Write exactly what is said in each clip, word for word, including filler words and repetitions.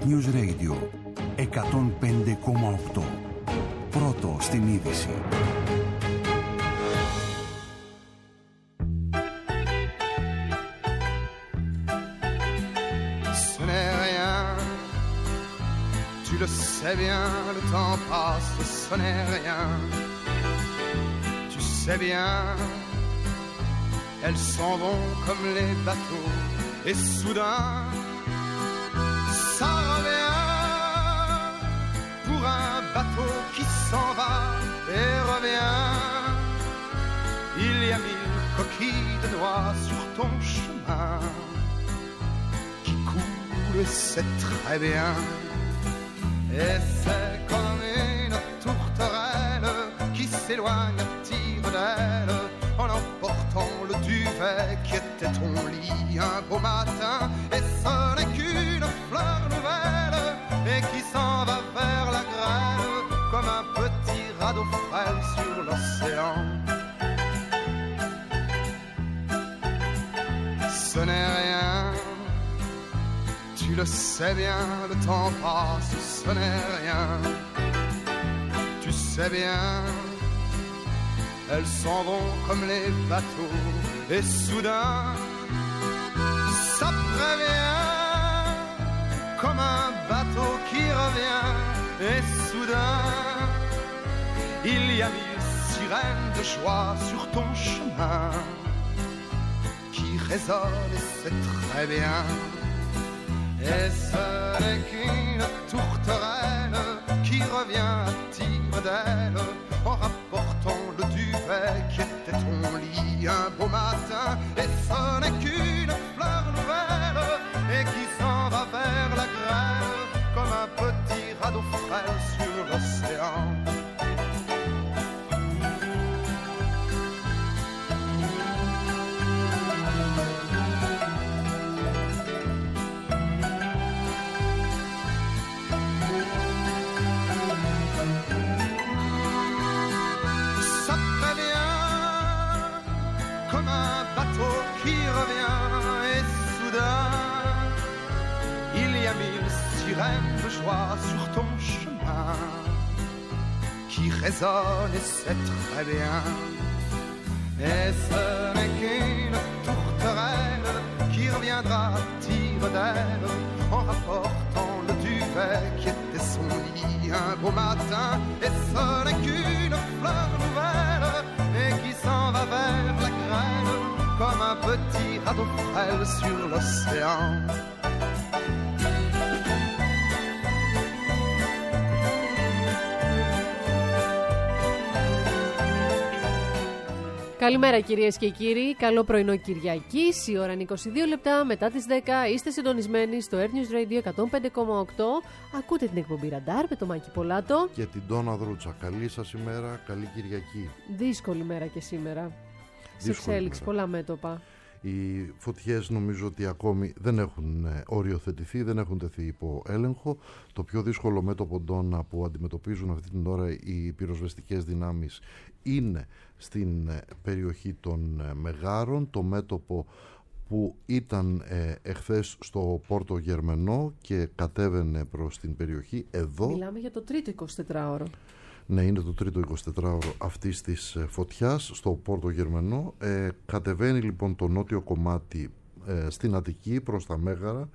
News Radio εκατόν πέντε κόμμα οκτώ. Πρώτο στην είδηση. Ce n'est rien, tu le sais bien, le temps passe, ce n'est rien. Tu sais bien, elles s'en vont comme les bateaux, et soudain, ça revient pour un bateau qui s'en va et revient. Il y a mille coquilles de noix sur ton chemin qui coulent, et c'est très bien. Et c'est comme une tourterelle qui s'éloigne à tire d'aile en emportant le duvet qui était ton lit un beau matin. Et ce n'est qu'une fleur nouvelle et qui s'en va vers la grêle comme un petit radeau frêle sur l'océan. Ce n'est rien, tu le sais bien, le temps passe, ce n'est rien. Tu sais bien, elles s'en vont comme les bateaux, et soudain, ça prévient, comme un bateau qui revient, et soudain, il y a mille sirènes de joie sur ton chemin, qui résonnent, et c'est très bien. Et ce n'est qu'une tourterelle qui revient à tire d'aile en rapportant le duvet qui était ton lit un beau matin. Et ce n'est qu'une fleur nouvelle et qui s'en va vers la grêle comme un petit radeau frêle sur l'océan. Qui revient et soudain il y a mille sirènes de joie sur ton chemin qui résonnent, et c'est très bien. Et ce n'est qu'une tourterelle qui reviendra à tire d'aile en rapportant le duvet qui était son lit un beau matin. Et ce n'est qu'une fleur nouvelle et qui s'en va vers la grêle comme un petit radeau frêle sur l'océan. Καλημέρα κυρίες και κύριοι, καλό πρωινό Κυριακής, η ώρα είναι είκοσι δύο λεπτά μετά τις δέκα, είστε συντονισμένοι στο Air News Radio εκατόν πέντε κόμμα οκτώ, ακούτε την εκπομπή Ραντάρ με το Μάκη Πολάτο και την Ντόνα Δρούτσα. Καλή σας ημέρα, καλή Κυριακή. Δύσκολη μέρα και σήμερα, σε εξέλιξη πολλά μέτωπα. Οι φωτιές νομίζω ότι ακόμη δεν έχουν οριοθετηθεί, δεν έχουν τεθεί υπό έλεγχο. Το πιο δύσκολο μέτωπο, Ντόνα, που αντιμετωπίζουν αυτή την ώρα οι πυροσβεστικές δυνάμεις είναι στην περιοχή των Μεγάρων, το μέτωπο που ήταν ε, εχθές στο Πόρτο Γερμενό και κατέβαινε προς την περιοχή εδώ. Μιλάμε για το τρίτο εικοσιτετράωρο. Ναι, είναι το τρίτο εικοσιτετράωρο αυτής της φωτιάς στο Πόρτο Γερμενό. Ε, κατεβαίνει λοιπόν το νότιο κομμάτι ε, στην Αττική προς τα Μέγαρα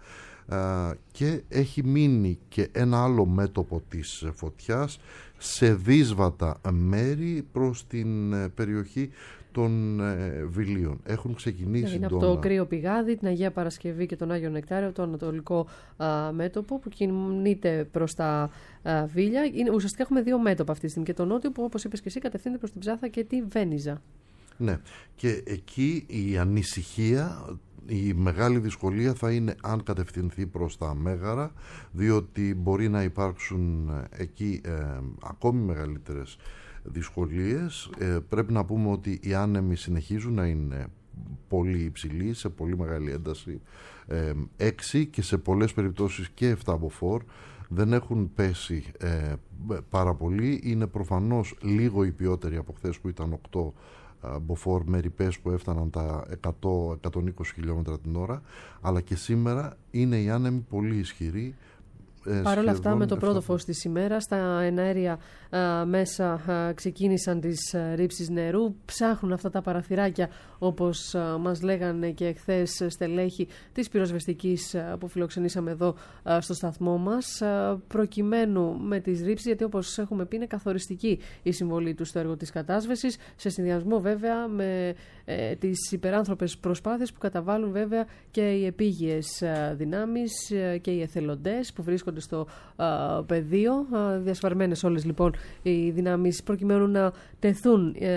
ε, και έχει μείνει και ένα άλλο μέτωπο της φωτιάς σε δύσβατα μέρη προς την ε, περιοχή των ε, Βιλίων. Έχουν ξεκινήσει. Είναι από το Κρύο Πηγάδι, την Αγία Παρασκευή και τον Άγιο Νεκτάριο, το ανατολικό α, μέτωπο που κινείται προς τα α, Βίλια. Είναι, ουσιαστικά έχουμε δύο μέτωπα αυτή τη στιγμή. Και το νότιο που, όπως είπες και εσύ, κατευθύνεται προς την Ψάθα και τη Βένιζα. Ναι, και εκεί η ανησυχία, η μεγάλη δυσκολία θα είναι αν κατευθυνθεί προς τα Μέγαρα, διότι μπορεί να υπάρξουν εκεί ε, ακόμη μεγαλύτερες δυσκολίες. Ε, πρέπει να πούμε ότι οι άνεμοι συνεχίζουν να είναι πολύ υψηλοί, σε πολύ μεγάλη ένταση, ε, έξι και σε πολλές περιπτώσεις και επτά μποφόρ. Δεν έχουν πέσει ε, πάρα πολύ. Είναι προφανώς λίγο υπιότεροι από χθες που ήταν οκτώ μποφόρ με ρηπές που έφταναν τα εκατό με εκατόν είκοσι χιλιόμετρα την ώρα, αλλά και σήμερα είναι οι άνεμοι πολύ ισχυροί Ε, Παρ' όλα αυτά, με το πρώτο εφτά... φως της ημέρας, τα εναέρια α, μέσα α, ξεκίνησαν τις α, ρήψεις νερού. Ψάχνουν αυτά τα παραθυράκια, όπως α, μας λέγανε και εχθές στελέχη της πυροσβεστικής α, που φιλοξενήσαμε εδώ α, στο σταθμό μας, α, προκειμένου με τις ρήψεις, γιατί όπως έχουμε πει είναι καθοριστική η συμβολή του στο έργο της κατάσβεσης, σε συνδυασμό βέβαια με ε, τις υπεράνθρωπες προσπάθειες που καταβάλουν βέβαια και οι επίγειες α, δυνάμεις α, και οι εθελοντές που βρίσκονται στο α, πεδίο, α, διασφαλμένες όλες λοιπόν οι δυνάμεις προκειμένου να τεθούν, α,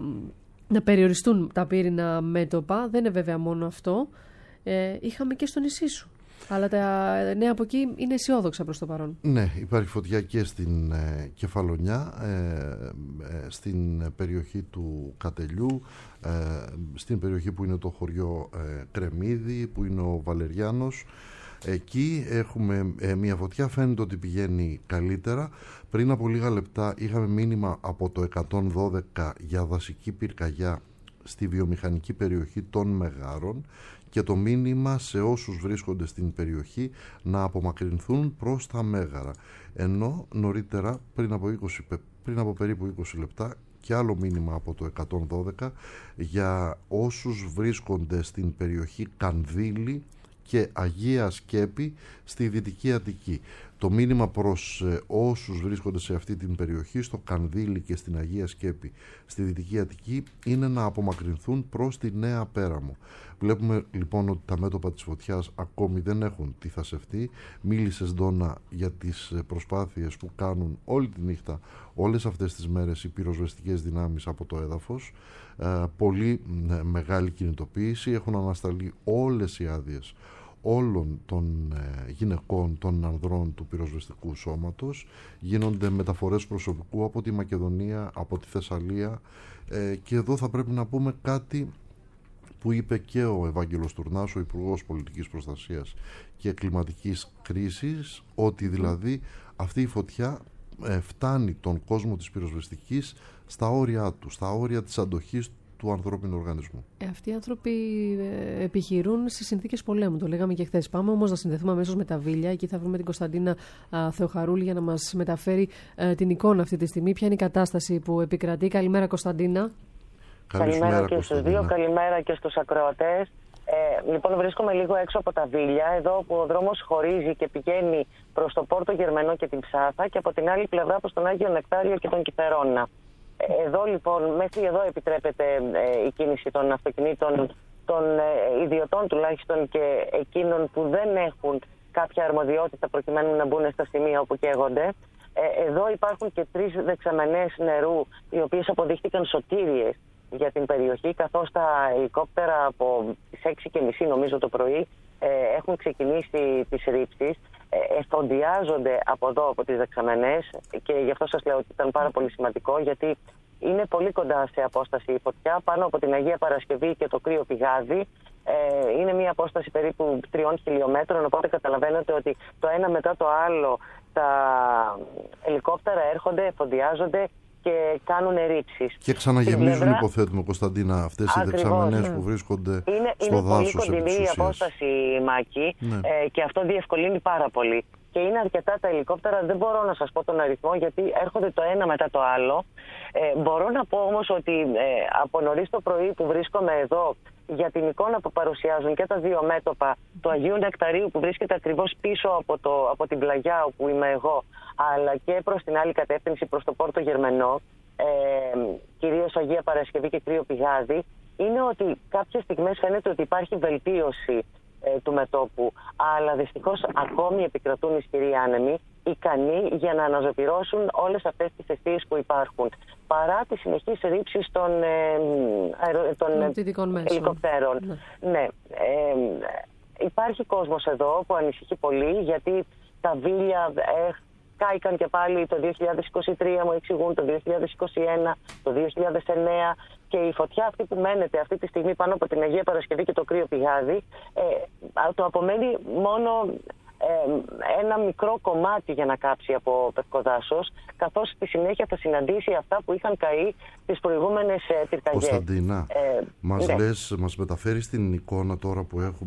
να περιοριστούν τα πύρινα μέτωπα. Δεν είναι βέβαια μόνο αυτό. Ε, είχαμε και στο νησί σου. Αλλά τα νέα από εκεί είναι αισιόδοξα προς το παρόν. Ναι, υπάρχει φωτιά και στην ε, Κεφαλονιά, ε, ε, στην περιοχή του Κατελιού, ε, στην περιοχή που είναι το χωριό ε, Κρεμμύδι, που είναι ο Βαλεριάνος. Εκεί έχουμε ε, μια φωτιά, φαίνεται ότι πηγαίνει καλύτερα. Πριν από λίγα λεπτά είχαμε μήνυμα από το εκατόν δώδεκα για δασική πυρκαγιά στη βιομηχανική περιοχή των Μεγάρων και το μήνυμα σε όσους βρίσκονται στην περιοχή να απομακρυνθούν προς τα Μέγαρα. Ενώ νωρίτερα, πριν από, είκοσι, πριν από περίπου είκοσι λεπτά, και άλλο μήνυμα από το εκατόν δώδεκα για όσους βρίσκονται στην περιοχή Κανδύλη και Αγία Σκέπη στη Δυτική Αττική. Το μήνυμα προς ε, όσους βρίσκονται σε αυτή την περιοχή, στο Κανδύλη και στην Αγία Σκέπη στη Δυτική Αττική, είναι να απομακρυνθούν προς τη Νέα Πέραμο. Βλέπουμε λοιπόν ότι τα μέτωπα της φωτιάς ακόμη δεν έχουν τυθασευτεί. Μίλησες, Ντόνα, για τις προσπάθειες που κάνουν όλη τη νύχτα, όλες αυτές τις μέρες, οι πυροσβεστικές δυνάμεις από το έδαφος. Ε, πολύ ε, μεγάλη κινητοποίηση. Έχουν ανασταλεί όλες οι άδειες όλων των ε, γυναικών, των ανδρών του πυροσβεστικού σώματος. Γίνονται μεταφορές προσωπικού από τη Μακεδονία, από τη Θεσσαλία, ε, και εδώ θα πρέπει να πούμε κάτι που είπε και ο Ευάγγελος Τουρνάς, ο Υπουργός Πολιτικής Προστασίας και Κλιματικής Κρίσης, ότι δηλαδή αυτή η φωτιά ε, φτάνει τον κόσμο της πυροσβεστικής στα όρια του, στα όρια της αντοχής του ανθρώπινου οργανισμού. Ε, αυτοί οι άνθρωποι ε, επιχειρούν σε συνθήκες πολέμου. Το λέγαμε και χθες. Πάμε όμως να συνδεθούμε αμέσως με τα Βίλια. Εκεί θα βρούμε την Κωνσταντίνα α, Θεοχαρούλη για να μας μεταφέρει α, την εικόνα αυτή τη στιγμή. Ποια είναι η κατάσταση που επικρατεί. Καλημέρα, Κωνσταντίνα. Καλημέρα και στους δύο, καλημέρα και στους ακροατές. Ε, λοιπόν, βρίσκομαι λίγο έξω από τα Βίλια, εδώ που ο δρόμος χωρίζει και πηγαίνει προς το Πόρτο Γερμανό και την Ψάθα, και από την άλλη πλευρά προς τον Άγιο Νεκτάριο και τον Κιθερώνα. Εδώ λοιπόν, μέχρι εδώ επιτρέπεται ε, η κίνηση των αυτοκινήτων, των ε, ιδιωτών τουλάχιστον, και εκείνων που δεν έχουν κάποια αρμοδιότητα προκειμένου να μπουν στα σημεία όπου καίγονται. Ε, εδώ υπάρχουν και τρεις δεξαμενές νερού, οι οποίες αποδείχτηκαν σωτήριες για την περιοχή, καθώς τα ελικόπτερα από τις έξι και μισή νομίζω το πρωί ε, έχουν ξεκινήσει τις ρήψεις, ε, εφοδιάζονται από εδώ από τις δεξαμενές, και γι' αυτό σας λέω ότι ήταν πάρα πολύ σημαντικό, γιατί είναι πολύ κοντά σε απόσταση η φωτιά, πάνω από την Αγία Παρασκευή και το Κρύο Πηγάδι. Ε, είναι μια απόσταση περίπου τριών χιλιόμετρων, οπότε καταλαβαίνετε ότι το ένα μετά το άλλο τα ελικόπτερα έρχονται, εφοδιάζονται και κάνουν ρήψεις. Και ξαναγεμίζουν, πλευρά... υποθέτουμε, Κωνσταντίνα, αυτές οι δεξαμενές που βρίσκονται είναι, στο είναι δάσος. Είναι πολύ κοντινή η απόσταση, Μάκη, ναι. ε, και αυτό διευκολύνει πάρα πολύ. Και είναι αρκετά τα ελικόπτερα, δεν μπορώ να σας πω τον αριθμό, γιατί έρχονται το ένα μετά το άλλο. Ε, μπορώ να πω όμως ότι ε, από νωρίς το πρωί που βρίσκομαι εδώ, για την εικόνα που παρουσιάζουν και τα δύο μέτωπα του Αγίου Νεκταρίου, που βρίσκεται ακριβώς πίσω από, το, από την πλαγιά όπου είμαι εγώ, αλλά και προς την άλλη κατεύθυνση, προς το Πόρτο Γερμανό, ε, κυρίως Αγία Παρασκευή και Κρύο Πηγάδι, είναι ότι κάποιες στιγμές φαίνεται ότι υπάρχει βελτίωση ε, του μετώπου, αλλά δυστυχώς ακόμη επικρατούν ισχυροί άνεμοι, ικανοί για να αναζωπυρώσουν όλες αυτές τις αιστείες που υπάρχουν, παρά τις συνεχείς ρήψεις των, ε, αερο, των ε, ελικοπτέρων. Ναι. Ναι. Ε, υπάρχει κόσμος εδώ που ανησυχεί πολύ, γιατί τα Βίλια ε, κάηκαν και πάλι το δύο χιλιάδες είκοσι τρία, μου εξηγούν, το δύο χιλιάδες είκοσι ένα, το δύο χιλιάδες εννέα, και η φωτιά αυτή που μένεται αυτή τη στιγμή πάνω από την Αγία Παρασκευή και το Κρύο Πηγάδι, ε, το απομένει μόνο ε, ένα μικρό κομμάτι για να κάψει από πευκοδάσος, καθώς στη συνέχεια θα συναντήσει αυτά που είχαν καεί τις προηγούμενες ε, πυρκαγιές. Κωνσταντίνα, ε, μας, ναι. λες, μας μεταφέρεις την εικόνα τώρα που έχουμε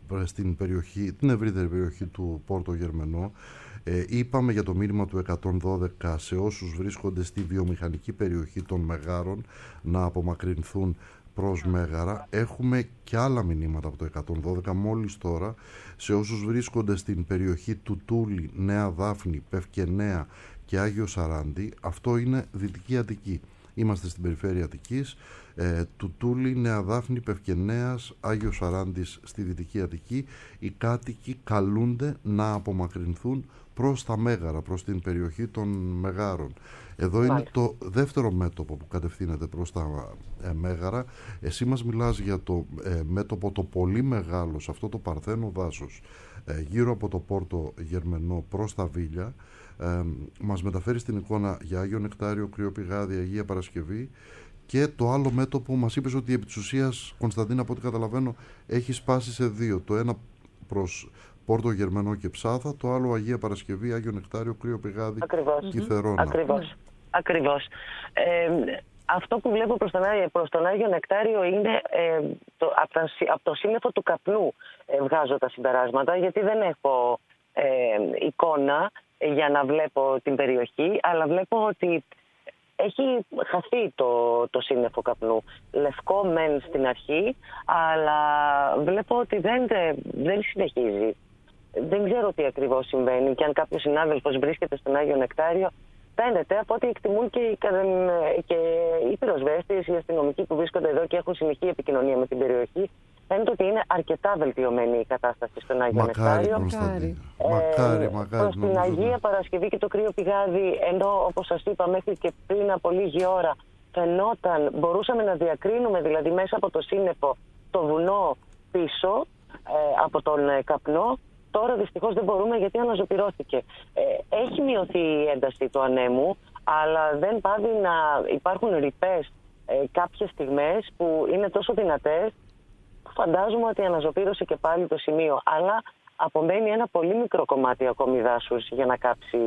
στην περιοχή, την ευρύτερη περιοχή του Πόρτο Γερμενό. Ε, είπαμε για το μήνυμα του εκατόν δώδεκα σε όσους βρίσκονται στη βιομηχανική περιοχή των Μεγάρων να απομακρυνθούν προς Μέγαρα. Έχουμε και άλλα μηνύματα από το εκατόν δώδεκα μόλις τώρα σε όσους βρίσκονται στην περιοχή του Τούλη, Νέα Δάφνη, Πευκενέα και Άγιο Σαράντι. Αυτό είναι Δυτική Αττική. Είμαστε στην περιφέρεια Αττικής, ε, του Τούλη, Νέα Δάφνη, Πευκενέας, Άγιο Σαράντης στη Δυτική Αττική. Οι κάτοικοι καλούνται να απομακρυνθούν προς τα Μέγαρα, προς την περιοχή των Μεγάρων. Εδώ είναι το δεύτερο μέτωπο που κατευθύνεται προς τα ε, Μέγαρα. Εσύ μας μιλάς για το ε, μέτωπο το πολύ μεγάλο, σε αυτό το παρθένο δάσος, ε, γύρω από το Πόρτο Γερμενό προς τα Βίλια. Ε, μας μεταφέρει στην εικόνα για Άγιο Νεκτάριο, Κρύο Πηγάδι, Αγία Παρασκευή, και το άλλο μέτωπο μας είπες ότι επί της ουσίας, Κωνσταντίνα, από ό,τι καταλαβαίνω, έχει σπάσει σε δύο. Το ένα προς Πόρτο Γερμενό και Ψάθα, το άλλο Αγία Παρασκευή, Άγιο Νεκτάριο, Κρύο Πηγάδι, Κυθερώνα. Ακριβώς. Ακριβώς. Ε, αυτό που βλέπω προς τον, προς τον Άγιο Νεκτάριο είναι ε, το, από, τα, από το σύννεφο του καπνού ε, βγάζω τα συμπεράσματα, γιατί δεν έχω ε, εικόνα για να βλέπω την περιοχή, αλλά βλέπω ότι έχει χαθεί το, το σύννεφο καπνού. Λευκό μεν στην αρχή, αλλά βλέπω ότι δεν, δεν συνεχίζει. Δεν ξέρω τι ακριβώς συμβαίνει και αν κάποιος συνάδελφος βρίσκεται στον Άγιο Νεκτάριο. Φαίνεται από ό,τι εκτιμούν και οι, και οι πυροσβέστες, οι αστυνομικοί που βρίσκονται εδώ και έχουν συνεχή επικοινωνία με την περιοχή, φαίνεται ότι είναι αρκετά βελτιωμένη η κατάσταση στον Άγιο Νεκτάριο. Μακάρι, ε, μακάρι, μακάρι. Προς την Αγία Παρασκευή και το Κρύο Πηγάδι, ενώ όπως σας είπα μέχρι και πριν από λίγη ώρα φαινόταν, μπορούσαμε να διακρίνουμε δηλαδή μέσα από το σύννεφο το βουνό πίσω ε, από τον ε, καπνό. Τώρα δυστυχώς δεν μπορούμε γιατί αναζωπυρώθηκε. Ε, έχει μειωθεί η ένταση του ανέμου, αλλά δεν πάβει να υπάρχουν ρηπές ε, κάποιες στιγμές που είναι τόσο δυνατές που φαντάζομαι ότι αναζωπύρωσε και πάλι το σημείο. Αλλά απομένει ένα πολύ μικρό κομμάτι ακόμη δάσους για να κάψει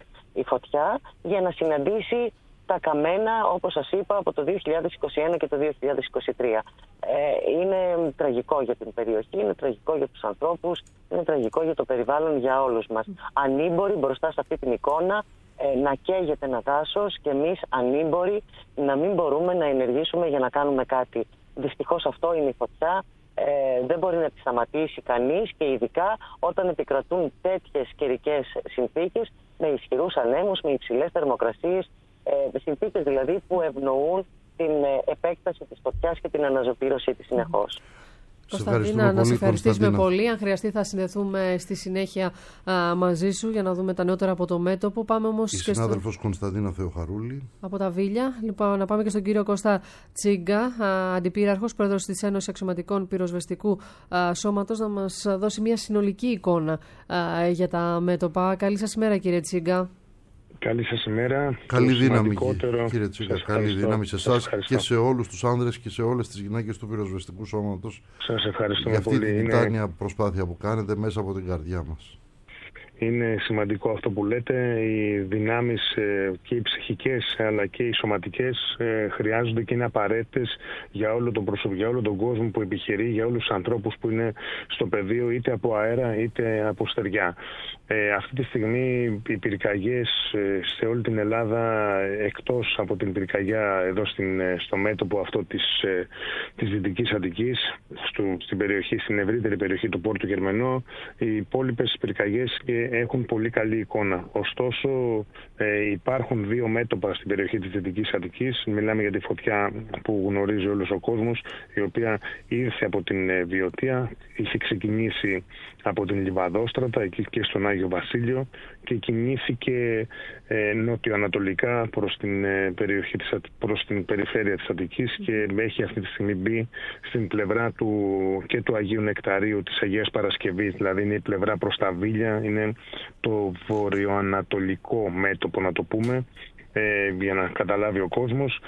η φωτιά, για να συναντήσει τα καμένα, όπως σας είπα, από το δύο χιλιάδες είκοσι ένα και το δύο χιλιάδες είκοσι τρία. Ε, είναι τραγικό για την περιοχή, είναι τραγικό για τους ανθρώπους, είναι τραγικό για το περιβάλλον, για όλους μας. Ανήμποροι μπροστά σε αυτή την εικόνα ε, να καίγεται ένα δάσος και εμείς ανήμποροι να μην μπορούμε να ενεργήσουμε για να κάνουμε κάτι. Δυστυχώς αυτό είναι η φωτιά. Ε, δεν μπορεί να τη σταματήσει κανείς και ειδικά όταν επικρατούν τέτοιες καιρικές συνθήκες με ισχυρούς ανέμους, με υψηλές θερμοκρασίες, ε, συνθήκες δηλαδή που ευνοούν την ε, επέκταση της φωτιάς και την αναζωπήρωσή της συνεχώς. Κωνσταντίνα, να σε ευχαριστήσουμε πολύ. Αν χρειαστεί θα συνδεθούμε στη συνέχεια α, μαζί σου για να δούμε τα νεότερα από το μέτωπο. Πάμε όμως η και συνάδελφος στο... Κωνσταντίνα Θεοχαρούλη από τα Βίλια. Λοιπόν, να πάμε και στον κύριο Κώστα Τσίγκα, α, αντιπύραρχος, πρόεδρος της Ένωσης Αξιωματικών Πυροσβεστικού α, Σώματος, να μας δώσει μια συνολική εικόνα α, για τα μέτωπα. Καλή σας ημέρα, κύριε Τσίγκα. Καλή σας ημέρα. Καλή δύναμη, κύριε Τσίγκα. Καλή δύναμη σε εσάς και σε όλους τους άνδρες και σε όλες τις γυναίκες του πυροσβεστικού σώματος. Σας ευχαριστούμε για αυτή πολύ. την τιτάνια προσπάθεια που κάνετε μέσα από την καρδιά μας. Είναι σημαντικό αυτό που λέτε. Οι δυνάμεις και οι ψυχικές αλλά και οι σωματικές χρειάζονται και είναι απαραίτητες για όλο τον προσωπικό, για όλο τον κόσμο που επιχειρεί, για όλους τους ανθρώπους που είναι στο πεδίο είτε από αέρα είτε από στεριά. Ε, αυτή τη στιγμή οι πυρκαγιές σε όλη την Ελλάδα, εκτός από την πυρκαγιά εδώ στην, στο μέτωπο αυτό της, της Δυτικής Αττικής, στο, στην περιοχή, στην ευρύτερη περιοχή του Πόρτου Γερμενό, οι υπόλοιπες πυρκαγιές έχουν πολύ καλή εικόνα. Ωστόσο ε, υπάρχουν δύο μέτωπα στην περιοχή της Δυτικής Αττικής. Μιλάμε για τη φωτιά που γνωρίζει όλος ο κόσμος, η οποία ήρθε από την ε, Βιωτία, είχε ξεκινήσει από την Λιβαδόστρατα εκεί και στον Άγιο Βασίλειο και κινήθηκε ε, νότιο-ανατολικά προς την, ε, περιοχή της, προς την περιφέρεια της Αττικής και έχει αυτή τη στιγμή μπει στην πλευρά του, και του Αγίου Νεκταρίου της Αγίας Παρασκευής, δηλαδή είναι η πλευρά προς τα Βίλια, είναι το βορειοανατολικό μέτωπο να το πούμε, ε, για να καταλάβει ο κόσμος.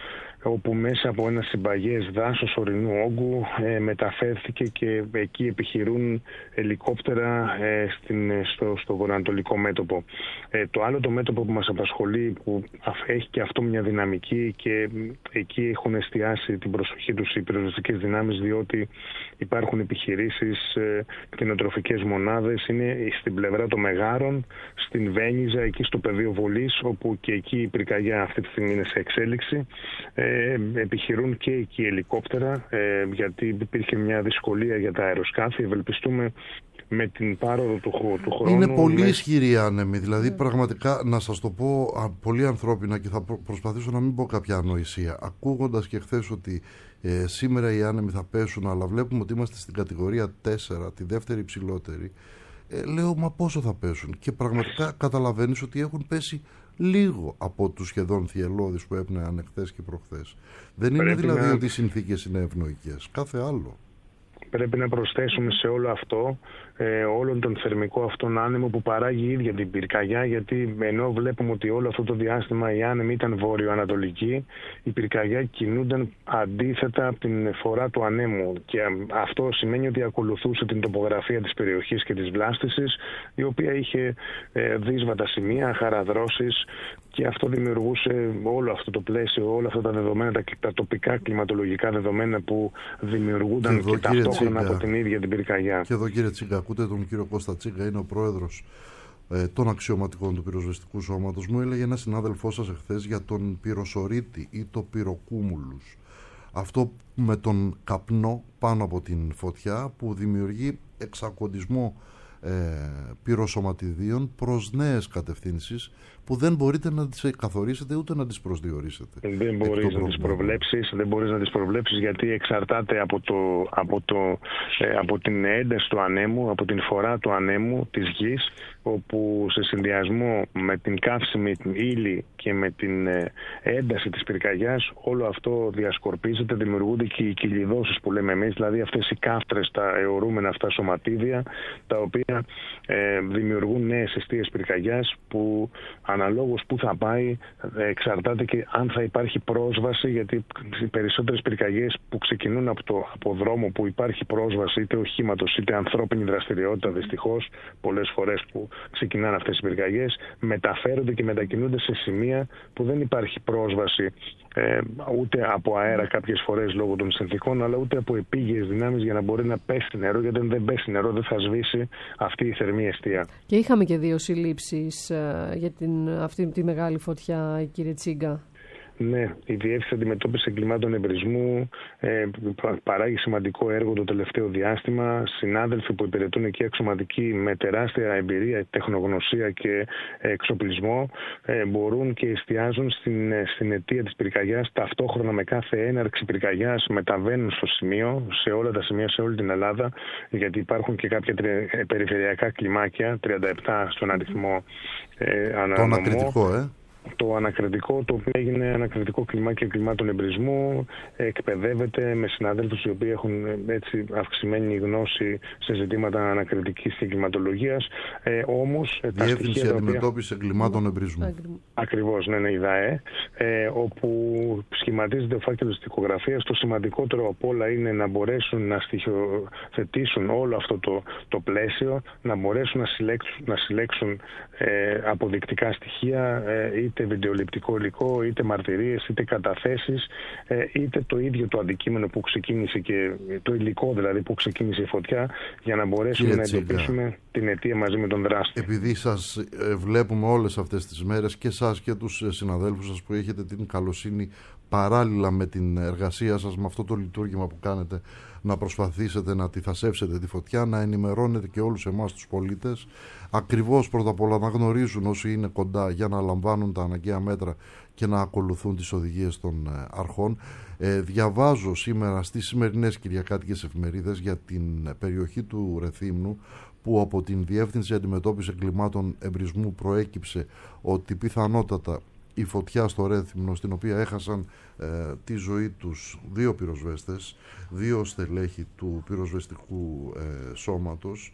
όπου μέσα από ένα συμπαγές δάσος ορεινού όγκου ε, μεταφέρθηκε και εκεί επιχειρούν ελικόπτερα ε, στην, στο, στο βορειοανατολικό μέτωπο. Ε, το άλλο το μέτωπο που μας απασχολεί, που έχει και αυτό μια δυναμική και εκεί έχουν εστιάσει την προσοχή τους οι πυροσβεστικές δυνάμεις, διότι υπάρχουν επιχειρήσεις, ε, κτηνοτροφικές μονάδες, είναι στην πλευρά των Μεγάρων, στην Βένιζα, εκεί στο πεδίο βολής, όπου και εκεί η πυρκαγιά αυτή τη στιγμή είναι σε εξέλιξη. Ε, επιχειρούν και εκεί ελικόπτερα, ε, γιατί υπήρχε μια δυσκολία για τα αεροσκάφη. Ευελπιστούμε με την πάροδο του, του χρόνου... Είναι πολύ με... ισχυρή άνεμη, δηλαδή yeah. πραγματικά, να σας το πω πολύ ανθρώπινα και θα προσπαθήσω να μην πω κάποια ανοησία. Ακούγοντας και χθες ότι ε, σήμερα οι άνεμοι θα πέσουν, αλλά βλέπουμε ότι είμαστε στην κατηγορία τέσσερα, τη δεύτερη υψηλότερη, ε, λέω μα πόσο θα πέσουν, και πραγματικά καταλαβαίνεις ότι έχουν πέσει λίγο από τους σχεδόν θυελλώδεις που έπνεαν εχθές και προχθές. Δεν είναι Πρέπει δηλαδή να... ότι οι συνθήκες είναι ευνοϊκές, κάθε άλλο. Πρέπει να προσθέσουμε σε όλο αυτό ε, όλον τον θερμικό αυτόν άνεμο που παράγει η ίδια την πυρκαγιά, γιατί ενώ βλέπουμε ότι όλο αυτό το διάστημα η άνεμη ήταν βόρειο-ανατολική, η πυρκαγιά κινούνταν αντίθετα από την φορά του ανέμου, και αυτό σημαίνει ότι ακολουθούσε την τοπογραφία της περιοχής και της βλάστησης, η οποία είχε ε, δύσβατα σημεία, χαραδρώσεις, και αυτό δημιουργούσε όλο αυτό το πλαίσιο, όλα αυτά τα δεδομένα, τα, τα τοπικά κλιματολογικά δεδομένα που δημιουργούνταν και, και ταυτόχρονα από την ίδια την πυρκαγιά. Και εδώ, κύριε Τσίγκα, ακούτε τον κύριο Κώστα Τσίγκα, είναι ο πρόεδρος ε, των αξιωματικών του πυροσβεστικού σώματος. Μου έλεγε ένα συνάδελφό σας εχθές για τον πυροσορίτη ή το πυροκούμουλους. Αυτό με τον καπνό πάνω από την φωτιά που δημιουργεί εξακοντισμό ε, πυροσωματιδίων προς νέες κατευθύνσεις που δεν μπορείτε να τις καθορίσετε ούτε να τις προσδιορίσετε. Δεν μπορείς να τις προβλέψεις, δεν μπορείς να τις προβλέψεις γιατί εξαρτάται από, το, από, το, ε, από την ένταση του ανέμου, από την φορά του ανέμου της γης, όπου σε συνδυασμό με την καύσιμη ύλη και με την ε, ένταση της πυρκαγιάς όλο αυτό διασκορπίζεται, δημιουργούνται και οι κυλιδώσεις που λέμε εμείς, δηλαδή αυτές οι κάφτρες, τα αιωρούμενα αυτά σωματίδια, τα οποία ε, δημιουργούν νέες αιστείες πυρκαγιάς που αναλόγως που θα πάει εξαρτάται και αν θα υπάρχει πρόσβαση, γιατί οι περισσότερες πυρκαγιές που ξεκινούν από το από δρόμο που υπάρχει πρόσβαση είτε οχήματος είτε ανθρώπινη δραστηριότητα, δυστυχώς πολλές φορές που ξεκινάνε αυτές οι πυρκαγιές μεταφέρονται και μετακινούνται σε σημεία που δεν υπάρχει πρόσβαση ε, ούτε από αέρα κάποιες φορές λόγω των συνθηκών, αλλά ούτε από επίγειες δυνάμεις για να μπορεί να πέσει νερό, γιατί αν δεν πέσει νερό δεν θα σβήσει αυτή η θερμή αιστεία. Και είχαμε και δύο συλλήψεις ε, για την, αυτή τη μεγάλη φωτιά, κύριε Τσίγκα. Ναι, η Διεύθυνση Αντιμετώπισης Εγκλημάτων Εμπρισμού ε, παράγει σημαντικό έργο το τελευταίο διάστημα. Συνάδελφοι που υπηρετούν εκεί αξιωματικοί με τεράστια εμπειρία, τεχνογνωσία και εξοπλισμό ε, μπορούν και εστιάζουν στην, στην αιτία της πυρκαγιάς. Ταυτόχρονα με κάθε έναρξη πυρκαγιάς μεταβαίνουν στο σημείο, σε όλα τα σημεία, σε όλη την Ελλάδα, γιατί υπάρχουν και κάποια περιφερειακά κλιμάκια, τριάντα επτά στον αριθμό ε, ανανομό. Το ανακριτικό, ε. Το ανακριτικό, το οποίο έγινε ανακριτικό κλιμάκιο εγκλημάτων εμπρισμού, εκπαιδεύεται με συναδέλφους οι οποίοι έχουν έτσι αυξημένη γνώση σε ζητήματα ανακριτικής και εγκληματολογίας. Ε, όμως, Διεύθυνση Αντιμετώπισης Εγκλημάτων Εμπρισμού. Ακριβώς, ναι, ναι, η ΔΑΕ, ε, όπου σχηματίζεται ο φάκελος της δικογραφίας. Το σημαντικότερο από όλα είναι να μπορέσουν να στοιχειοθετήσουν όλο αυτό το, το πλαίσιο, να μπορέσουν να συλλέξουν, να συλλέξουν ε, αποδεικτικά στοιχεία, ε, είτε βιντεοληπτικό υλικό, είτε μαρτυρίες, είτε καταθέσεις, είτε το ίδιο το αντικείμενο που ξεκίνησε και το υλικό δηλαδή που ξεκίνησε η φωτιά, για να μπορέσουμε Κύριε να εντοπίσουμε την αιτία μαζί με τον δράστη. Επειδή σας βλέπουμε όλες αυτές τις μέρες και σας και τους συναδέλφους σας που έχετε την καλοσύνη παράλληλα με την εργασία σας, με αυτό το λειτουργήμα που κάνετε, να προσπαθήσετε να αντιθασέψετε τη φωτιά, να ενημερώνετε και όλους εμάς τους πολίτες, ακριβώς πρώτα απ' όλα να γνωρίζουν όσοι είναι κοντά για να λαμβάνουν τα αναγκαία μέτρα και να ακολουθούν τις οδηγίες των αρχών. Ε, διαβάζω σήμερα στις σημερινές κυριακάτικες εφημερίδες για την περιοχή του Ρεθύμνου, που από την Διεύθυνση Αντιμετώπισης Εγκλημάτων Εμπρισμού προέκυψε ότι πιθανότατα η φωτιά στο Ρέθυμνο, στην οποία έχασαν ε, τη ζωή τους δύο πυροσβέστες, δύο στελέχη του πυροσβεστικού ε, σώματος,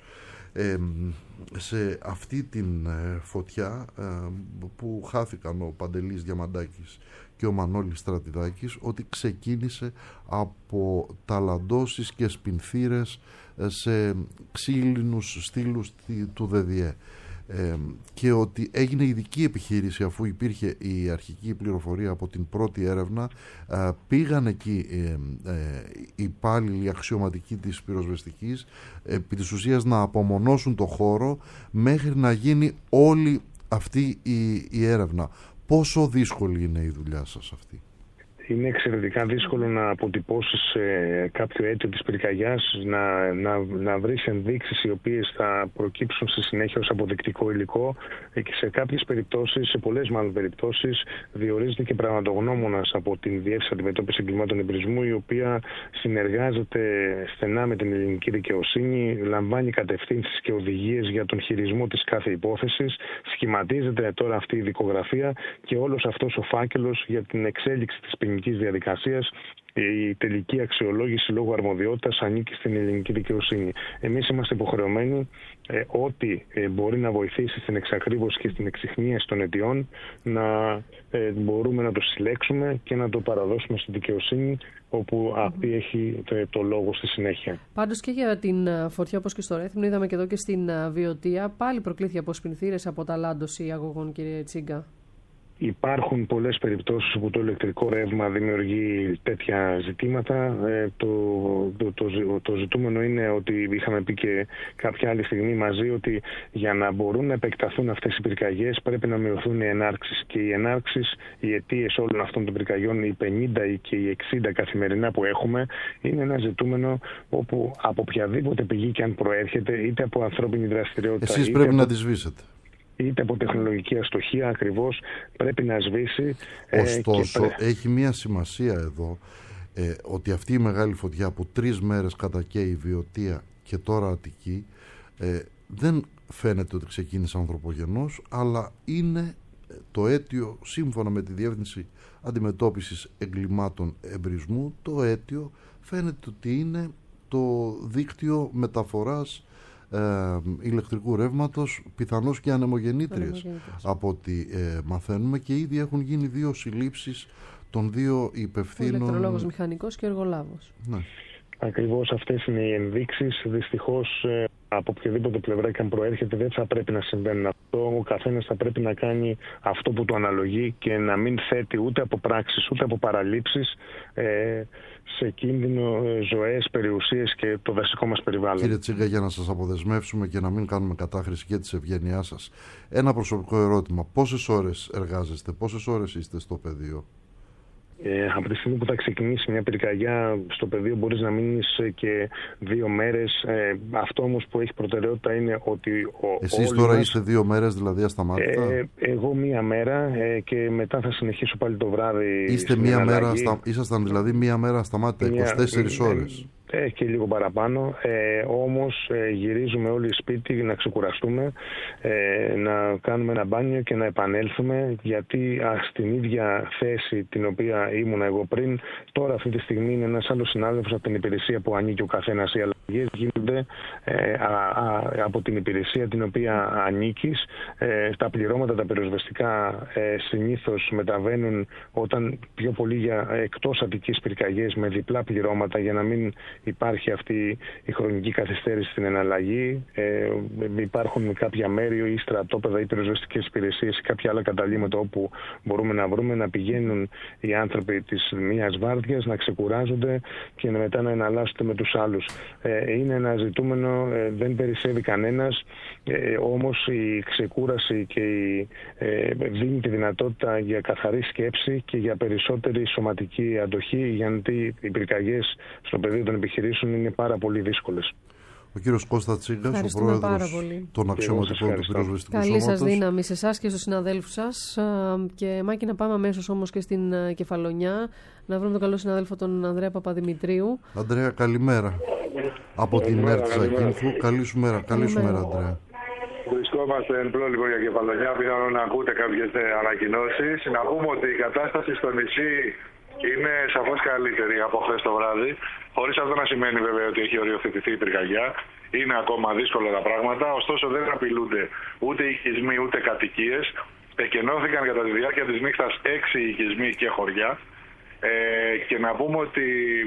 Ε, σε αυτή την ε, φωτιά ε, που χάθηκαν ο Παντελής Διαμαντάκης και ο Μανώλης Στρατιδάκης, ότι ξεκίνησε από ταλαντώσεις και σπινθήρες ε, σε ξύλινους στήλους του ΔΔΕ. Ε, και ότι έγινε ειδική επιχείρηση, αφού υπήρχε η αρχική πληροφορία από την πρώτη έρευνα, ε, πήγαν εκεί ε, ε, οι υπάλληλοι αξιωματικοί της πυροσβεστικής επί της ουσίας να απομονώσουν το χώρο μέχρι να γίνει όλη αυτή η, η έρευνα. Πόσο δύσκολη είναι η δουλειά σας αυτή? Είναι εξαιρετικά δύσκολο να αποτυπώσεις ε, κάποιο αίτιο της πυρκαγιάς, να, να, να βρεις ενδείξεις οι οποίες θα προκύψουν στη συνέχεια ως αποδεικτικό υλικό, ε, και σε κάποιες περιπτώσεις, σε πολλές μάλλον περιπτώσεις, διορίζεται και πραγματογνώμονας από την Διεύθυνση Αντιμετώπισης Εγκλημάτων Εμπρισμού, η οποία συνεργάζεται στενά με την ελληνική δικαιοσύνη, λαμβάνει κατευθύνσεις και οδηγίες για τον χειρισμό της κάθε υπόθεσης, σχηματίζεται τώρα αυτή η δικογραφία και όλος αυτός ο φάκελος για την εξέλιξη της ποινικής διαδικασίας. Η τελική αξιολόγηση λόγω αρμοδιότητας ανήκει στην ελληνική δικαιοσύνη. Εμείς είμαστε υποχρεωμένοι ε, ό,τι ε, μπορεί να βοηθήσει στην εξακρίβωση και στην εξιχνίαση των αιτιών να ε, μπορούμε να το συλλέξουμε και να το παραδώσουμε στη δικαιοσύνη, όπου αυτή έχει το, το λόγο στη συνέχεια. Πάντως και για την φωτιά, όπως και στο Ρέθυμνο, είδαμε και εδώ και στην Βιωτία, πάλι προκλήθηκε από σπινθήρες, από ταλάντωση αγωγών, κύριε Τσίγκα. Υπάρχουν πολλές περιπτώσεις όπου το ηλεκτρικό ρεύμα δημιουργεί τέτοια ζητήματα. Ε, το, το, το, το ζητούμενο είναι ότι είχαμε πει και κάποια άλλη στιγμή μαζί ότι για να μπορούν να επεκταθούν αυτές οι πυρκαγιές πρέπει να μειωθούν οι ενάρξεις. Και οι ενάρξεις, οι αιτίες όλων αυτών των πυρκαγιών, οι πενήντα και οι εξήντα καθημερινά που έχουμε, είναι ένα ζητούμενο όπου από οποιαδήποτε πηγή και αν προέρχεται, είτε από ανθρώπινη δραστηριότητα. Εσείς πρέπει από... να τη σβήσετε. Είτε από τεχνολογική αστοχία, ακριβώς πρέπει να σβήσει. Ωστόσο, ε, και... έχει μία σημασία εδώ ε, ότι αυτή η μεγάλη φωτιά που τρεις μέρες κατακαίει η Βιωτία και τώρα Αττική, ε, δεν φαίνεται ότι ξεκίνησε ανθρωπογενώς, αλλά είναι το αίτιο, σύμφωνα με τη Διεύθυνση Αντιμετώπισης Εγκλημάτων Εμπρισμού, το αίτιο φαίνεται ότι είναι το δίκτυο μεταφοράς Ε, ηλεκτρικού ρεύματος, πιθανώς και ανεμογεννήτριες, από ό,τι ε, μαθαίνουμε, και ήδη έχουν γίνει δύο συλλήψεις των δύο υπευθύνων. Ο ηλεκτρολόγος μηχανικός και ο εργολάβος. Ναι. Ακριβώς αυτές είναι οι ενδείξεις. Δυστυχώς ε, από οποιαδήποτε πλευρά και αν προέρχεται δεν θα πρέπει να συμβαίνει αυτό. Ο καθένας θα πρέπει να κάνει αυτό που του αναλογεί και να μην θέτει ούτε από πράξεις ούτε από παραλήψεις ε, σε κίνδυνο ζωές, περιουσίες και το δασικό μας περιβάλλον. Κύριε Τσίγκα, για να σας αποδεσμεύσουμε και να μην κάνουμε κατάχρηση και της ευγένειάς σας, ένα προσωπικό ερώτημα. Πόσες ώρες εργάζεστε, πόσες ώρες είστε στο πεδίο? Ε, από τη στιγμή που θα ξεκινήσει μια πυρκαγιά στο πεδίο μπορείς να μείνεις και δύο μέρες. Ε, αυτό όμως που έχει προτεραιότητα είναι ότι... Ο, Εσείς τώρα μας... είστε δύο μέρες δηλαδή ασταμάτητα? Ε, εγώ μία μέρα ε, και μετά θα συνεχίσω πάλι το βράδυ. Είστε μία μέρα, στα... Ήσασταν δηλαδή μία μέρα ασταμάτητα, είκοσι τέσσερις μια... ώρες. Ε, και λίγο παραπάνω, ε, όμως ε, γυρίζουμε όλοι σπίτι να ξεκουραστούμε, ε, να κάνουμε ένα μπάνιο και να επανέλθουμε, γιατί α, στην ίδια θέση την οποία ήμουνα εγώ πριν, τώρα αυτή τη στιγμή είναι ένας άλλος συνάδελφος από την υπηρεσία που ανήκει ο καθένας. Οι αλλαγές γίνονται ε, α, α, από την υπηρεσία την οποία ανήκεις. Ε, τα πληρώματα τα πυροσβεστικά ε, συνήθως μεταβαίνουν όταν πιο πολύ για εκτός Αττικής πυρκαγιές με διπλά πληρώματα, για να μην υπάρχει αυτή η χρονική καθυστέρηση στην εναλλαγή. Ε, υπάρχουν κάποια μέρη ή στρατόπεδα ή πυροσβεστικές υπηρεσίες ή κάποια άλλα καταλύματα όπου μπορούμε να βρούμε να πηγαίνουν οι άνθρωποι της μίας βάρδιας, να ξεκουράζονται και μετά να εναλλάσσονται με τους άλλους. Ε, είναι ένα ζητούμενο, ε, δεν περισσεύει κανένας, ε, όμως η ξεκούραση και η, ε, δίνει τη δυνατότητα για καθαρή σκέψη και για περισσότερη σωματική αντοχή, γιατί οι πυρκαγιές στο πεδίο των επιχειρήσεων είναι πάρα πολύ δύσκολες. Ο κύριος Κώστα Τσίγκας, ο πρόεδρος των αξιωματικών του πυροσβεστικού Καλή σώματος. σας δύναμη σε εσάς και στους συναδέλφους σας. Και Μάκη, να πάμε αμέσως όμως και στην Κεφαλονιά, να βρούμε τον καλό συνάδελφο τον Ανδρέα Παπαδημητρίου. Αντρέα, καλημέρα. Από την ΕΡΤ Ζακίνθου. Καλή σου μέρα, καλή σου μέρα, Αντρέα. Βρισκόμαστε εν πλώ για Κεφαλονιά, πιθανόν να ακούτε κάποιες ανακοινώσεις. Να πούμε ότι η κατάσταση στο νησί είναι σαφώς καλύτερη από χθες το βράδυ, χωρίς αυτό να σημαίνει βέβαια ότι έχει οριοθετηθεί η πυρκαγιά. είναι ακόμα δύσκολα τα πράγματα, ωστόσο δεν απειλούνται ούτε οικισμοί ούτε κατοικίες. Εκενώθηκαν κατά τη διάρκεια της νύχτας έξι οικισμοί και χωριά. Ε, και να πούμε ότι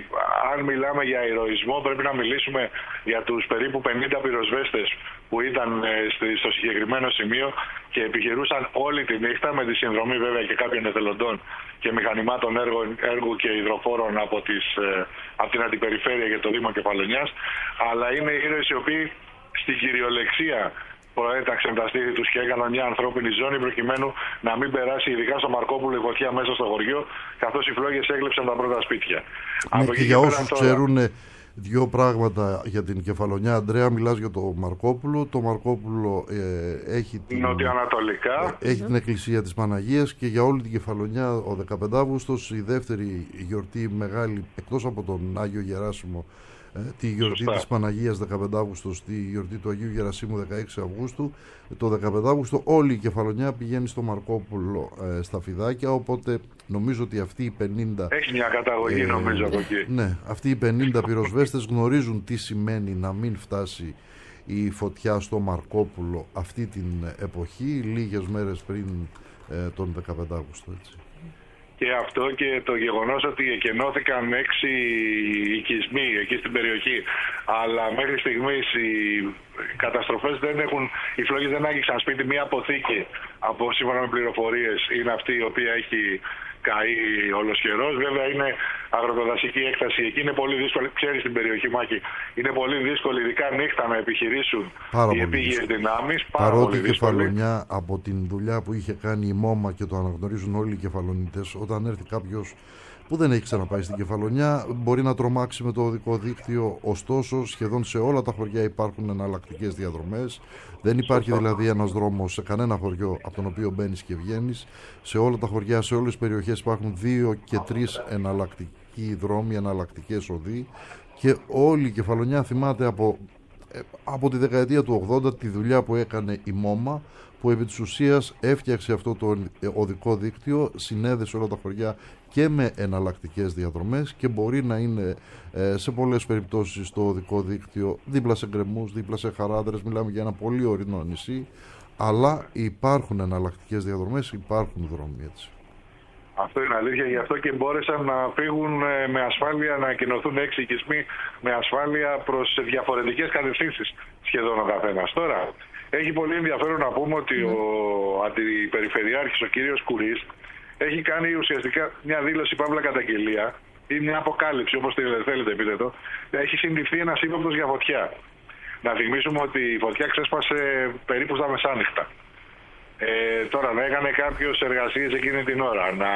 αν μιλάμε για ηρωισμό πρέπει να μιλήσουμε για τους περίπου πενήντα πυροσβέστες που ήταν ε, στο συγκεκριμένο σημείο και επιχειρούσαν όλη τη νύχτα με τη συνδρομή βέβαια και κάποιων εθελοντών και μηχανημάτων έργου, έργου και υδροφόρων από, τις, ε, από την Αντιπεριφέρεια και το Δήμο Κεφαλονιάς, αλλά είναι ήρωες οι οποίοι στην κυριολεξία προέταξαν τα στήθη τους και έκαναν μια ανθρώπινη ζώνη προκειμένου να μην περάσει ειδικά στο Μαρκόπουλο η φωτιά μέσα στο χωριό, καθώς οι φλόγες έκλεψαν τα πρώτα σπίτια. Ναι, και για όσους τώρα... ξέρουν δύο πράγματα για την Κεφαλονιά, Αντρέα, μιλάς για το Μαρκόπουλο. Το Μαρκόπουλο ε, έχει, την... νοτιοανατολικά. Ε, έχει την εκκλησία της Παναγίας και για όλη την Κεφαλονιά ο δεκαπέντε Αυγούστος, η δεύτερη γιορτή μεγάλη εκτός από τον Άγιο Γεράσιμο, τη γιορτή Σωστά. της Παναγίας δεκαπέντε Αυγούστου, τη γιορτή του Αγίου Γερασίμου δεκαέξι Αυγούστου. Το δεκαπέντε Αυγούστου όλη η Κεφαλονιά πηγαίνει στο Μαρκόπουλο ε, στα Φιδάκια, οπότε νομίζω ότι αυτοί οι πενήντα... Έχει μια καταγωγή ε, νομίζω από εκεί. Ναι, αυτοί οι πενήντα πυροσβέστες γνωρίζουν τι σημαίνει να μην φτάσει η φωτιά στο Μαρκόπουλο αυτή την εποχή, λίγες μέρες πριν ε, τον δεκαπέντε Αυγούστου, έτσι. Και αυτό και το γεγονός ότι εκενώθηκαν έξι οικισμοί εκεί στην περιοχή, αλλά μέχρι στιγμής οι καταστροφές δεν έχουν, οι φλόγες δεν άγγιξαν σπίτι. Μία αποθήκη, από σύμφωνα με πληροφορίες, είναι αυτή η οποία έχει καεί ολοσχερός. Βέβαια είναι αγροτοδασική έκταση, εκεί είναι πολύ δύσκολη, ξέρεις την περιοχή Μάκη, είναι πολύ δύσκολη ειδικά νύχτα να επιχειρήσουν πάρα οι επίγειες δυνάμεις. Παρότι η Κεφαλονιά από την δουλειά που είχε κάνει η Μόμα και το αναγνωρίζουν όλοι οι κεφαλονίτες, όταν έρθει κάποιος που δεν έχει ξαναπάει στην Κεφαλονιά μπορεί να τρομάξει με το οδικό δίκτυο, ωστόσο σχεδόν σε όλα τα χωριά υπάρχουν εναλλακτικές διαδρομές. Δεν υπάρχει δηλαδή ένας δρόμος σε κανένα χωριό από τον οποίο μπαίνεις και βγαίνεις. Σε όλα τα χωριά, σε όλες τις περιοχές υπάρχουν δύο και τρεις εναλλακτικοί δρόμοι, εναλλακτικές οδοί και όλη η Κεφαλονιά θυμάται από, από τη δεκαετία του ογδόντα τη δουλειά που έκανε η Μόμα, που επί της ουσίας έφτιαξε αυτό το οδικό δίκτυο, συνέδεσε όλα τα χωριά και με εναλλακτικές διαδρομές και μπορεί να είναι ε, σε πολλές περιπτώσεις το οδικό δίκτυο δίπλα σε γκρεμούς, δίπλα σε χαράδρες, μιλάμε για ένα πολύ ορεινό νησί, αλλά υπάρχουν εναλλακτικές διαδρομές, υπάρχουν δρόμοι, έτσι. Αυτό είναι αλήθεια, γι' αυτό και μπόρεσαν να φύγουν με ασφάλεια, να εκενωθούν έξι οικισμοί με ασφάλεια προς διαφορετικές κατευθύνσεις σχεδόν ο καθένας. Τώρα, έχει πολύ ενδιαφέρον να πούμε ότι mm. ο αντιπεριφερειάρχης, ο κύριος Κουρής, έχει κάνει ουσιαστικά μια δήλωση παύλα καταγγελία ή μια αποκάλυψη, όπως θέλετε πείτε το. Έχει συντηφθεί ένας ύποπτος για φωτιά. Να θυμίσουμε ότι η φωτιά ξέσπασε περίπου στα μεσάνυχτα. Ε, τώρα να έκανε κάποιος εργασίες εκείνη την ώρα, να,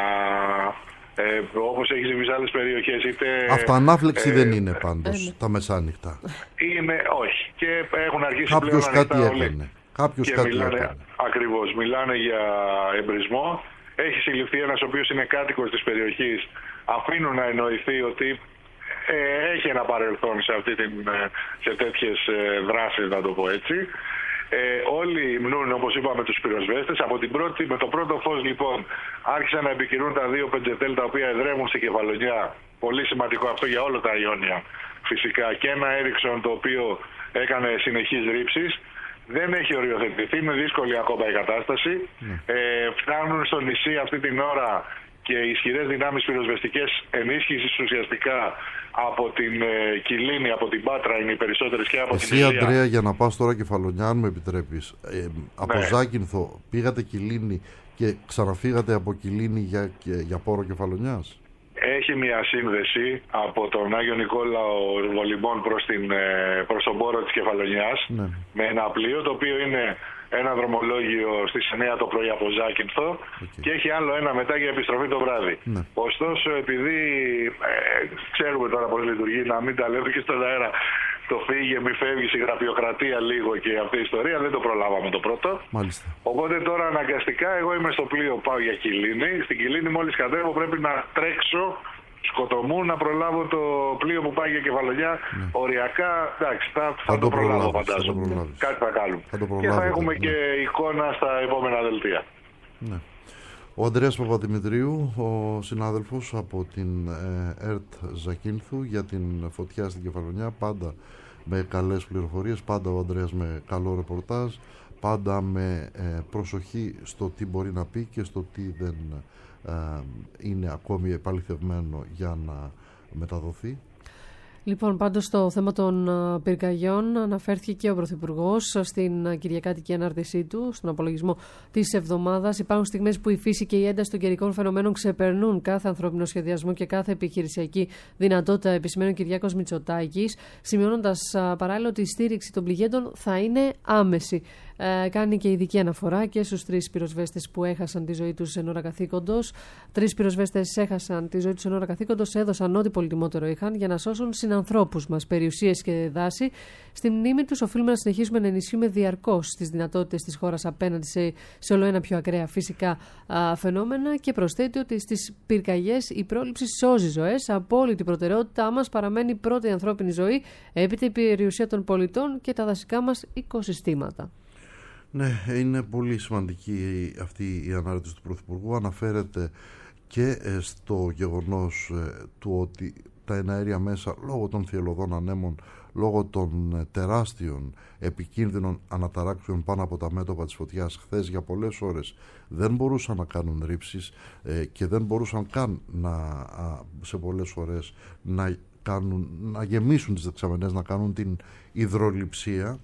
ε, όπως έχει συμβεί σε άλλες περιοχές, είτε... Αυτοανάφλεξη ε, δεν είναι πάντως ε, τα μεσάνυχτα. Είναι, όχι. Και έχουν αρχίσει κάποιος πλέον κάτι έκανε. Κάποιος και κάτι μιλάνε, έκανε. Ακριβώς, μιλάνε για εμπρισμό. Έχει συλληφθεί ένας ο οποίος είναι κάτοικος της περιοχής. Αφήνουν να εννοηθεί ότι ε, έχει ένα παρελθόν σε, αυτή την, σε τέτοιες ε, δράσεις, να το πω έτσι. Ε, όλοι υμνούν, όπως είπαμε, τους πυροσβέστες. Από την πρώτη, με το πρώτο φως λοιπόν άρχισαν να επικοινούν τα δύο πεντζετέλ τα οποία εδρεύουν στην Κεφαλονιά. Πολύ σημαντικό αυτό για όλα τα Ιόνια φυσικά. Και ένα Έριξον το οποίο έκανε συνεχείς ρήψεις. Δεν έχει οριοθετηθεί, είναι δύσκολη ακόμα η κατάσταση. Mm. Ε, φτάνουν στο νησί αυτή την ώρα και ισχυρές δυνάμεις πυροσβεστικές ενίσχυσης ουσιαστικά από την ε, Κιλίνη, από την Πάτρα είναι οι περισσότερες και από Εσύ, την Εσύ Αντρέα, για να πας τώρα Κεφαλονιά, αν μου επιτρέπεις, ε, από ναι. Ζάκυνθο πήγατε Κιλίνη και ξαναφύγατε από Κιλίνη για, και, για πόρο Κεφαλονιάς. Έχει μια σύνδεση από τον Άγιο Νικόλαο Βολυμπών προς, την, προς τον πόρο της Κεφαλονιάς, ναι. με ένα πλοίο το οποίο είναι ένα δρομολόγιο στις εννιά το πρωί από Ζάκυνθο okay. και έχει άλλο ένα μετά για επιστροφή το βράδυ. Ναι. Ωστόσο, επειδή ε, ξέρουμε τώρα πώς λειτουργεί, να μην τα λέμε και στον αέρα, το φύγε, μη φεύγει η γραφειοκρατία λίγο και αυτή η ιστορία, δεν το προλάβαμε το πρώτο. Μάλιστα. Οπότε τώρα αναγκαστικά εγώ είμαι στο πλοίο, πάω για Κιλίνη. Στην Κιλίνη μόλις κατέβω πρέπει να τρέξω σκοτωμού να προλάβω το πλοίο που πάει για Κεφαλονιά. Ναι. Οριακά, εντάξει, θα, θα, θα το, το προλάβω φαντάζομαι. Κάτι θα κάνουμε. Θα και θα έχουμε ναι. και εικόνα στα επόμενα δελτία. Ναι. Ο Ανδρέας Παπαδημητρίου, ο συνάδελφος από την ε, ΕΡΤ Ζακύνθου για την φωτιά στην Κεφαλονιά, πάντα με καλές πληροφορίες, πάντα ο Ανδρέας με καλό ρεπορτάζ, πάντα με ε, προσοχή στο τι μπορεί να πει και στο τι δεν ε, είναι ακόμη επαληθευμένο για να μεταδοθεί. Λοιπόν, πάντως στο θέμα των πυρκαγιών αναφέρθηκε και ο Πρωθυπουργός στην κυριακάτικη ανάρτησή του, στον απολογισμό της εβδομάδας. Υπάρχουν στιγμές που η φύση και η ένταση των καιρικών φαινομένων ξεπερνούν κάθε ανθρώπινο σχεδιασμό και κάθε επιχειρησιακή δυνατότητα, επισημαίνει ο Κυριάκος Μητσοτάκης, σημειώνοντας παράλληλα ότι η στήριξη των πληγέντων θα είναι άμεση. Ε, κάνει και ειδική αναφορά και στους τρεις πυροσβέστες που έχασαν τη ζωή τους εν ώρα καθήκοντος. Τρεις πυροσβέστες έχασαν τη ζωή τους εν ώρα καθήκοντος, έδωσαν ό,τι πολυτιμότερο είχαν για να σώσουν συνανθρώπους μας, περιουσίες και δάση. Στη μνήμη τους οφείλουμε να συνεχίσουμε να ενισχύουμε διαρκώς τις δυνατότητες της χώρας απέναντι σε, σε όλο ένα πιο ακραία φυσικά α, φαινόμενα, και προσθέτει ότι στις πυρκαγιές η πρόληψη σώζει ζωές. Απόλυτη προτεραιότητά μας παραμένει πρώτα η ανθρώπινη ζωή, έπειτα η περιουσία των πολιτών και τα δασικά μας οικοσυστήματα. Ναι, είναι πολύ σημαντική αυτή η ανάρτηση του Πρωθυπουργού. Αναφέρεται και στο γεγονός του ότι τα εναέρια μέσα, λόγω των θυελλωδών ανέμων, λόγω των τεράστιων επικίνδυνων αναταράξεων πάνω από τα μέτωπα της φωτιάς χθες για πολλές ώρες, δεν μπορούσαν να κάνουν ρήψεις και δεν μπορούσαν καν να, σε πολλές ώρες να, κάνουν, να γεμίσουν τις δεξαμενές, να κάνουν την υδρολειψία.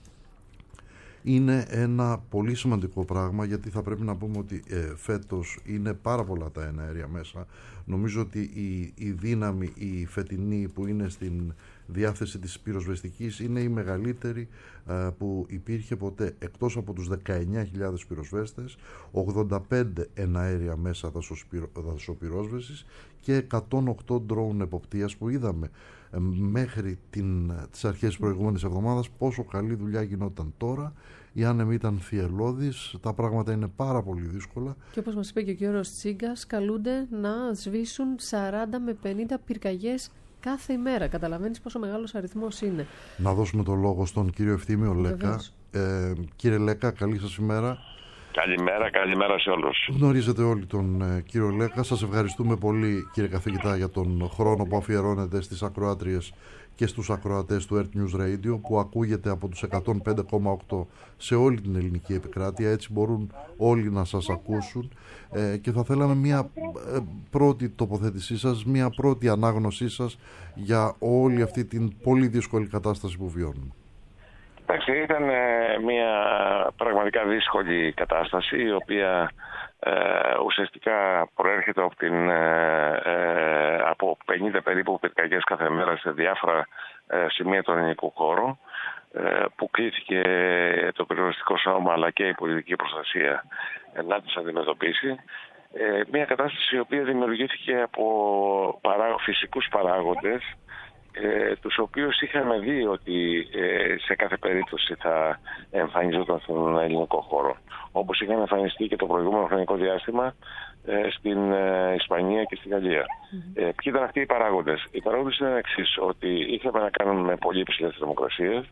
Είναι ένα πολύ σημαντικό πράγμα, γιατί θα πρέπει να πούμε ότι ε, φέτος είναι πάρα πολλά τα εναέρια μέσα. Νομίζω ότι η, η δύναμη, η φετινή που είναι στην διάθεση της πυροσβεστικής είναι η μεγαλύτερη ε, που υπήρχε ποτέ. Εκτός από τους δεκαεννιά χιλιάδες πυροσβέστες, ογδόντα πέντε εναέρια μέσα δασοπυρόσβεσης και εκατόν οκτώ ντρόουν εποπτείας που είδαμε ε, μέχρι την, τις αρχές της προηγούμενης εβδομάδας πόσο καλή δουλειά γινόταν. Τώρα οι άνεμοι ήταν θυελλώδεις, τα πράγματα είναι πάρα πολύ δύσκολα. Και όπως μας είπε και ο κύριος Τσίγκας, καλούνται να σβήσουν σαράντα με πενήντα πυρκαγιές κάθε ημέρα. Καταλαβαίνεις πόσο μεγάλος αριθμός είναι. Να δώσουμε το λόγο στον κύριο Ευθύμιο Λέκα. Ε, κύριε Λέκα, καλή σας ημέρα. Καλημέρα, καλημέρα σε όλους. Γνωρίζετε όλοι τον ε, κύριο Λέκα. Σας ευχαριστούμε πολύ, κύριε καθηγητά, για τον χρόνο που αφιερώνετε στις ακροάτριες και στους ακροατές του Earth News Radio, που ακούγεται από τους εκατόν πέντε κόμμα οκτώ σε όλη την ελληνική επικράτεια. Έτσι μπορούν όλοι να σας ακούσουν ε, και θα θέλαμε μια ε, πρώτη τοποθέτησή σας, μια πρώτη ανάγνωσή σας για όλη αυτή την πολύ δύσκολη κατάσταση που βιώνουμε. Εντάξει, ήταν ε, μια πραγματικά δύσκολη κατάσταση, η οποία ε, ουσιαστικά προέρχεται από, την, ε, ε, από πενήντα περίπου πυρκαγιές κάθε μέρα σε διάφορα ε, σημεία του ελληνικού χώρου, ε, που κλήθηκε το πυροσβεστικό σώμα αλλά και η πολιτική προστασία να τις αντιμετωπίσει. Ε, μια κατάσταση η οποία δημιουργήθηκε από παρά, φυσικούς παράγοντες, Ε, τους οποίους είχαμε δει ότι ε, σε κάθε περίπτωση θα εμφανιζόταν στον ελληνικό χώρο, όπως είχαν εμφανιστεί και το προηγούμενο χρονικό διάστημα ε, στην ε, Ισπανία και στην Γαλλία. Mm-hmm. Ε, ποιοι ήταν αυτοί οι παράγοντες? Οι παράγοντες ήταν εξής, ότι είχαμε να κάνουμε με πολύ υψηλές θερμοκρασίες,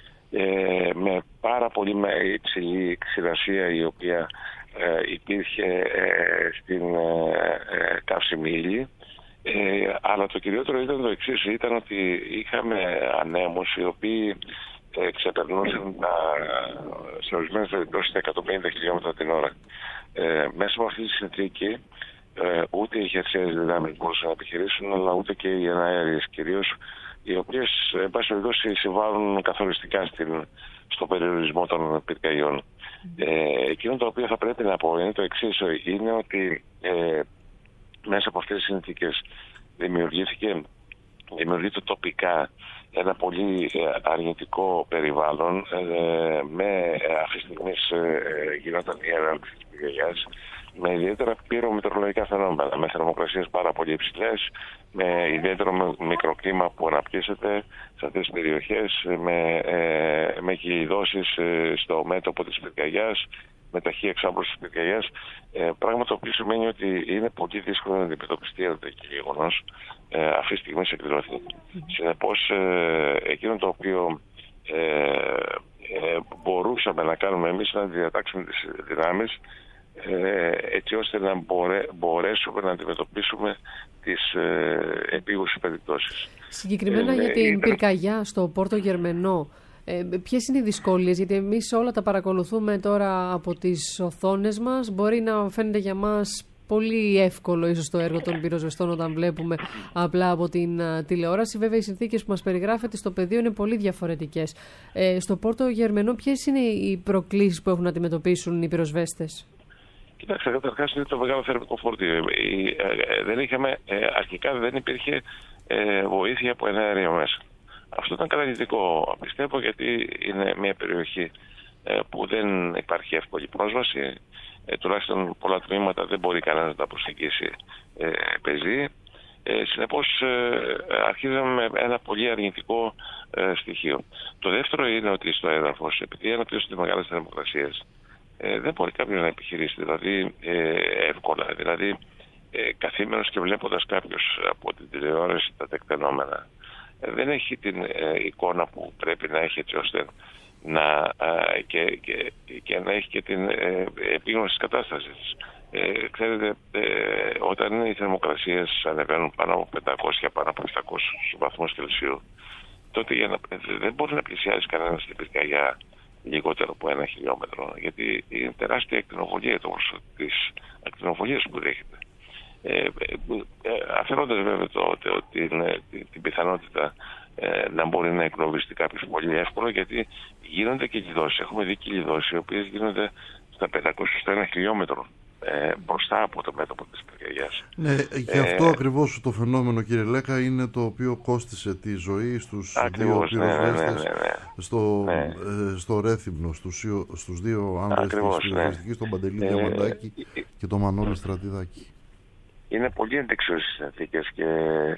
ε, με πάρα πολύ υψηλή ξηρασία η οποία ε, υπήρχε ε, στην ε, ε, καύσιμη ύλη. Ε, αλλά το κυριότερο ήταν το εξής, ήταν ότι είχαμε ανέμους οι οποίοι ε, ξεπερνούσαν τα, σε ορισμένες περιπτώσεις τα εκατόν πενήντα χιλιόμετρα την ώρα. Ε, μέσα από αυτή τη συνθήκη ε, ούτε οι χερσαίες δυνάμεις μπορούσαν να επιχειρήσουν, αλλά ούτε και οι εναέριες κυρίως, οι οποίες εν πάση περιπτώσει συμβάλλουν καθοριστικά στην, στο περιορισμό των πυρκαγιών. Ε, εκείνο το οποίο θα πρέπει να πω είναι το εξής, είναι ότι ε, μέσα από αυτές τις συνθήκες δημιουργήθηκε, δημιουργείται τοπικά ένα πολύ αρνητικό περιβάλλον, ε, με αυτή τη στιγμή ε, γινόταν η ανάλυση της πυρκαγιάς, με ιδιαίτερα πυρομετρολογικά φαινόμενα, με θερμοκρασίες πάρα πολύ υψηλές, με ιδιαίτερο μικροκλίμα που αναπτύσσεται σε αυτές τις περιοχές, με, ε, με χιλιδώσεις ε, στο μέτωπο της πυρκαγιάς, με ταχύ εξάπλωση της πυρκαγιάς, ε, πράγμα το οποίο σημαίνει ότι είναι πολύ δύσκολο να αντιμετωπιστεί ένα τέτοιο γεγονός ε, αυτή τη στιγμή σε εκδηλώθη. Mm-hmm. Συνεπώς, ε, εκείνο το οποίο ε, ε, μπορούσαμε να κάνουμε εμείς να διατάξουμε τις δυνάμεις ε, έτσι ώστε να μπορέ, μπορέσουμε να αντιμετωπίσουμε τις ε, επίγουσες περιπτώσεις. Συγκεκριμένα ε, για την ήταν... πυρκαγιά στο Πόρτο Γερμενό, ε, ποιες είναι οι δυσκολίες? Γιατί εμείς όλα τα παρακολουθούμε τώρα από τις οθόνες μας. Μπορεί να φαίνεται για μας πολύ εύκολο ίσως το έργο των πυροσβεστών όταν βλέπουμε απλά από την uh, τηλεόραση. Βέβαια οι συνθήκες που μας περιγράφεται στο πεδίο είναι πολύ διαφορετικές. Ε, στο Πόρτο Γερμενό ποιες είναι οι προκλήσεις που έχουν να αντιμετωπίσουν οι πυροσβέστες? Κοιτάξτε, καταρχάς είναι το μεγάλο θερμικό φορτίο. Ε, ε, δεν είχαμε, ε, αρχικά δεν υπήρχε ε, βοήθεια από εναέριο μέσα. Αυτό ήταν κατανοητικό, πιστεύω, γιατί είναι μια περιοχή ε, που δεν υπάρχει εύκολη πρόσβαση. Ε, τουλάχιστον πολλά τμήματα δεν μπορεί κανένας να τα προσεγγίσει ε, πεζή. Ε, συνεπώς ε, αρχίζαμε με ένα πολύ αρνητικό ε, στοιχείο. Το δεύτερο είναι ότι στο έδαφος, επειδή αναπτύσσονται μεγάλες θερμοκρασίες, ε, δεν μπορεί κάποιος να επιχειρήσει δηλαδή, ε, εύκολα. Δηλαδή, ε, καθήμενος και βλέποντας κάποιος από την τηλεόραση τα τεκτενόμενα, ε, δεν έχει την ε, εικόνα που πρέπει να έχει, έτσι ώστε να, ε, και, και, και να έχει και την ε, επίγνωση της κατάστασης. Ε, ξέρετε, ε, όταν οι θερμοκρασίες ανεβαίνουν πάνω από πεντακόσια, πάνω από επτακόσιους βαθμούς Κελσίου, τότε για να, δεν μπορεί να πλησιάσει κανένας στην πυρκαγιά λιγότερο από ένα χιλιόμετρο, γιατί είναι τεράστια ακτινοβολία, το της ακτινοβολίας που δέχεται. Ε, ε, ε, αφαιρώντας βέβαια το, το, την, την, την πιθανότητα ε, να μπορεί να εκνοβιστεί κάποιος πολύ εύκολο, γιατί γίνονται και κυλιδώσεις. Έχουμε δει κυλιδώσεις οι οποίες γίνονται στα πεντακόσια, στο ένα χιλιόμετρο. Ε, μπροστά από το μέτωπο της πυρκαγιάς. Ναι, και ε, αυτό ακριβώς το φαινόμενο, κύριε Λέκα, είναι το οποίο κόστισε τη ζωή στους ακριβώς, δύο πυροσβέστες, ναι, ναι, ναι, ναι. στο, ναι. Ε, στο Ρέθυμνο, στους, στους δύο άνδρες της πυροσβεστικής, ναι. τον Παντελή ε, Διαμαντάκη ε, και τον Μανώλη Στρατιδάκη. Είναι πολύ εντεξιώσεις οι συνθήκες και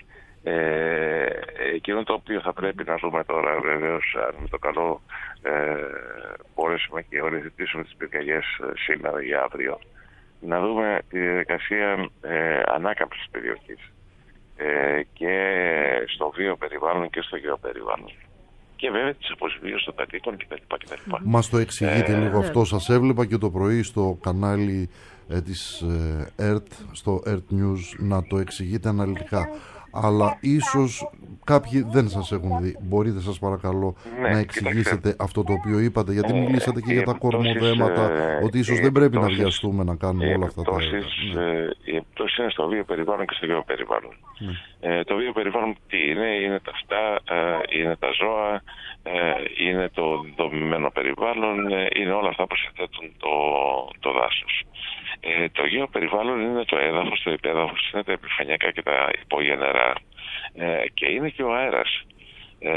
ε, εκείνο το οποίο θα πρέπει να δούμε τώρα, βεβαίως, αν με το καλό ε, μπορέσουμε και οριοθετήσουμε τις πυρκαγιές σήμερα ή αύριο, να δούμε τη διαδικασία ε, ανάκαμψης της περιοχής ε, και στο βιοπεριβάλλον και στο γεωπεριβάλλον. Και βέβαια τις αποσβήσεις των κατοίκων κτλ. Μας το εξηγείτε ε, λίγο ναι. αυτό? Σας έβλεπα και το πρωί στο κανάλι ε, της ε, ΕΡΤ, στο ΕΡΤ News, να το εξηγείτε αναλυτικά. Αλλά ίσως κάποιοι δεν σας έχουν δει. Μπορείτε, σας παρακαλώ, ναι, να εξηγήσετε κοιτάξτε. αυτό το οποίο είπατε, γιατί ε, μιλήσατε και για τα κορμοδέματα, ε, ότι ίσως ε, δεν πρέπει επιπτώσεις, να βιαστούμε να κάνουμε όλα αυτά τα έργα. Ναι. Οι επιπτώσεις είναι στο βιοπεριβάλλον και στο γεωπεριβάλλον. Ναι. Ε, το βιοπεριβάλλον τι είναι? Είναι τα αυτά, ε, είναι τα ζώα, ε, είναι το δομημένο περιβάλλον, ε, είναι όλα αυτά που συνθέτουν το, το δάσος. Ε, το γεωπεριβάλλον είναι το έδαφος, το υπέδαφος, είναι τα επιφανειακά και τα υπόγεια νερά ε, και είναι και ο αέρας. Ε,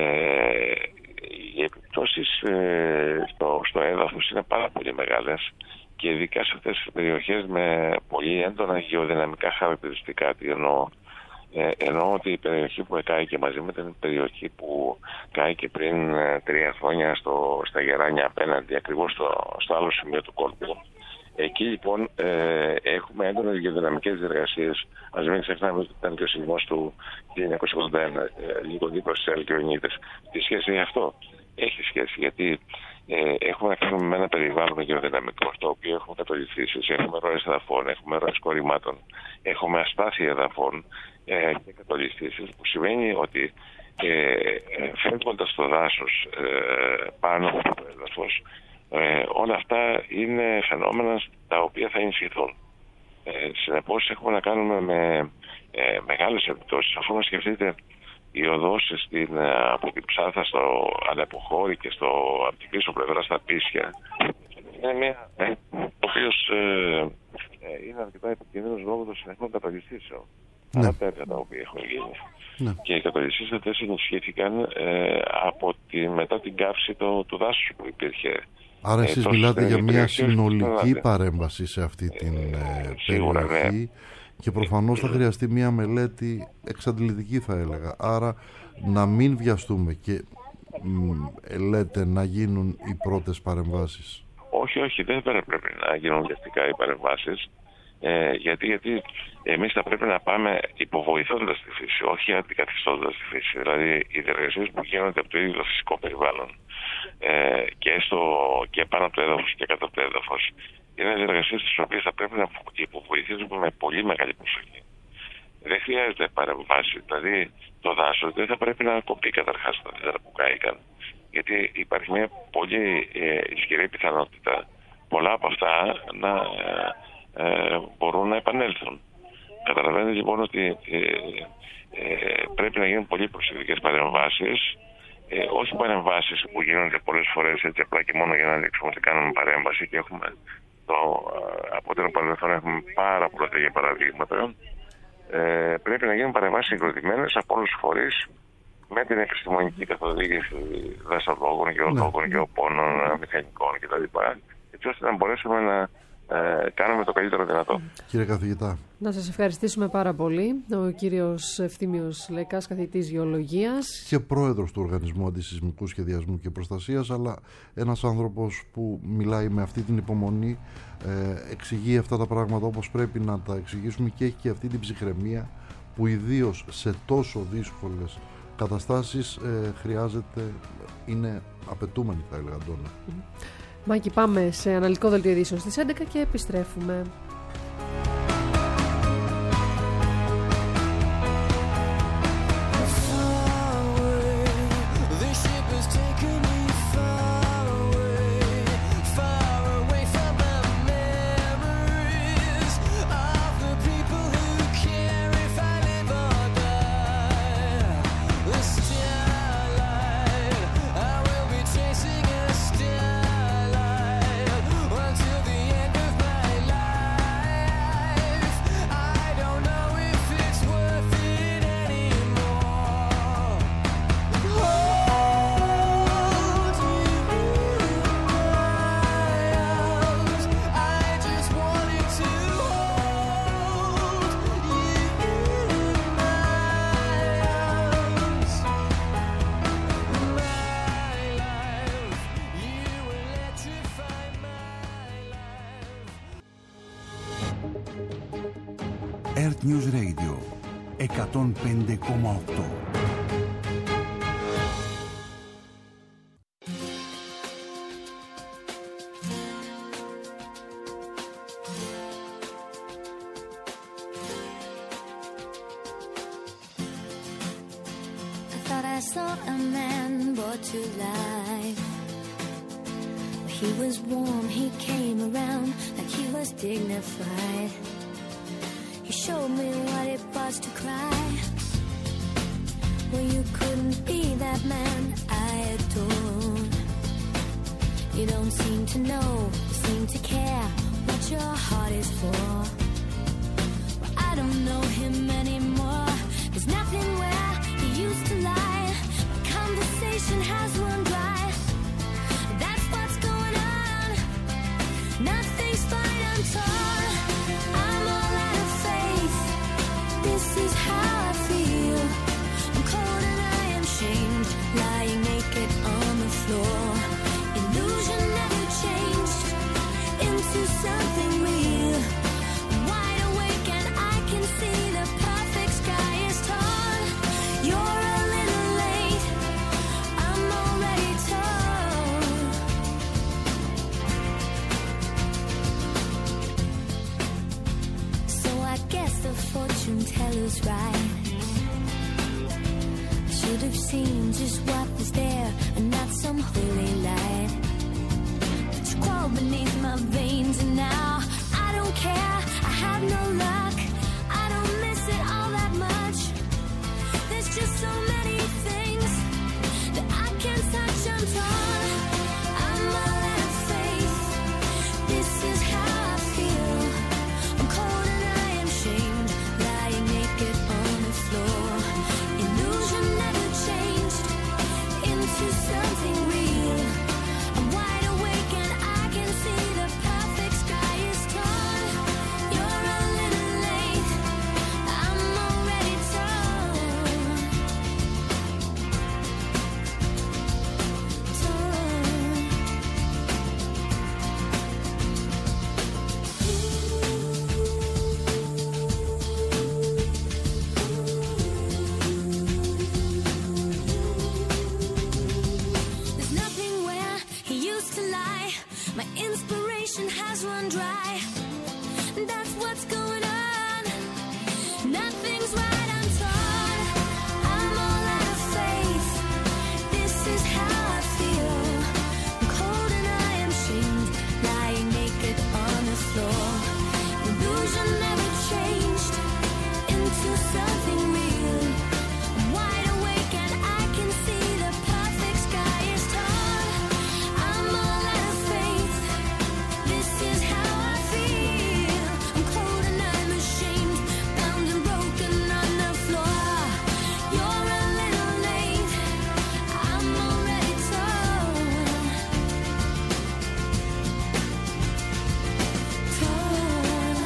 οι επιπτώσεις ε, στο, στο έδαφος είναι πάρα πολύ μεγάλες και ειδικά σε αυτές τις περιοχές με πολύ έντονα γεωδυναμικά χαρακτηριστικά. Τι εννοώ? Ε, εννοώ ότι η περιοχή που εκάηκε μαζί με την περιοχή που κάηκε πριν ε, τρία χρόνια στο, στα Γεράνια απέναντι, ακριβώς στο, στο άλλο σημείο του κόλπου. Εκεί λοιπόν ε, έχουμε έντονες γεωδυναμικές διεργασίες. Ας μην ξεχνάμε ότι ήταν και ο σεισμός του χίλια εννιακόσια ογδόντα ένα, ε, λίγο δίπλα στις Αλκιονίδες. Τι σχέση έχει αυτό? Έχει σχέση, γιατί ε, έχουμε να κάνουμε με ένα περιβάλλον γεωδυναμικό, στο οποίο έχουμε κατολιστήσεις, έχουμε ροές εδαφών, έχουμε ροές κορυμάτων, έχουμε αστάθεια εδαφών ε, και κατολιστήσεις, που σημαίνει ότι ε, φεύγοντας το δάσος ε, πάνω από το έδαφος, Ε, όλα αυτά είναι φαινόμενα τα οποία θα ενισχυθούν. Ε, συνεπώς έχουμε να κάνουμε με ε, μεγάλες επιπτώσεις. Αφού μας σκεφτείτε, η οδός στην, από την Ψάθα στο Αλεποχώρι και στο, από την πίσω πλευρά στα Πίσια είναι μια ε, ο οποίος ε, ε, είναι αρκετά επικίνδυνος λόγω των συνεχών κατολιστήσεων. Ναι. Αυτά τα έργα τα οποία έχουν γίνει. Ναι. Και οι κατολιστήσεις αυτές ενισχύθηκαν ε, από τη, μετά την καύση του, του δάσους που υπήρχε. Άρα εσείς ε, μιλάτε για μια συνολική παρέμβαση σε αυτή την ε, σίγουρα, περιοχή, ναι. Και προφανώς θα ε, χρειαστεί μια μελέτη εξαντλητική, θα έλεγα. Άρα να μην βιαστούμε και μ, λέτε να γίνουν οι πρώτες παρεμβάσεις. Όχι, όχι, δεν πρέπει να γίνουν βιαστικά οι παρεμβάσεις. Ε, γιατί, γιατί εμείς θα πρέπει να πάμε υποβοηθώντας τη φύση, όχι αντικαθιστώντας τη φύση. Δηλαδή οι διεργασίες που γίνονται από το ίδιο το φυσικό περιβάλλον ε, και, στο, και πάνω από το έδαφος και κάτω από το έδαφος Είναι διεργασίες τις οποίες θα πρέπει να υποβοηθήσουμε με πολύ μεγάλη προσοχή. Δεν χρειάζεται παρεμβάσει. Δηλαδή, το δάσος δεν θα πρέπει να κοπεί καταρχάς τα δέντρα που κάηκαν. Γιατί υπάρχει μια πολύ ε, ισχυρή πιθανότητα πολλά από αυτά να ε, ε, μπορούν να επανέλθουν. Καταλαβαίνετε λοιπόν ότι ε, ε, πρέπει να γίνουν πολύ προσεκτικές παρεμβάσεις. Ε, όχι παρεμβάσεις που γίνονται πολλές φορές έτσι απλά και μόνο για να δείξουμε ότι κάνουμε παρέμβαση και έχουμε το, από το παρελθόν έχουμε πάρα πολλά τέτοια παραδείγματα. Ε, πρέπει να γίνουν παρεμβάσεις συγκροτημένες από όλους τους φορείς με την επιστημονική καθοδήγηση δασολόγων, γεωλόγων, ναι. γεωπόνων, μηχανικών κτλ. Έτσι ώστε να μπορέσουμε να ε, κάνουμε το καλύτερο δυνατό. Κύριε καθηγητά. Να σας ευχαριστήσουμε πάρα πολύ. Ο κύριος Ευθύμιος Λέκας, καθηγητής γεωλογίας. Και πρόεδρος του Οργανισμού Αντισυσμικού Σχεδιασμού και Προστασίας, αλλά ένας άνθρωπος που μιλάει με αυτή την υπομονή, ε, εξηγεί αυτά τα πράγματα όπως πρέπει να τα εξηγήσουμε και έχει και αυτή την ψυχραιμία που ιδίως σε τόσο δύσκολες καταστάσεις ε, χρειάζεται, είναι απαιτούμενη θα έλεγα, Αντώνα. Mm-hmm. Μάκη, πάμε σε αναλυτικό δελτίο ειδήσεων στις έντεκα και επιστρέφουμε. Earth News Radio εκατόν πέντε κόμμα οκτώ. He was warm, he came around like he was dignified. He showed me what it was to cry. Well, you couldn't be that man I adored. You don't seem to know, seem to care what your heart is for. Well, I don't know him anymore. There's nothing where he used to lie. My conversation has run dry. That's what's going on. Nothing's fine, I'm torn. I'm all out of faith. This is how I feel. I'm cold and I am shamed, lying naked on the floor. Illusion never changed into something real. I'm wide awake and I can see the perfect sky is torn. You're a little late, I'm already torn. So I guess the fortune teller's right. Should have seen just what was there and not some holy light. But you crawl beneath my veins and now I don't care, I have no luck. I don't miss it all that much. There's just so many things that I can't touch, I'm torn. I'm all out of faith. This is how I feel. I'm cold and I am shamed, lying naked on the floor. Illusion never changed into something real. I'm wide awake and I can see the perfect sky is torn. You're a little run dry. That's what's going on. Nothing's right, I'm torn. I'm all out of faith. This is how I feel. I'm cold and I am shamed, lying naked on the floor. Illusion never changed into something real. I'm wide awake and I can see the perfect sky is torn. I'm all out of faith. This is how I feel. I'm cold and I'm ashamed, bound and broken on the floor. You're a little late. I'm already torn. Torn.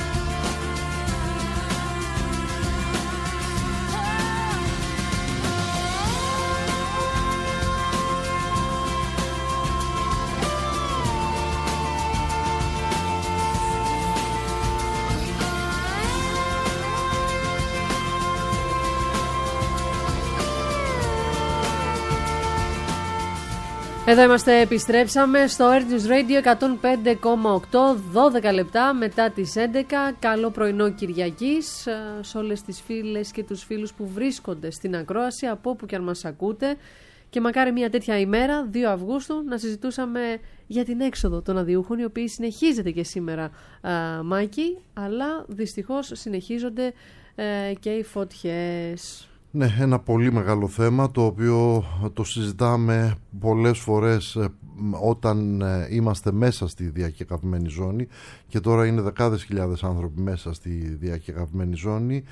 Εδώ είμαστε, επιστρέψαμε στο Earth News Radio εκατόν πέντε κόμμα οκτώ, δώδεκα λεπτά μετά τις έντεκα. Καλό πρωινό Κυριακής σε όλες τις φίλες και τους φίλους που βρίσκονται στην ακρόαση, από όπου και αν μας ακούτε. Και μακάρι μια τέτοια ημέρα, δύο Αυγούστου, να συζητούσαμε για την έξοδο των αδιούχων, η οποία συνεχίζεται και σήμερα, α, Μάκη, αλλά δυστυχώς συνεχίζονται ε, και οι φωτιές. Ναι, ένα πολύ μεγάλο θέμα, το οποίο το συζητάμε πολλές φορές όταν είμαστε μέσα στη διακεκαυμένη ζώνη, και τώρα είναι δεκάδες χιλιάδες άνθρωποι μέσα στη διακεκαυμένη ζώνη.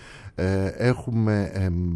Έχουμε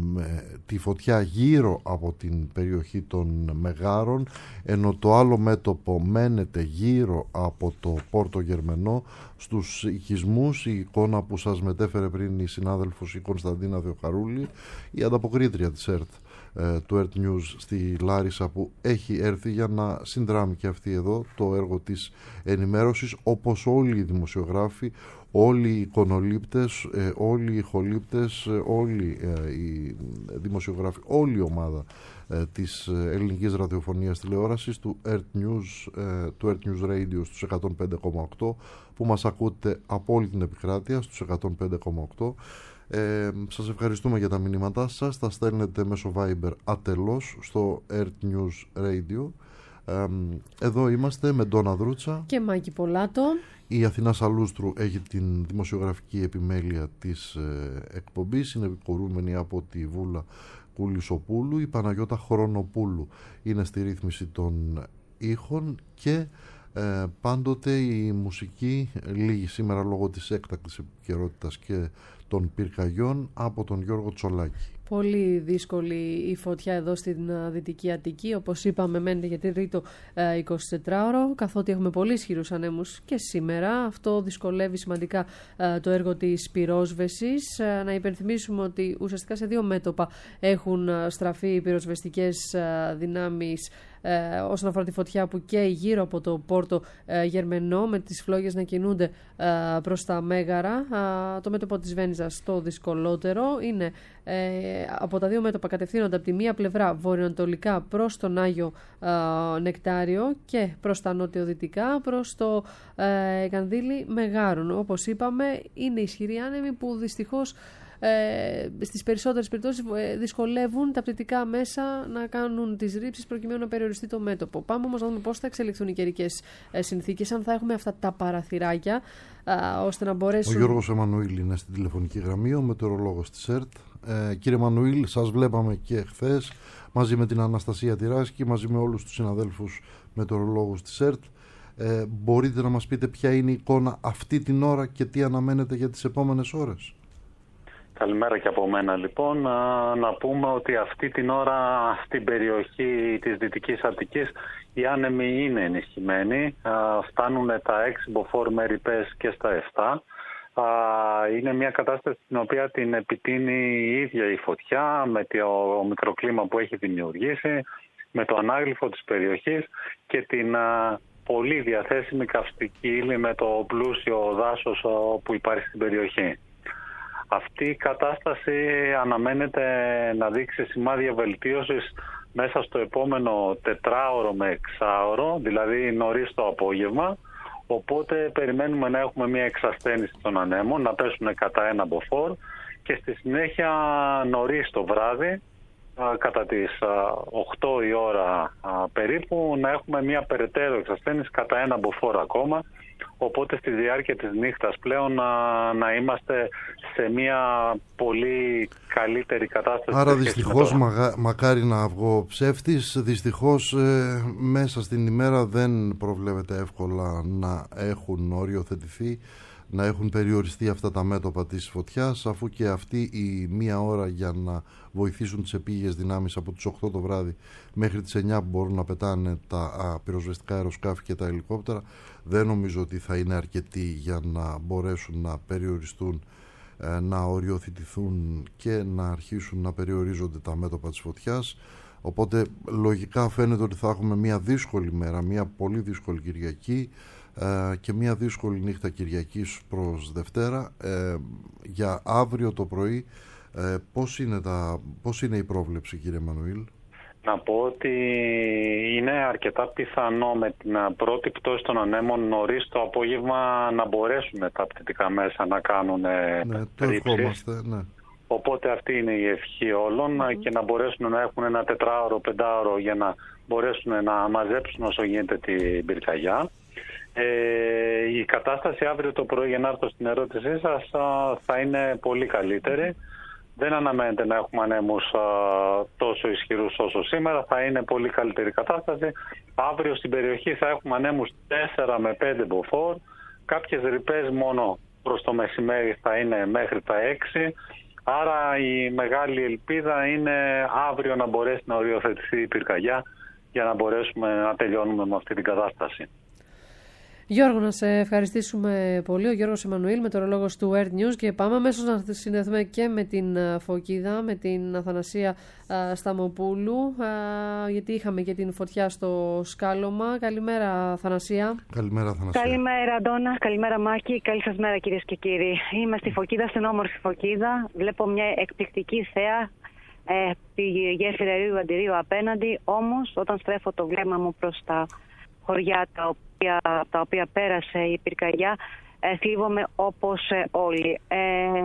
τη φωτιά γύρω από την περιοχή των Μεγάρων, ενώ το άλλο μέτωπο μένεται γύρω από το Πόρτο Γερμενό, στους οικισμούς. Η εικόνα που σας μετέφερε πριν η συνάδελφος η Κωνσταντίνα Θεοχαρούλη, η ανταποκρίτρια της ΕΡΤ, του Earth News στη Λάρισα, που έχει έρθει για να συνδράμει και αυτή εδώ το έργο της ενημέρωσης, όπως όλοι οι δημοσιογράφοι, όλοι οι εικονολήπτες, όλοι οι ηχολήπτες, όλοι οι δημοσιογράφοι, όλη η ομάδα της ελληνικής ραδιοφωνίας τηλεόρασης, του Earth News, του Earth News Radio στους εκατόν πέντε κόμμα οκτώ, που μας ακούτε από όλη την επικράτεια στους εκατόν πέντε κόμμα οκτώ. Ε, σας ευχαριστούμε για τα μηνύματά σας. Τα στέλνετε μέσω Viber ατελώς στο Earth News Radio. Ε, εδώ είμαστε με Ντόνα Δρούτσα και Μάκη Πολάτο. Η Αθηνά Σαλούστρου έχει την δημοσιογραφική επιμέλεια της ε, εκπομπής. Είναι επικορούμενη από τη Βούλα Κουλισοπούλου. Η Παναγιώτα Χρονοπούλου είναι στη ρύθμιση των ήχων και ε, πάντοτε η μουσική, λίγη σήμερα λόγω της έκτακτης επικαιρότητας και των πυρκαγιών, από τον Γιώργο Τσολάκη. Πολύ δύσκολη η φωτιά εδώ στην Δυτική Αττική, όπως είπαμε, μένεται για τρίτο εικοσιτετράωρο, καθότι έχουμε πολύ ισχυρούς ανέμους και σήμερα. Αυτό δυσκολεύει σημαντικά το έργο της πυρόσβεσης. Να υπενθυμίσουμε ότι ουσιαστικά σε δύο μέτωπα έχουν στραφεί οι πυροσβεστικές δυνάμεις Ε, όσον αφορά τη φωτιά που καίει γύρω από το Πόρτο ε, Γερμενό, με τις φλόγες να κινούνται ε, προς τα Μέγαρα. Ε, το μέτωπο της Βένιζας το δυσκολότερο είναι ε, από τα δύο μέτωπα κατευθύνονται από τη μία πλευρά βορειοανατολικά προς τον Άγιο ε, Νεκτάριο και προς τα νοτιοδυτικά προς το ε, Κανδύλι Μεγάρων. Όπως είπαμε, είναι ισχυροί άνεμοι που δυστυχώς Ε, στις περισσότερες περιπτώσεις ε, δυσκολεύουν τα πτυτικά μέσα να κάνουν τις ρήψεις προκειμένου να περιοριστεί το μέτωπο. Πάμε όμως να δούμε πώς θα εξελιχθούν οι καιρικές ε, συνθήκες, αν θα έχουμε αυτά τα παραθυράκια ε, ώστε να μπορέσουν... Ο Γιώργος Εμμανουήλ είναι στην τηλεφωνική γραμμή, ο μετεωρολόγος της ΕΡΤ. Ε, κύριε Εμμανουήλ, σας βλέπαμε και χθες μαζί με την Αναστασία Τυράσκη, μαζί με όλους τους συναδέλφους μετεωρολόγους της ΕΡΤ. Ε, μπορείτε να μας πείτε ποια είναι η εικόνα αυτή την ώρα και τι αναμένετε για τις επόμενες ώρες? Καλημέρα και από μένα λοιπόν. Να πούμε ότι αυτή την ώρα στην περιοχή της Δυτικής Αττικής οι άνεμοι είναι ενισχυμένοι. Φτάνουν τα έξι μποφόρ μέρη πες και στα επτά. Είναι μια κατάσταση στην οποία την επιτείνει η ίδια η φωτιά με το μικροκλίμα που έχει δημιουργήσει, με το ανάγλυφο της περιοχής και την πολύ διαθέσιμη καυστική ύλη με το πλούσιο δάσος που υπάρχει στην περιοχή. Αυτή η κατάσταση αναμένεται να δείξει σημάδια βελτίωσης μέσα στο επόμενο τετράωρο με εξάωρο, δηλαδή νωρίς το απόγευμα, Οπότε περιμένουμε να έχουμε μια εξασθένιση των ανέμων, να πέσουν κατά ένα μποφόρ και στη συνέχεια νωρίς το βράδυ, κατά τις οκτώ η ώρα περίπου, να έχουμε μια περαιτέρω εξασθένιση κατά ένα μποφόρ ακόμα. Οπότε στη διάρκεια της νύχτας πλέον να, να είμαστε σε μια πολύ καλύτερη κατάσταση. Άρα δυστυχώς μα, μακάρι να βγω ψεύτης, δυστυχώς ε, μέσα στην ημέρα δεν προβλέπεται εύκολα να έχουν οριοθετηθεί, να έχουν περιοριστεί αυτά τα μέτωπα της φωτιάς, αφού και αυτή η μία ώρα για να βοηθήσουν τις επίγειες δυνάμεις από τις οκτώ το βράδυ μέχρι τις εννιά που μπορούν να πετάνε τα α, πυροσβεστικά αεροσκάφη και τα ελικόπτερα, δεν νομίζω ότι θα είναι αρκετοί για να μπορέσουν να περιοριστούν, ε, να οριοθετηθούν και να αρχίσουν να περιορίζονται τα μέτωπα της φωτιάς. Οπότε λογικά φαίνεται ότι θα έχουμε μια δύσκολη μέρα, μια πολύ δύσκολη Κυριακή ε, και μια δύσκολη νύχτα Κυριακής προς Δευτέρα. Ε, για αύριο το πρωί ε, πώς είναι, τα, πώς είναι η πρόβλεψη, κύριε Μανουήλ? Να πω ότι είναι αρκετά πιθανό με την πρώτη πτώση των ανέμων νωρίς το απόγευμα να μπορέσουν τα πτυτικά μέσα να κάνουν ναι, το ευχόμαστε, ναι. Οπότε αυτή είναι η ευχή όλων mm-hmm. και να μπορέσουν να έχουν ένα τετράωρο, πεντάωρο για να μπορέσουν να μαζέψουν όσο γίνεται την πυρκαγιά. Ε, η κατάσταση αύριο το πρωί, για να έρθω στην ερώτησή σας, θα είναι πολύ καλύτερη. Δεν αναμένεται να έχουμε ανέμους α, τόσο ισχυρούς όσο σήμερα. Θα είναι πολύ καλύτερη κατάσταση. Αύριο στην περιοχή θα έχουμε ανέμους τέσσερα με πέντε μποφόρ. Κάποιες ρηπές μόνο προς το μεσημέρι θα είναι μέχρι τα έξι. Άρα η μεγάλη ελπίδα είναι αύριο να μπορέσει να οριοθετηθεί η πυρκαγιά για να μπορέσουμε να τελειώνουμε με αυτή την κατάσταση. Γιώργο, να σε ευχαριστήσουμε πολύ. Ο Γιώργος Εμμανουήλ, μετεωρολόγος του Earth News, και πάμε αμέσως να συνδεθούμε και με την Φωκίδα, με την Αθανασία Σταμοπούλου, γιατί είχαμε και την φωτιά στο σκάλωμα. Καλημέρα, Αθανασία. Καλημέρα, Αθανασία. Καλημέρα, Αντώνα. Καλημέρα, Μάκη. Καλή σας μέρα, κυρίες και κύριοι. Είμαι στη Φωκίδα, στην όμορφη Φωκίδα. Βλέπω μια εκπληκτική θέα, ε, τη γέφυρα Ερείου Αντιρίου απέναντι. Όμως, όταν στρέφω το βλέμμα μου προς τα χωριά τα οποία, τα οποία πέρασε η πυρκαγιά, ε, θλίβομαι όπως ε, όλοι. Ε,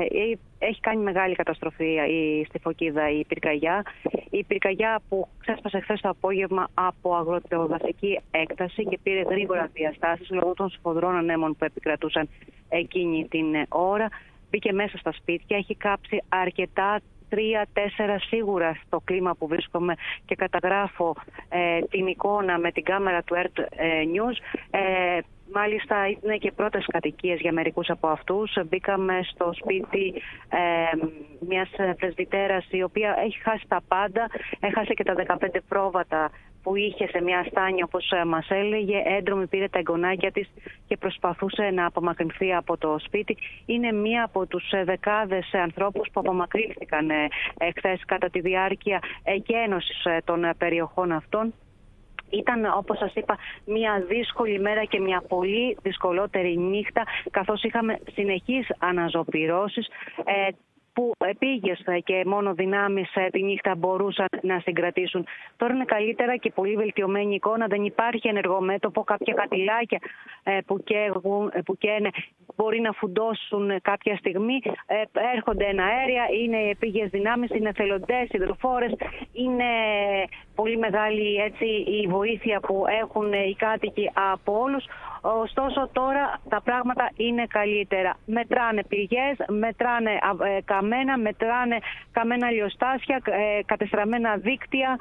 έχει κάνει μεγάλη καταστροφή η, στη Φωκίδα η πυρκαγιά. Η πυρκαγιά που ξέσπασε χθες το απόγευμα από αγροτοδασική έκταση και πήρε γρήγορα διαστάσεις λόγω των σφοδρών ανέμων που επικρατούσαν εκείνη την ώρα. Μπήκε μέσα στα σπίτια, έχει κάψει αρκετά, τρία τέσσερα σίγουρα στο κλίμα που βρίσκομαι και καταγράφω ε, την εικόνα με την κάμερα του Earth News. Ε, μάλιστα είναι και πρώτες κατοικίες για μερικούς από αυτούς. Μπήκαμε στο σπίτι ε, μιας πρεσβυτέρας η οποία έχει χάσει τα πάντα, έχασε και τα δεκαπέντε πρόβατα που είχε σε μια στάνια, όπως μας έλεγε. Έντρομη πήρε τα εγγονάκια της και προσπαθούσε να απομακρυνθεί από το σπίτι. Είναι μία από τους δεκάδες ανθρώπους που απομακρύνθηκαν χθες κατά τη διάρκεια εκένωσης των περιοχών αυτών. Ήταν, όπως σας είπα, μια δύσκολη μέρα και μια πολύ δυσκολότερη νύχτα, καθώς είχαμε συνεχείς αναζωπυρώσεις ε, που επίγειες και μόνο δυνάμεις τη νύχτα μπορούσαν να συγκρατήσουν. Τώρα είναι καλύτερα και πολύ βελτιωμένη εικόνα. Δεν υπάρχει ενεργό μέτωπο. Κάποια κατηλάκια που, καίγουν, που καίνε μπορεί να φουντώσουν κάποια στιγμή. Έρχονται εναέρια, είναι οι επίγειες δυνάμεις, είναι θελοντές, υδροφόρες. Είναι πολύ μεγάλη έτσι, η βοήθεια που έχουν οι κάτοικοι από όλους. Ωστόσο τώρα τα πράγματα είναι καλύτερα. Μετράνε πηγές, μετράνε ε, καμένα, μετράνε καμένα λιοστάσια, ε, κατεστραμμένα δίκτυα,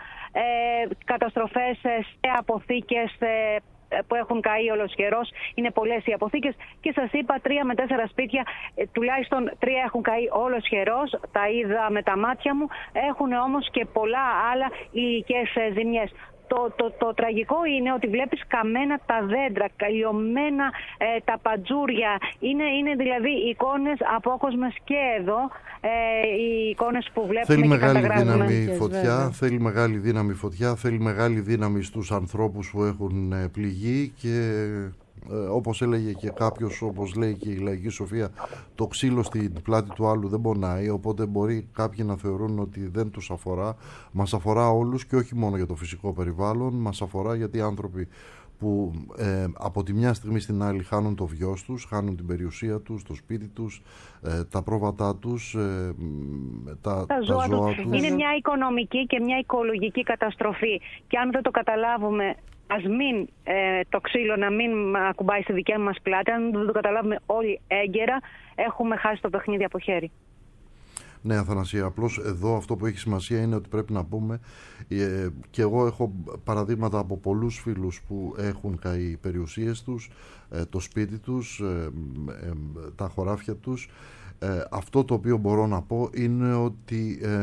ε, καταστροφές σε αποθήκες ε, που έχουν καεί ολοσχερός. Είναι πολλές οι αποθήκες και σας είπα τρία με τέσσερα σπίτια, ε, τουλάχιστον τρία έχουν καεί ολοσχερός, τα είδα με τα μάτια μου. Έχουν όμως και πολλά άλλα υλικές ε, ζημιές. Το, το, το τραγικό είναι ότι βλέπεις καμένα τα δέντρα, καλλιωμένα ε, τα παντζούρια. Είναι, είναι δηλαδή εικόνες απόκοσμες και εδώ, ε, οι εικόνες που βλέπουμε θέλει και μεγάλη καταγράφουμε. Δύναμη φωτιά, θέλει μεγάλη δύναμη φωτιά, θέλει μεγάλη δύναμη στους ανθρώπους που έχουν πληγεί και ε, όπως έλεγε και κάποιος, όπως λέει και η λαϊκή σοφία, το ξύλο στην πλάτη του άλλου δεν πονάει, οπότε μπορεί κάποιοι να θεωρούν ότι δεν τους αφορά. Μας αφορά όλους και όχι μόνο για το φυσικό περιβάλλον, μας αφορά γιατί οι άνθρωποι που ε, από τη μια στιγμή στην άλλη χάνουν το βιός τους, χάνουν την περιουσία τους, το σπίτι τους, ε, τα πρόβατά τους, ε, τα, τα ζώα, τα ζώα τους. Είναι μια οικονομική και μια οικολογική καταστροφή και αν δεν το καταλάβουμε, ας μην ε, το ξύλο να μην ακουμπάει στη δικιά μας πλάτη, αν δεν το καταλάβουμε όλοι έγκαιρα, έχουμε χάσει το παιχνίδι από χέρι. Ναι, Αθανασία, απλώς εδώ αυτό που έχει σημασία είναι ότι πρέπει να πούμε, ε, και εγώ έχω παραδείγματα από πολλούς φίλους που έχουν καεί οι περιουσίες τους, ε, το σπίτι τους, ε, ε, τα χωράφια τους. Ε, αυτό το οποίο μπορώ να πω είναι ότι ε,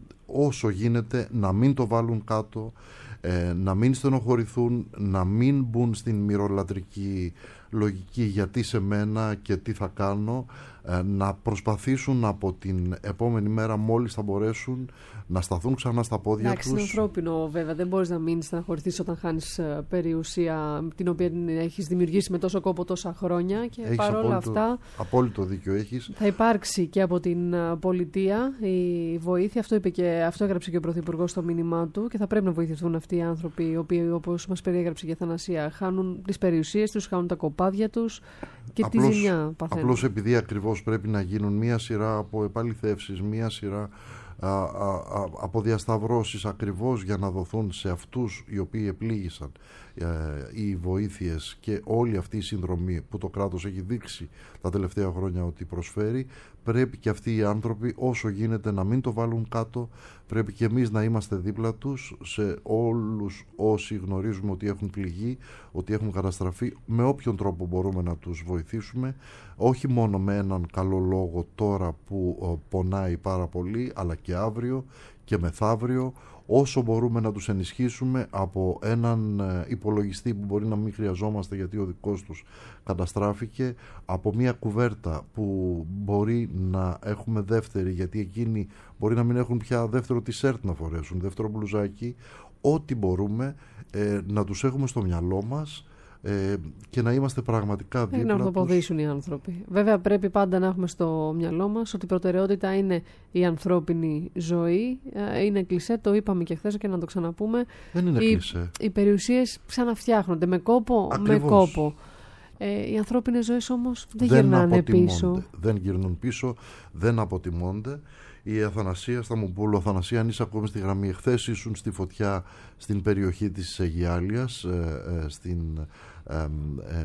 όσο γίνεται να μην το βάλουν κάτω, ε, να μην στενοχωρηθούν, να μην μπουν στην μυρολατρική λογική γιατί σε μένα και τι θα κάνω, ε, να προσπαθήσουν από την επόμενη μέρα μόλις θα μπορέσουν να σταθούν ξανά στα πόδια Εντάξει, τους. Είναι ανθρώπινο βέβαια, δεν μπορείς να μείνεις στεναχωρηθείς όταν χάνεις περιουσία την οποία την έχεις δημιουργήσει με τόσο κόπο τόσα χρόνια και έχεις παρόλα απόλυτο, αυτά απόλυτο δίκιο έχεις. Θα υπάρξει και από την πολιτεία η βοήθεια, αυτό, είπε και, αυτό έγραψε και ο Πρωθυπουργός στο μήνυμά του και θα πρέπει να βοηθηθούν αυτοί οι άνθρωποι οι οποίοι, όπως μας περιέγραψε και η Αθανασία, χάνουν τις περιουσίες τους, χάνουν τα κοπάδια τους και απλώς, τη ζημιά παθαίνουν. Απλώς επειδή ακριβώς πρέπει να γίνουν μία σειρά από επαληθεύσεις, μία σειρά α, α, α, από διασταυρώσεις ακριβώς για να δοθούν σε αυτούς οι οποίοι επλήγησαν ε, οι βοήθειες και όλη αυτή η συνδρομή που το κράτος έχει δείξει τα τελευταία χρόνια ότι προσφέρει. Πρέπει και αυτοί οι άνθρωποι όσο γίνεται να μην το βάλουν κάτω. Πρέπει και εμείς να είμαστε δίπλα τους σε όλους όσοι γνωρίζουμε ότι έχουν πληγεί, ότι έχουν καταστραφεί, με όποιον τρόπο μπορούμε να τους βοηθήσουμε, όχι μόνο με έναν καλό λόγο τώρα που πονάει πάρα πολύ, αλλά και αύριο και μεθαύριο, όσο μπορούμε να τους ενισχύσουμε από έναν υπολογιστή που μπορεί να μην χρειαζόμαστε γιατί ο δικός τους καταστράφηκε, από μια κουβέρτα που μπορεί να έχουμε δεύτερη γιατί εκείνοι μπορεί να μην έχουν πια δεύτερο τισέρτ να φορέσουν, δεύτερο μπλουζάκι, ό,τι μπορούμε ε, να τους έχουμε στο μυαλό μας ε, και να είμαστε πραγματικά δίπλα τους. Να ορθοποδήσουν οι άνθρωποι. Βέβαια πρέπει πάντα να έχουμε στο μυαλό μας ότι η προτεραιότητα είναι η ανθρώπινη ζωή. Είναι κλισέ, το είπαμε και χθες και να το ξαναπούμε. Δεν είναι οι, κλισέ. Οι περιουσίες ξαναφτιάχνονται με κόπο, με κόπο. Ε, οι ανθρώπινες ζωές όμως δεν, δεν γυρνάνε πίσω. Δεν γυρνούν πίσω, δεν αποτιμώνται. Η Αθανασία Σταμοπούλου, Αθανασία, αν είσαι ακόμη στη γραμμή, εχθές ήσουν στη φωτιά στην περιοχή της Αιγιάλειας, ε, ε, στην... Ε, ε,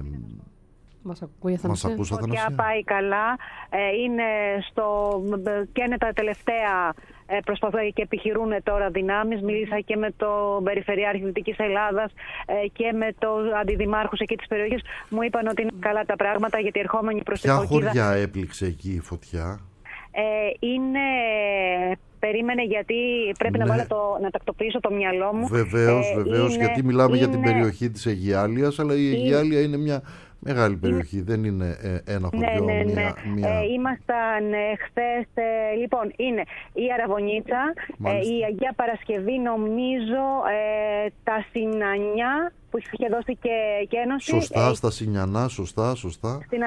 Μας ακούει η Αθανασία. Η φωτιά πάει καλά, ε, είναι στο... και είναι τα τελευταία ε, προσπαθούν και επιχειρούν τώρα δυνάμεις. Μίλησα και με τον Περιφερειάρχη Δυτικής Ελλάδας ε, και με τον Αντιδημάρχους εκεί της περιοχής. Μου είπαν ότι είναι καλά τα πράγματα γιατί ερχόμενοι προς τη Φωκίδα... Ποια χωριά έπληξε εκεί η φωτιά? Ε, είναι... Περίμενε γιατί πρέπει ναι. να, βάλω το, να τακτοποιήσω το μυαλό μου. Βεβαίως, ε, βεβαίως, είναι, γιατί μιλάμε είναι... για την περιοχή της Αιγιάλειας, αλλά η Αιγιάλεια είναι μια μεγάλη περιοχή, είναι... δεν είναι ε, ένα χωριό. Ναι, ναι, ναι. Μια, μια... Ε, ήμασταν ε, χθες, ε, λοιπόν, είναι η Αραβωνίτσα, ε, η Αγία Παρασκευή, νομίζω, ε, τα Σινανιά, που είχε δώσει και, και ένωση. Σωστά, ε, στα Σινιανά, σωστά, σωστά. Στην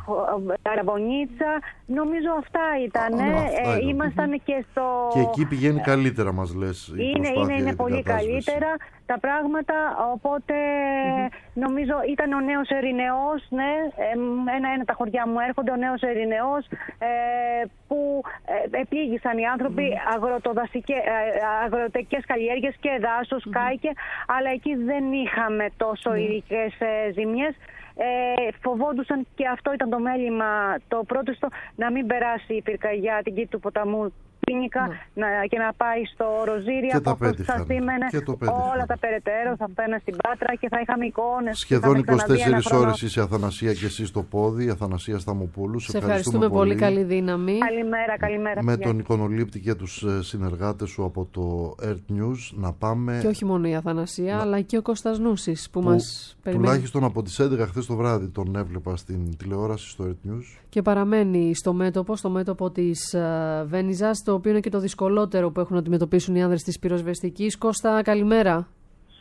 Αραβωνίτσα, νομίζω αυτά ήταν. Ε, ήμασταν και στο... Και εκεί πηγαίνει καλύτερα, μας λες. Η είναι, είναι, είναι πολύ καλύτερα τα πράγματα, οπότε mm-hmm. νομίζω ήταν ο Νέος Ερηνεός, ναι, ένα-ένα τα χωριά μου έρχονται, ο Νέος Ερηνεός, ε, που ε, επλήγησαν οι άνθρωποι, mm-hmm. αγροτικές καλλιέργειες και δάσος, mm-hmm. κάηκε, αλλά εκεί δεν είχαμε τόσο mm-hmm. ειδικές ε, ζημιές. Ε, φοβόντουσαν και αυτό ήταν το μέλημα το πρώτο στο, να μην περάσει η πυρκαγιά την κήτη του ποταμού Πίνικα ναι. να, και να πάει στο Ροζήρια, που θα σήμαινε όλα τα περαιτέρω, θα πέρανε στην Πάτρα και θα είχαμε εικόνες. Σχεδόν είκοσι τέσσερις ώρες είσαι, Αθανασία, και εσύ στο πόδι, Αθανασία Σταμοπούλου. Σε ευχαριστούμε πολύ, πολύ, καλή δύναμη. Καλημέρα, καλημέρα. Με τον Εικονολήπτη και τους συνεργάτες σου από το Earth News να πάμε... Και όχι μόνο η Αθανασία, να... αλλά και ο Κώστας Νούσης που, που μας περιμένει. Τουλάχιστον από τις έντεκα χθες το βράδυ τον έβλεπα στην τηλεόραση στο Earth News. Και παραμένει στο μέτωπο, στο μέτωπο της uh, Βένιζας, το οποίο είναι και το δυσκολότερο που έχουν να αντιμετωπίσουν οι άνδρες της πυροσβεστικής. Κώστα, καλημέρα.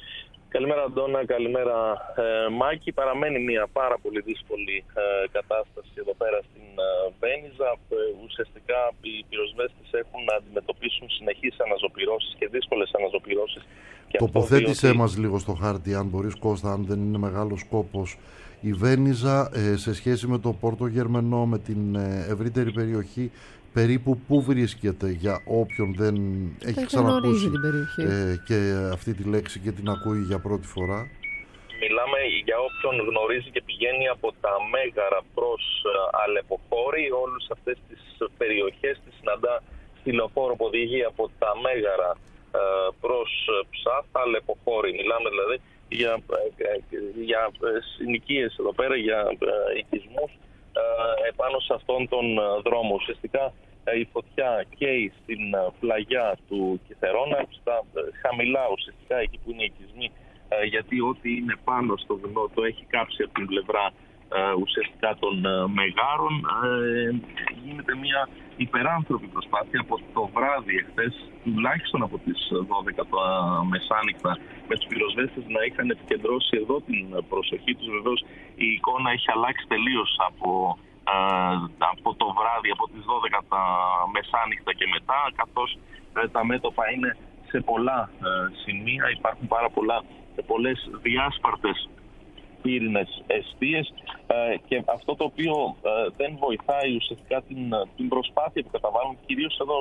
Καλημέρα Αντώνα, καλημέρα ε, Μάκη. Παραμένει μια πάρα πολύ δύσκολη ε, κατάσταση εδώ πέρα στην ε, Βένιζα. Ε, ουσιαστικά οι πυροσβέστες έχουν να αντιμετωπίσουν συνεχείς αναζωπυρώσεις και δύσκολες αναζωπυρώσεις. Τοποθέτησέ διότι... μας λίγο στο χάρτη, αν μπορείς Κώστα, αν δεν είναι μεγάλος κόπος. Η Βένιζα ε, σε σχέση με το Πόρτο Γερμενό, με την ε, ευρύτερη περιοχή, περίπου πού βρίσκεται για όποιον δεν έχει ξανακούσει ε, και αυτή τη λέξη και την ακούει για πρώτη φορά? Μιλάμε για όποιον γνωρίζει και πηγαίνει από τα Μέγαρα προς Αλεποχώρη, όλες αυτές τις περιοχές τις συναντά στη λεωφόρο που οδηγεί από τα Μέγαρα προς Ψάθα, Αλεποχώρη. Μιλάμε δηλαδή για, για συνοικίες εδώ πέρα, για οικισμούς επάνω σε αυτόν τον δρόμο. Ουσιαστικά η φωτιά καίει στην πλαγιά του Κιθερώνα, στα χαμηλά ουσιαστικά εκεί που είναι οι οικισμοί, γιατί ό,τι είναι πάνω στο βουνό το έχει κάψει από την πλευρά ουσιαστικά των Μεγάρων. Γίνεται μια υπεράνθρωπη προσπάθεια από το βράδυ εχθές, τουλάχιστον από τις δώδεκα το μεσάνυχτα, με τους πυροσβέστες να είχαν επικεντρώσει εδώ την προσοχή τους. Βεβαίως η εικόνα έχει αλλάξει τελείως από, από το βράδυ, από τις δώδεκα τα μεσάνυχτα και μετά, καθώς τα μέτωπα είναι σε πολλά σημεία, υπάρχουν πάρα πολλά, πολλές διάσπαρτες πύρινες εστίες ε, και αυτό το οποίο ε, δεν βοηθάει ουσιαστικά την, την προσπάθεια που καταβάλουν κυρίως εδώ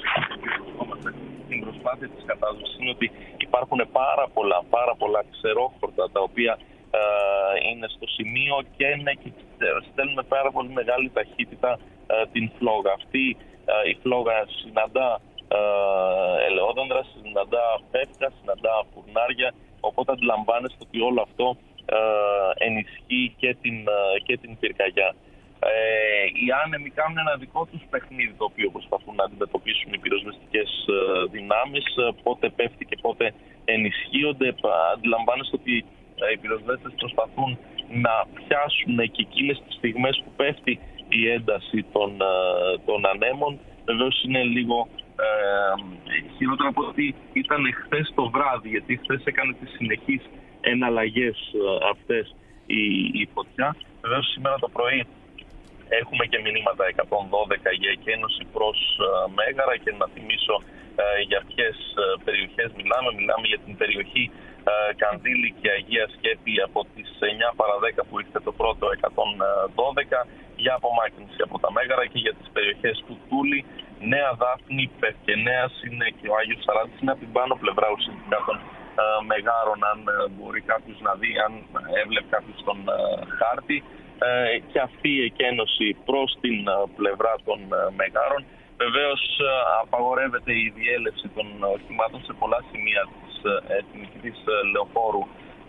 στην προσπάθεια της κατάσβεσης είναι ότι υπάρχουν πάρα πολλά, πάρα πολλά ξερόχορτα τα οποία ε, είναι στο σημείο και, ναι, και στέλνουν με πάρα πολύ μεγάλη ταχύτητα ε, την φλόγα. Αυτή ε, η φλόγα συναντά ε, ελαιόδεντρα, συναντά πέφκα, συναντά φουρνάρια, οπότε αντιλαμβάνεστε ότι όλο αυτό Ε, ενισχύει και την, και την πυρκαγιά. Ε, οι άνεμοι κάνουν ένα δικό τους παιχνίδι το οποίο προσπαθούν να αντιμετωπίσουν οι πυροσβεστικές ε, δυνάμεις, πότε πέφτει και πότε ενισχύονται. Αντιλαμβάνεστε ότι ε, οι πυροσβέστες προσπαθούν να πιάσουν και εκείνες τις στιγμές που πέφτει η ένταση των, ε, των ανέμων. Βεβαίως είναι λίγο ε, χειρότερα από ότι ήταν χθες το βράδυ, γιατί χθες έκανε τις συνεχείς εναλλαγές αυτές η, η φωτιά. Βεβαίως σήμερα το πρωί έχουμε και μηνύματα εκατόν δώδεκα για εκένωση προς uh, Μέγαρα και να θυμίσω uh, για ποιες uh, περιοχές μιλάμε. Μιλάμε για την περιοχή uh, Κανδύλη και Αγία Σκέπη από τις εννιά παρά δέκα που ήρθε το πρώτο εκατόν δώδεκα για απομάκρυνση από τα Μέγαρα, και για τις περιοχές του Τούλη, Νέα Δάφνη, Πευκενέας είναι και ο Άγιος Σαράντης, είναι από την πάνω πλευρά ουσιαστικά των Μεγάρων, αν μπορεί κάποιος να δει, αν έβλεπε κάποιος τον χάρτη, και αυτή η εκένωση προς την πλευρά των Μεγάρων. Βεβαίως απαγορεύεται η διέλευση των οχημάτων σε πολλά σημεία της εθνικής λεωφόρου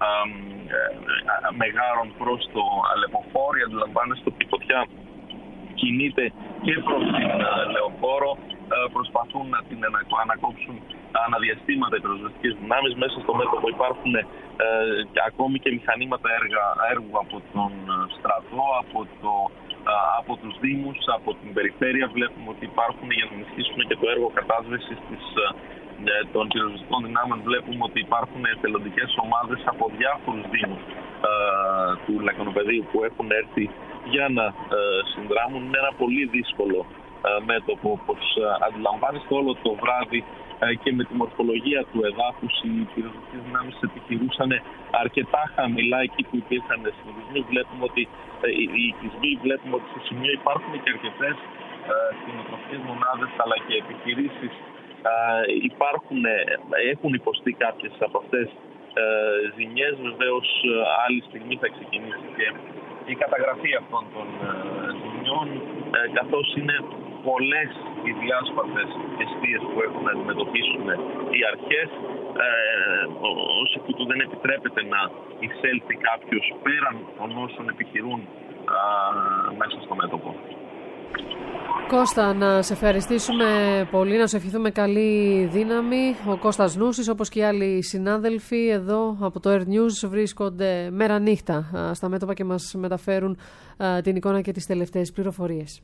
Μεγάρων προς το Αλεποχώρι. Αντιλαμβάνεστε ότι η φωτιά κινείται και προς την λεωφόρο. Προσπαθούν να την ανακόψουν αναδιαστήματα οι πυροσβεστικές δυνάμεις. Μέσα στο μέτωπο υπάρχουν ε, ακόμη και μηχανήματα έργα, έργου από τον στρατό, από, το, ε, από τους δήμους, από την περιφέρεια. Βλέπουμε ότι υπάρχουν, για να ενισχύσουν και το έργο κατάσβεσης της, ε, των πυροσβεστικών δυνάμεων, βλέπουμε ότι υπάρχουν εθελοντικές ομάδες από διάφορους δήμους ε, του Λακωνοπεδίου που έχουν έρθει για να ε, συνδράμουν. Είναι ένα πολύ δύσκολο μέτωπο, όπως αντιλαμβάνεστε, όλο το βράδυ και με τη μορφολογία του εδάφους οι πυροσβεστικές δυνάμεις επιχειρούσαν αρκετά χαμηλά εκεί που υπήρχαν συνδυσμοί. Βλέπουμε ότι οι οικισμοί, βλέπουμε ότι στο σημείο υπάρχουν και αρκετές κτηνοτροφικές μονάδες αλλά και επιχειρήσεις. Υπάρχουν, έχουν υποστεί κάποιες από αυτές ζημιές. Βεβαίως άλλη στιγμή θα ξεκινήσει και η καταγραφή αυτών των ζημιών, καθώς είναι πολλές οι διάσπαρτες αιστείες που έχουν να αντιμετωπίσουν οι αρχές. Ε, ως εκ τούτου δεν επιτρέπεται να εισέλθει κάποιος πέραν των όσων επιχειρούν α, μέσα στο μέτωπο. Κώστα, να σε ευχαριστήσουμε πολύ, να σου ευχηθούμε καλή δύναμη. Ο Κώστας Νούσης, όπως και οι άλλοι συνάδελφοι εδώ από το Air News, βρίσκονται μέρα νύχτα στα μέτωπα και μας μεταφέρουν την εικόνα και τις τελευταίες πληροφορίες.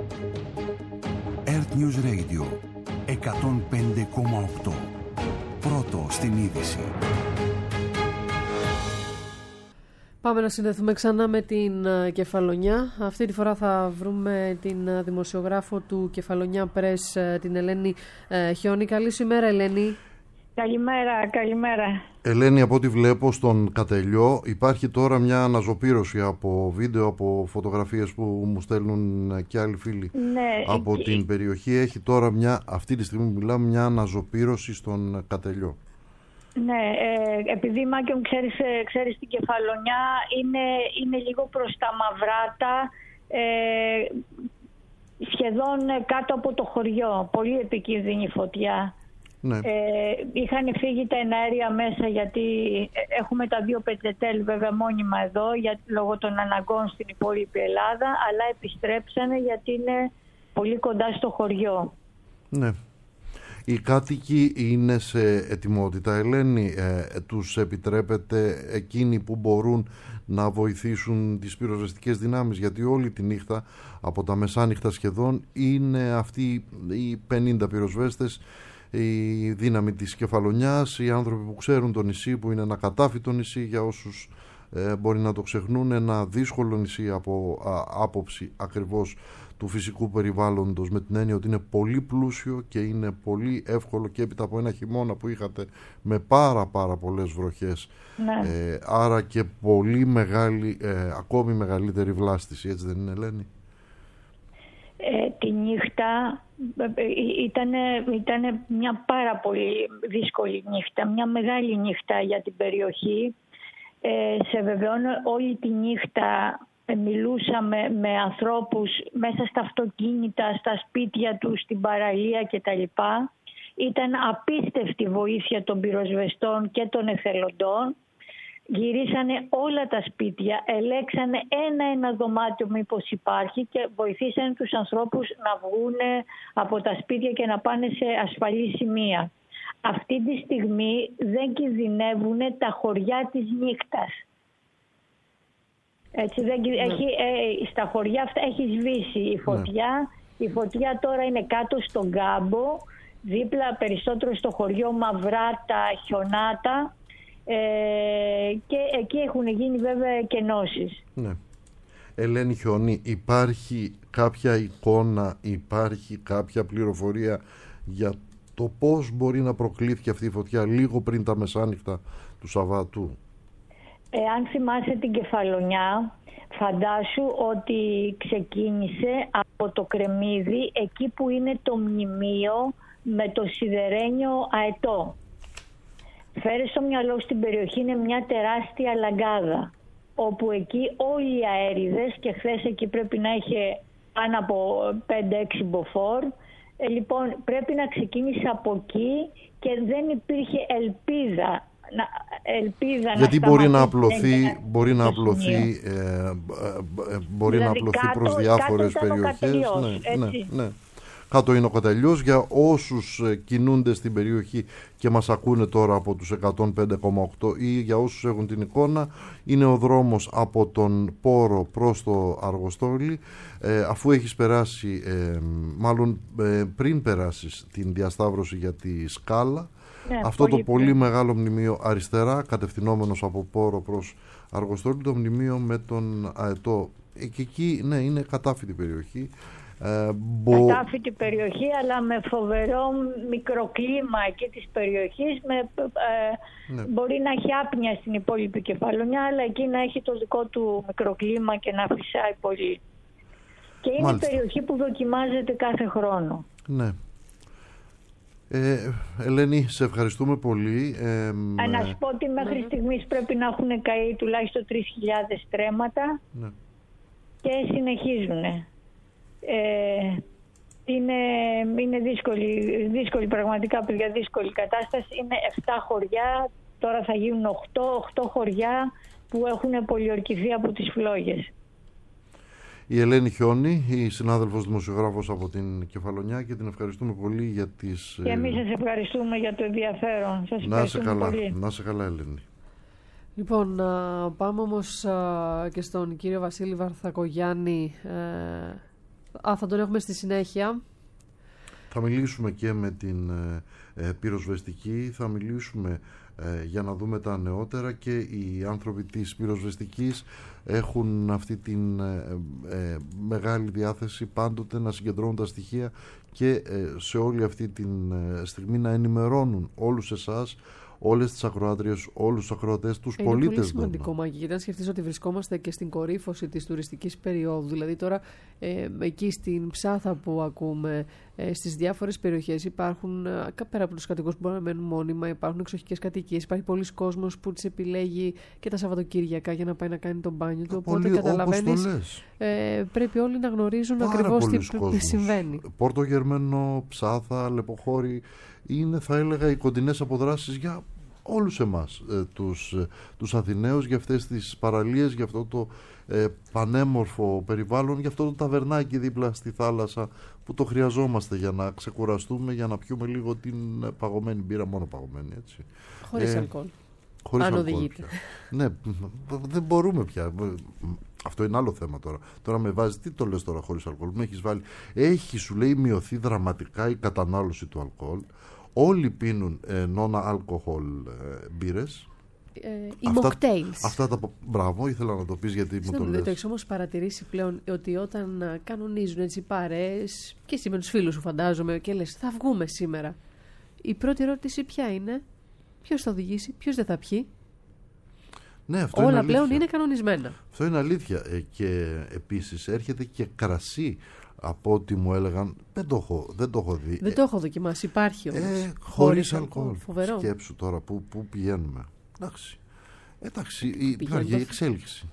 Air News Radio εκατόν πέντε κόμμα οκτώ. Πρώτο στην είδηση. Πάμε να συνδεθούμε ξανά με την Κεφαλονιά. Αυτή τη φορά θα βρούμε την δημοσιογράφο του Κεφαλονιά Press, την Ελένη Χιόνη. Καλή σου ημέρα, Ελένη. Καλημέρα, καλημέρα. Ελένη, από ό,τι βλέπω στον Κατελιό υπάρχει τώρα μια αναζωπήρωση από βίντεο, από φωτογραφίες που μου στέλνουν και άλλοι φίλοι ναι, από και... την περιοχή. Έχει τώρα μια, αυτή τη στιγμή που μιλάμε, μια αναζωπήρωση στον Κατελιό. Ναι, ε, επειδή Μάκη μου ξέρεις, ξέρεις την Κεφαλονιά είναι, είναι λίγο προς τα Μαυράτα, ε, σχεδόν κάτω από το χωριό, πολύ επικίνδυνη φωτιά. Ναι. Ε, είχαν φύγει τα εναέρια μέσα γιατί έχουμε τα δύο πετρετέλ βέβαια μόνιμα εδώ για, λόγω των αναγκών στην υπόλοιπη Ελλάδα, αλλά επιστρέψανε γιατί είναι πολύ κοντά στο χωριό. Ναι. Οι κάτοικοι είναι σε ετοιμότητα, Ελένη, ε, τους επιτρέπεται εκείνοι που μπορούν να βοηθήσουν τις πυροσβεστικές δυνάμεις, γιατί όλη τη νύχτα από τα μεσάνυχτα σχεδόν είναι αυτοί οι πενήντα πυροσβέστες, η δύναμη της Κεφαλονιάς, οι άνθρωποι που ξέρουν το νησί, που είναι ένα κατάφυτο νησί για όσους ε, μπορεί να το ξεχνούν, ένα δύσκολο νησί από α, άποψη ακριβώς του φυσικού περιβάλλοντος, με την έννοια ότι είναι πολύ πλούσιο και είναι πολύ εύκολο και έπειτα από ένα χειμώνα που είχατε με πάρα πάρα πολλές βροχές, ναι. ε, άρα και πολύ μεγάλη, ε, ακόμη μεγαλύτερη βλάστηση, έτσι δεν είναι, Ελένη? Ε, τη νύχτα ήταν ήτανε μια πάρα πολύ δύσκολη νύχτα, μια μεγάλη νύχτα για την περιοχή. Ε, σε βεβαιώνω, όλη τη νύχτα μιλούσαμε με ανθρώπους μέσα στα αυτοκίνητα, στα σπίτια τους, στην παραλία κτλ. Ήταν απίστευτη βοήθεια των πυροσβεστών και των εθελοντών. Γυρίσανε όλα τα σπίτια, ελέξανε ένα-ένα δωμάτιο μήπως υπάρχει και βοηθήσανε τους ανθρώπους να βγουν από τα σπίτια και να πάνε σε ασφαλή σημεία. Αυτή τη στιγμή δεν κινδυνεύουν τα χωριά της νύχτας. Έτσι, δεν, ναι. έχει, ε, στα χωριά αυτά έχει σβήσει η φωτιά. Ναι. Η φωτιά τώρα είναι κάτω στον κάμπο, δίπλα περισσότερο στο χωριό Μαυράτα, Χιονάτα. Ε, και εκεί έχουν γίνει βέβαια κενώσεις. Ναι. Ελένη Χιόνη, υπάρχει κάποια εικόνα, υπάρχει κάποια πληροφορία για το πώς μπορεί να προκλήθηκε αυτή η φωτιά λίγο πριν τα μεσάνυχτα του Σαββάτου? Εάν θυμάσαι την Κεφαλονιά, φαντάσου ότι ξεκίνησε από το Κρεμμύδι, εκεί που είναι το μνημείο με το σιδερένιο αετό. Φέρε στο μυαλό στην περιοχή είναι μια τεράστια λαγκάδα, όπου εκεί όλοι οι αέριδες, και χθες εκεί πρέπει να είχε πάνω από πέντε έξι μποφόρ, ε, λοιπόν πρέπει να ξεκίνησε από εκεί και δεν υπήρχε ελπίδα. Να, ελπίδα γιατί να μπορεί να απλωθεί, μπορεί να απλωθεί, ε, ε, ε, μπορεί δηλαδή να απλωθεί κάτω, προς διάφορες κάτω περιοχές. Ναι, ναι, ναι. Κάτω είναι ο Κατελιός. Για όσους κινούνται στην περιοχή και μας ακούνε τώρα από τους εκατόν πέντε κόμμα οκτώ ή για όσους έχουν την εικόνα, είναι ο δρόμος από τον Πόρο προς το Αργοστόλι, ε, αφού έχεις περάσει, ε, μάλλον ε, πριν περάσεις την διασταύρωση για τη Σκάλα, ναι, αυτό πολύ το πολύ πριν. Μεγάλο μνημείο αριστερά, κατευθυνόμενος από Πόρο προς Αργοστόλι, το μνημείο με τον αετό. Ε, και εκεί, ναι, είναι κατάφυτη περιοχή. Ε, μπο... Κατάφυτη περιοχή, αλλά με φοβερό μικροκλίμα εκεί της περιοχής, με, ε, ναι. μπορεί να έχει άπνοια στην υπόλοιπη Κεφαλονιά, αλλά εκεί να έχει το δικό του μικροκλίμα και να φυσάει πολύ. Και είναι Μάλιστα. η περιοχή που δοκιμάζεται κάθε χρόνο. Ναι. Ε, Ελένη, σε ευχαριστούμε πολύ. Ε, να σου πω ότι μέχρι ναι. στιγμής πρέπει να έχουν καεί τουλάχιστον τρεις χιλιάδες στρέμματα, ναι. και συνεχίζουν. Ε, είναι, είναι δύσκολη, δύσκολη πραγματικά, παιδιά, δύσκολη κατάσταση. Είναι επτά χωριά, τώρα θα γίνουν οκτώ χωριά που έχουν πολιορκηθεί από τις φλόγες. Η Ελένη Χιόνη, η συνάδελφος δημοσιογράφος από την Κεφαλονιά, και την ευχαριστούμε πολύ για τις... Και εμείς σας ευχαριστούμε για το ενδιαφέρον. Σας να σε καλά, πολύ. Να σε καλά, Ελένη. Λοιπόν, πάμε όμως και στον κύριο Βασίλη Βαρθακογιάννη. Α, θα τον έχουμε στη συνέχεια. Θα μιλήσουμε και με την ε, πυροσβεστική, θα μιλήσουμε ε, για να δούμε τα νεότερα, και οι άνθρωποι της πυροσβεστικής έχουν αυτή την ε, ε, μεγάλη διάθεση πάντοτε να συγκεντρώνουν τα στοιχεία και ε, σε όλη αυτή την ε, στιγμή να ενημερώνουν όλους εσάς, όλες τις ακροάτριες, όλους τους ακροατές, τους είναι πολίτες. Είναι πολύ σημαντικό, Μάκη, γιατί αν σκεφτείς ότι βρισκόμαστε και στην κορύφωση της τουριστικής περίοδου, δηλαδή τώρα ε, εκεί στην Ψάθα που ακούμε, ε, στις διάφορες περιοχές υπάρχουν, ε, πέρα από τους κατοικούς που μπορούν να μένουν μόνιμα, υπάρχουν εξοχικές κατοικίες, υπάρχει πολλοί κόσμος που τις επιλέγει και τα Σαββατοκύριακα για να πάει να κάνει τον μπάνιο του. Οπότε καταλαβαίνεις, ε, πρέπει όλοι να γνωρίζουν πάρα ακριβώς τι κόσμος συμβαίνει. Πόρτο Γερμένο, Ψάθα, Λεποχώρη, είναι, θα έλεγα, οι κοντινές αποδράσεις για όλους εμάς, ε, τους, ε, τους Αθηναίους, για αυτές τις παραλίες, για αυτό το ε, πανέμορφο περιβάλλον, για αυτό το ταβερνάκι δίπλα στη θάλασσα που το χρειαζόμαστε για να ξεκουραστούμε, για να πιούμε λίγο την παγωμένη μπύρα, μόνο παγωμένη, έτσι. Χωρίς ε, αλκοόλ. Χωρίς αν αλκοόλ οδηγείτε. Ναι, δεν μπορούμε πια. Αυτό είναι άλλο θέμα τώρα. Τώρα με βάζει, τι το λες τώρα χωρίς αλκοόλ, με έχεις βάλει. Έχει, σου λέει, μειωθεί δραματικά η κατανάλωση του αλκοόλ. Όλοι πίνουν ε, non-alcohol ε, μπύρες. Ε, οι mocktails. Αυτά τα. Μπράβο, ήθελα να το πεις γιατί μου το λες. Δεν το έχεις όμως παρατηρήσει πλέον ότι όταν κανονίζουν έτσι παρέες, και εσύ με τους φίλους σου φαντάζομαι, και λες θα βγούμε σήμερα, η πρώτη ερώτηση ποια είναι? Ποιος θα οδηγήσει, ποιος δεν θα πιει? Ναι, αυτό όλα είναι πλέον είναι κανονισμένα. Αυτό είναι αλήθεια. Ε, και επίσης έρχεται και κρασί. Από ό,τι μου έλεγαν, δεν το έχω, δεν το έχω δει. Δεν το έχω δοκιμάσει, υπάρχει όμως. Ε, χωρίς αλκοόλ. Φοβερό. Σκέψου τώρα που, που πηγαίνουμε. Εντάξει. Εντάξει, υπάρχει το... εξέλιξη.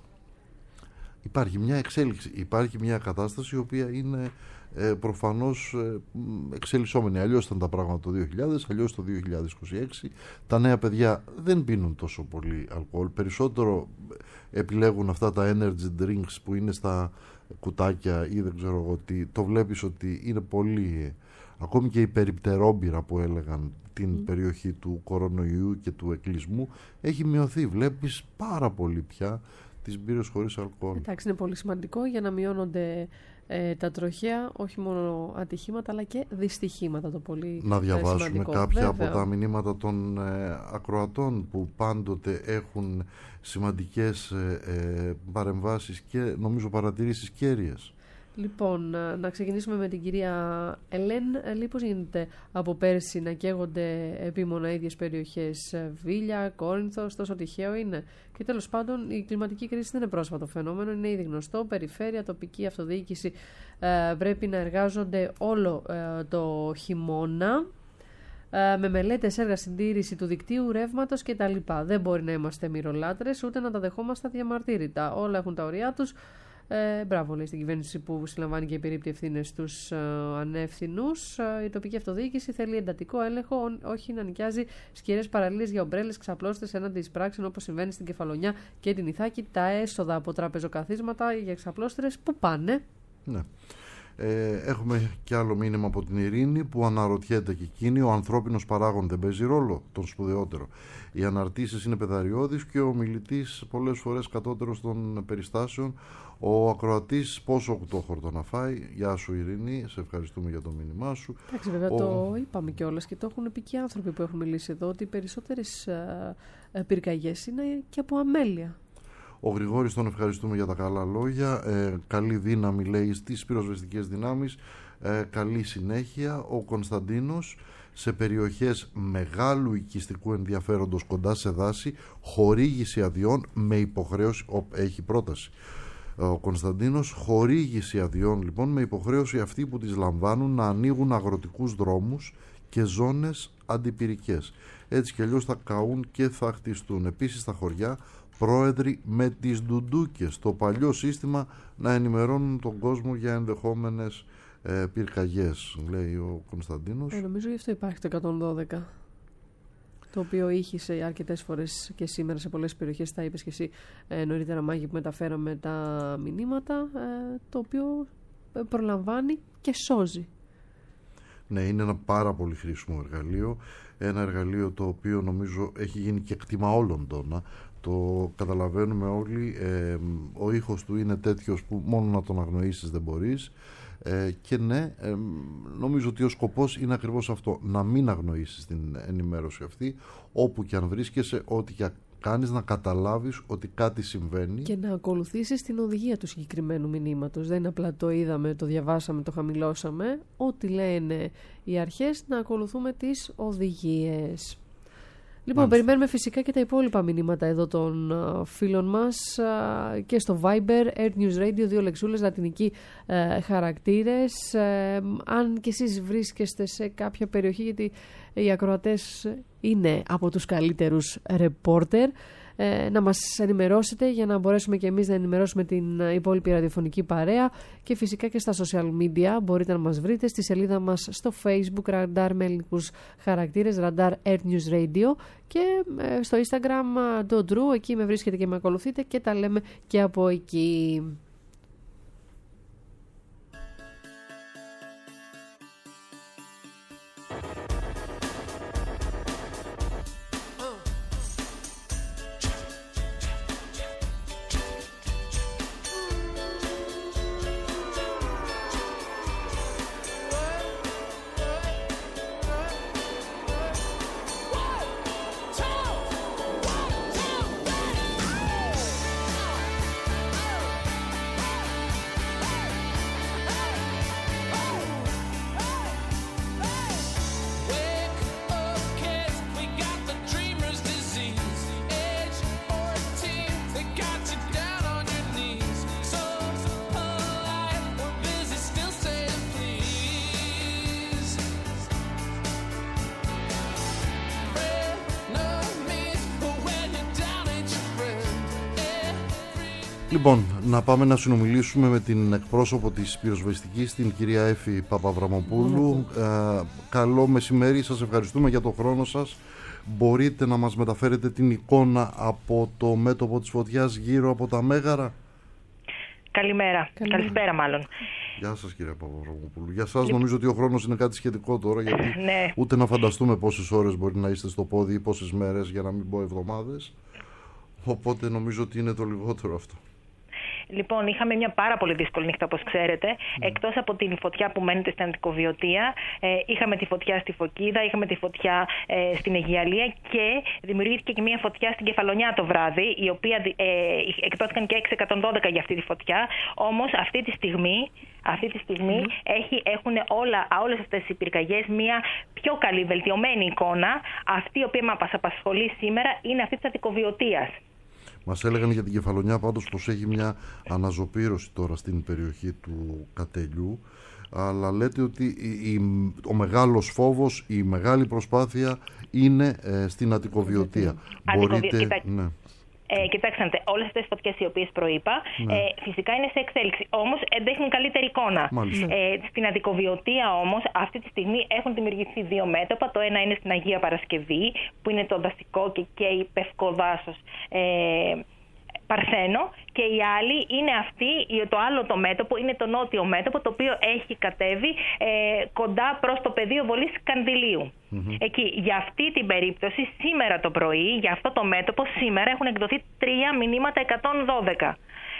Υπάρχει μια εξέλιξη. Υπάρχει μια κατάσταση η οποία είναι ε, προφανώς ε, εξελισσόμενη. Αλλιώς ήταν τα πράγματα το δύο χιλιάδες, αλλιώς το δύο χιλιάδες είκοσι έξι. Τα νέα παιδιά δεν πίνουν τόσο πολύ αλκοόλ. Περισσότερο επιλέγουν αυτά τα energy drinks που είναι στα κουτάκια ή δεν ξέρω εγώ τι. Το βλέπεις ότι είναι πολύ, ακόμη και η περιπτερόμπυρα που έλεγαν την mm. περιοχή του κορονοϊού και του εκκλεισμού έχει μειωθεί. Βλέπεις πάρα πολύ πια τις μπύρες χωρίς αλκοόλ. Εντάξει, είναι πολύ σημαντικό για να μειώνονται ε, τα τροχαία, όχι μόνο ατυχήματα αλλά και δυστυχήματα. Το πολύ να διαβάσουμε σημαντικό. κάποια Βέβαια. από τα μηνύματα των ε, ακροατών που πάντοτε έχουν σημαντικές ε, ε, παρεμβάσεις και νομίζω παρατηρήσεις κέρυες. Λοιπόν, να ξεκινήσουμε με την κυρία Ελέν. Λέει πώς γίνεται από πέρσι να καίγονται επίμονα ίδιες περιοχές, Βίλια, Κόρινθος, τόσο τυχαίο είναι? Και τέλος πάντων η κλιματική κρίση δεν είναι πρόσφατο φαινόμενο, είναι ήδη γνωστό. Περιφέρεια, τοπική αυτοδιοίκηση ε, πρέπει να εργάζονται όλο ε, το χειμώνα ε, με μελέτες, έργα, συντήρηση του δικτύου, ρεύματος κτλ. Δεν μπορεί να είμαστε μυρολάτρες ούτε να τα δεχόμαστε διαμαρτύρητα. Όλα έχουν τα ωριά τους. Ε, μπράβο, λέει στην κυβέρνηση που συλλαμβάνει και επιρρύπτει ευθύνες στους ε, ανεύθυνους. Ε, η τοπική αυτοδιοίκηση θέλει εντατικό έλεγχο, ό, όχι να νοικιάζει σκυρές παραλίες για ομπρέλες, ξαπλώστες έναντι της πράξης, όπως συμβαίνει στην Κεφαλονιά και την Ιθάκη. Τα έσοδα από τραπεζοκαθίσματα για ξαπλώστρες που πάνε? Ναι. Ε, έχουμε και άλλο μήνυμα από την Ειρήνη που αναρωτιέται και εκείνη, ο ανθρώπινος παράγον δεν παίζει ρόλο, τον σπουδαιότερο? Οι αναρτήσεις είναι πεδαριώδεις και ο μιλητής πολλές φορές κατώτερος των περιστάσεων. Ο ακροατής πόσο οκτώχορτο να φάει? Γεια σου Ειρήνη, σε ευχαριστούμε για το μήνυμά σου. Εντάξει, βέβαια ο... το είπαμε κιόλας και το έχουν πει και άνθρωποι που έχουν μιλήσει εδώ, ότι οι περισσότερες πυρκαγιές είναι και από αμέλεια. Ο Γρηγόρης, τον ευχαριστούμε για τα καλά λόγια. Ε, καλή δύναμη, λέει, στις πυροσβεστικές δυνάμεις. Ε, καλή συνέχεια. Ο Κωνσταντίνος, σε περιοχές μεγάλου οικιστικού ενδιαφέροντος κοντά σε δάση, χορήγηση αδειών με υποχρέωση. Ο, έχει πρόταση. Ο Κωνσταντίνος, χορήγηση αδειών λοιπόν με υποχρέωση αυτοί που τις λαμβάνουν να ανοίγουν αγροτικούς δρόμους και ζώνες αντιπυρικές. Έτσι κι αλλιώς θα καούν και θα χτιστούν. Επίσης στα χωριά πρόεδροι με τις ντουντούκες, το παλιό σύστημα να ενημερώνουν τον κόσμο για ενδεχόμενες ε, πυρκαγιές, λέει ο Κωνσταντίνος. Ε, νομίζω γι' αυτό υπάρχει το εκατόν δώδεκα, το οποίο ήχησε αρκετές φορές και σήμερα σε πολλές περιοχές. Τα είπες και εσύ ε, νωρίτερα, Μάγη, που μεταφέραμε τα μηνύματα, ε, το οποίο προλαμβάνει και σώζει. Ναι, είναι ένα πάρα πολύ χρήσιμο εργαλείο, ένα εργαλείο το οποίο νομίζω έχει γίνει και κτήμα όλων των. Το καταλαβαίνουμε όλοι, ε, ο ήχος του είναι τέτοιος που μόνο να τον αγνοήσεις δεν μπορείς. Ε, και ναι, ε, νομίζω ότι ο σκοπός είναι ακριβώς αυτό, να μην αγνοήσεις την ενημέρωση αυτή, όπου και αν βρίσκεσαι, ό,τι και κάνεις, να καταλάβεις ότι κάτι συμβαίνει. Και να ακολουθήσεις την οδηγία του συγκεκριμένου μηνύματος. Δεν είναι απλά το είδαμε, το διαβάσαμε, το χαμηλώσαμε. Ό,τι λένε οι αρχές, να ακολουθούμε τις οδηγίες. Λοιπόν, Μάλιστα. περιμένουμε φυσικά και τα υπόλοιπα μηνύματα εδώ των uh, φίλων μας uh, και στο Viber, Earth News Radio, δύο λεξούλες, λατινικοί uh, χαρακτήρες. Uh, αν και εσείς βρίσκεστε σε κάποια περιοχή, γιατί οι ακροατές είναι από τους καλύτερους ρεπόρτερ, ε, να μας ενημερώσετε για να μπορέσουμε και εμείς να ενημερώσουμε την υπόλοιπη ραδιοφωνική παρέα, και φυσικά και στα social media μπορείτε να μας βρείτε στη σελίδα μας στο Facebook, Ραντάρ με ελληνικούς χαρακτήρες, Ραντάρ Earth News Radio, και ε, στο Instagram Ντοντρού, εκεί με βρίσκετε και με ακολουθείτε και τα λέμε και από εκεί. Λοιπόν, να πάμε να συνομιλήσουμε με την εκπρόσωπο της πυροσβεστικής, την κυρία Έφη Παπαβραμοπούλου. Ε, καλό μεσημέρι, σας ευχαριστούμε για τον χρόνο σας. Μπορείτε να μας μεταφέρετε την εικόνα από το μέτωπο της φωτιάς γύρω από τα Μέγαρα? Καλημέρα, Καλημέρα. καλησπέρα μάλλον. Γεια σας κυρία Παπαβραμοπούλου. Για σας λοιπόν... νομίζω ότι ο χρόνος είναι κάτι σχετικό τώρα, γιατί ναι. ούτε να φανταστούμε πόσες ώρες μπορεί να είστε στο πόδι ή πόσες μέρες, για να μην πω εβδομάδες. Οπότε νομίζω ότι είναι το λιγότερο αυτό. Λοιπόν, είχαμε μια πάρα πολύ δύσκολη νύχτα, όπως ξέρετε. Mm. Εκτός από την φωτιά που μένεται στην Αντικοβιωτία, ε, είχαμε τη φωτιά στη Φωκίδα, είχαμε τη φωτιά ε, στην Αιγιαλία και δημιουργήθηκε και μια φωτιά στην Κεφαλονιά το βράδυ, η οποία ε, εκδόθηκαν και έξι εκατόν δώδεκα για αυτή τη φωτιά. Όμως αυτή τη στιγμή, αυτή τη στιγμή mm. έχει, έχουν όλα, όλες αυτές οι πυρκαγιές μια πιο καλή, βελτιωμένη εικόνα. Αυτή η οποία μας απασχολεί σήμερα είναι αυτή της Αντικοβιωτίας. Μας έλεγαν για την Κεφαλονιά πάντως πως έχει μια αναζωπήρωση τώρα στην περιοχή του Κατελιού, αλλά λέτε ότι η, η, ο μεγάλος φόβος, η μεγάλη προσπάθεια είναι ε, στην Αττικοβιωτία. Μπορείτε... Ναι. Ε, κοιτάξτε, όλες αυτές τις φωτιές οι οποίες προείπα, ναι. ε, φυσικά είναι σε εξέλιξη. Όμως έχουν καλύτερη εικόνα. Ε, στην Αντικοβιωτία όμως αυτή τη στιγμή έχουν δημιουργηθεί δύο μέτωπα. Το ένα είναι στην Αγία Παρασκευή, που είναι το δασικό και καίει πευκό δάσος ε, παρθένο, και η άλλη είναι αυτή, το άλλο το μέτωπο, είναι το νότιο μέτωπο, το οποίο έχει κατέβει ε, κοντά προς το πεδίο βολής Κανδυλίου. Mm-hmm. Εκεί, για αυτή την περίπτωση, σήμερα το πρωί, για αυτό το μέτωπο, σήμερα έχουν εκδοθεί τρία μηνύματα εκατόν δώδεκα.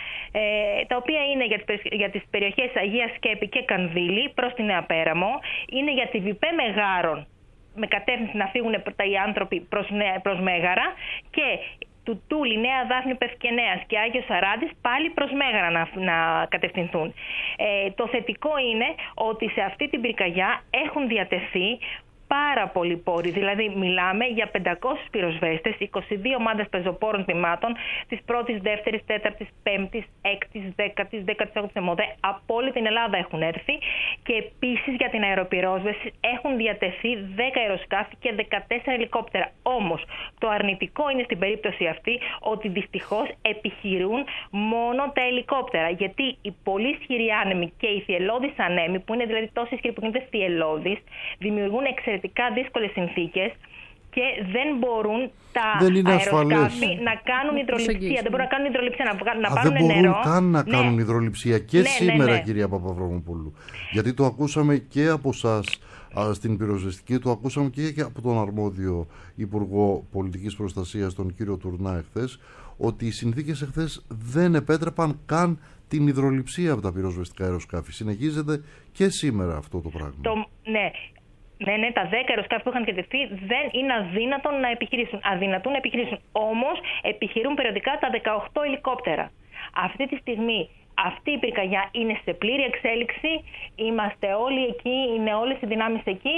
Ε, τα οποία είναι για τις, για τις περιοχές Αγία Σκέπη και Κανδύλη προς τη Νέα Πέραμο, είναι για τη Βιπέ Μεγάρων, με κατεύθυνση να φύγουν οι άνθρωποι προς, προς Μέγαρα, και του Τούλη, Νέα Δάφνη Πευκενέας και Άγιος Σαράντης πάλι προς Μέγαρα να, να κατευθυνθούν. Ε, το θετικό είναι ότι σε αυτή την πυρκαγιά έχουν διατεθεί πάρα πολλοί πόροι. Δηλαδή, μιλάμε για πεντακόσιους πυροσβέστες, είκοσι δύο ομάδες πεζοπόρων τμήματων της πρώτης, δεύτερης, τέταρτης, πέμπτης, έκτης, δέκατης, δέκατης όγδοης ΕΜΟΔΕ. Από όλη την Ελλάδα έχουν έρθει, και επίσης για την αεροπυρόσβεση έχουν διατεθεί δέκα αεροσκάφη και δεκατέσσερα ελικόπτερα. Όμως, το αρνητικό είναι στην περίπτωση αυτή ότι δυστυχώς επιχειρούν μόνο τα ελικόπτερα. Γιατί οι πολύ ισχυροί άνεμοι και οι θυελλώδεις ανέμοι, που είναι δηλαδή τόσο ισχυροί που γίνεται θυελλώδεις, δημιουργούν εξαιρετικά δύσκολες συνθήκες και δεν μπορούν τα δεν αεροσκάφη να κάνουν υδρολειψία. Δεν μπορούν να κάνουν υδρολειψία, να, βγα... να Α, πάρουν δεν μπορούν νερό. καν να ναι. κάνουν υδρολειψία. Και ναι, σήμερα, ναι, ναι. κυρία Παπαβραμοπούλου. Γιατί το ακούσαμε και από εσάς στην πυροσβεστική, το ακούσαμε και από τον αρμόδιο Υπουργό Πολιτικής Προστασίας, τον κύριο Τουρνά, εχθές, ότι οι συνθήκες εχθές δεν επέτρεπαν καν την υδρολειψία από τα πυροσβεστικά αεροσκάφη. Συνεχίζεται και σήμερα αυτό το πράγμα. Το, ναι. Ναι, ναι, τα δέκα αεροσκάφη που είχαν κεντρηθεί δεν είναι αδύνατον να επιχειρήσουν. Αδυνατούν να επιχειρήσουν. Όμως επιχειρούν περιοδικά τα δεκαοκτώ ελικόπτερα. Αυτή τη στιγμή αυτή η πυρκαγιά είναι σε πλήρη εξέλιξη. Είμαστε όλοι εκεί, είναι όλες οι δυνάμεις εκεί.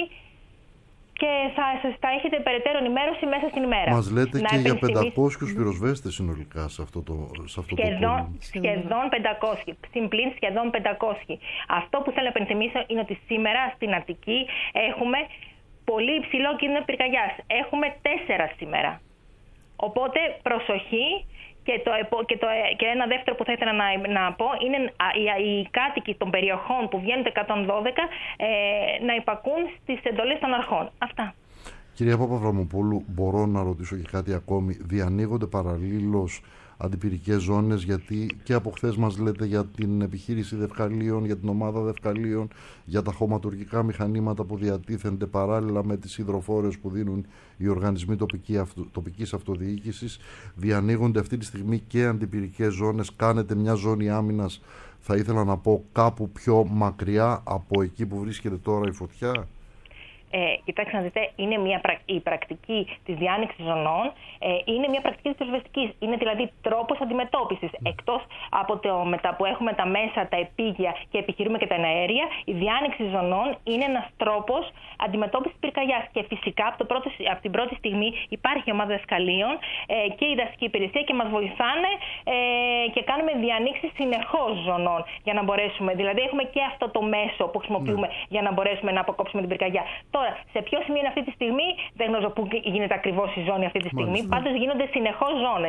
Και θα, θα έχετε περαιτέρω ενημέρωση μέσα στην ημέρα. Μας λέτε να και για πεντακόσιους πυροσβέστες συνολικά σε αυτό το, σε αυτό σχεδόν, το σχεδόν πεντακόσιοι. Συμπλήν σχεδόν πεντακόσιοι. Αυτό που θέλω να επενθυμίσω είναι ότι σήμερα στην Αττική έχουμε πολύ υψηλό κίνδυνο πυρκαγιάς. Έχουμε τέσσερα σήμερα. Οπότε προσοχή. Και, το, και, το, και ένα δεύτερο που θα ήθελα να, να πω είναι οι, οι κάτοικοι των περιοχών που βγαίνουν το εκατόν δώδεκα ε, να υπακούν στις εντολές των αρχών. Αυτά. Κυρία Παπαβραμοπούλου, μπορώ να ρωτήσω και κάτι ακόμη? Διανοίγονται παραλλήλως αντιπυρικές ζώνες, γιατί και από χθες μας λέτε για την επιχείρηση Δευκαλίων, για την ομάδα Δευκαλίων, για τα χωματουργικά μηχανήματα που διατίθενται παράλληλα με τις υδροφόρες που δίνουν οι οργανισμοί τοπική αυτο, τοπικής αυτοδιοίκησης. Διανοίγονται αυτή τη στιγμή και αντιπυρικές ζώνες. Κάνετε μια ζώνη άμυνας, θα ήθελα να πω, κάπου πιο μακριά από εκεί που βρίσκεται τώρα η φωτιά? Ε, κοιτάξτε να δείτε, είναι μια, η πρακτική της διάνοιξης ζωνών ε, είναι μια πρακτική της πυροσβεστικής. Είναι δηλαδή τρόπος αντιμετώπισης. Mm. Εκτός από το μετά που έχουμε τα μέσα, τα επίγεια και επιχειρούμε και τα εναέρια, η διάνοιξη ζωνών είναι ένας τρόπος αντιμετώπισης πυρκαγιάς. Και φυσικά από, το πρώτο, από την πρώτη στιγμή υπάρχει ομάδα δασκαλίων ε, και η δασική υπηρεσία και μας βοηθάνε ε, και κάνουμε διανοίξεις συνεχώς ζωνών για να μπορέσουμε. Δηλαδή έχουμε και αυτό το μέσο που χρησιμοποιούμε mm. για να μπορέσουμε να αποκόψουμε την πυρκαγιά. Τώρα, σε ποιο σημείο είναι αυτή τη στιγμή, δεν γνωρίζω πού γίνεται ακριβώς η ζώνη αυτή τη στιγμή. Πάντως γίνονται συνεχώς ζώνες.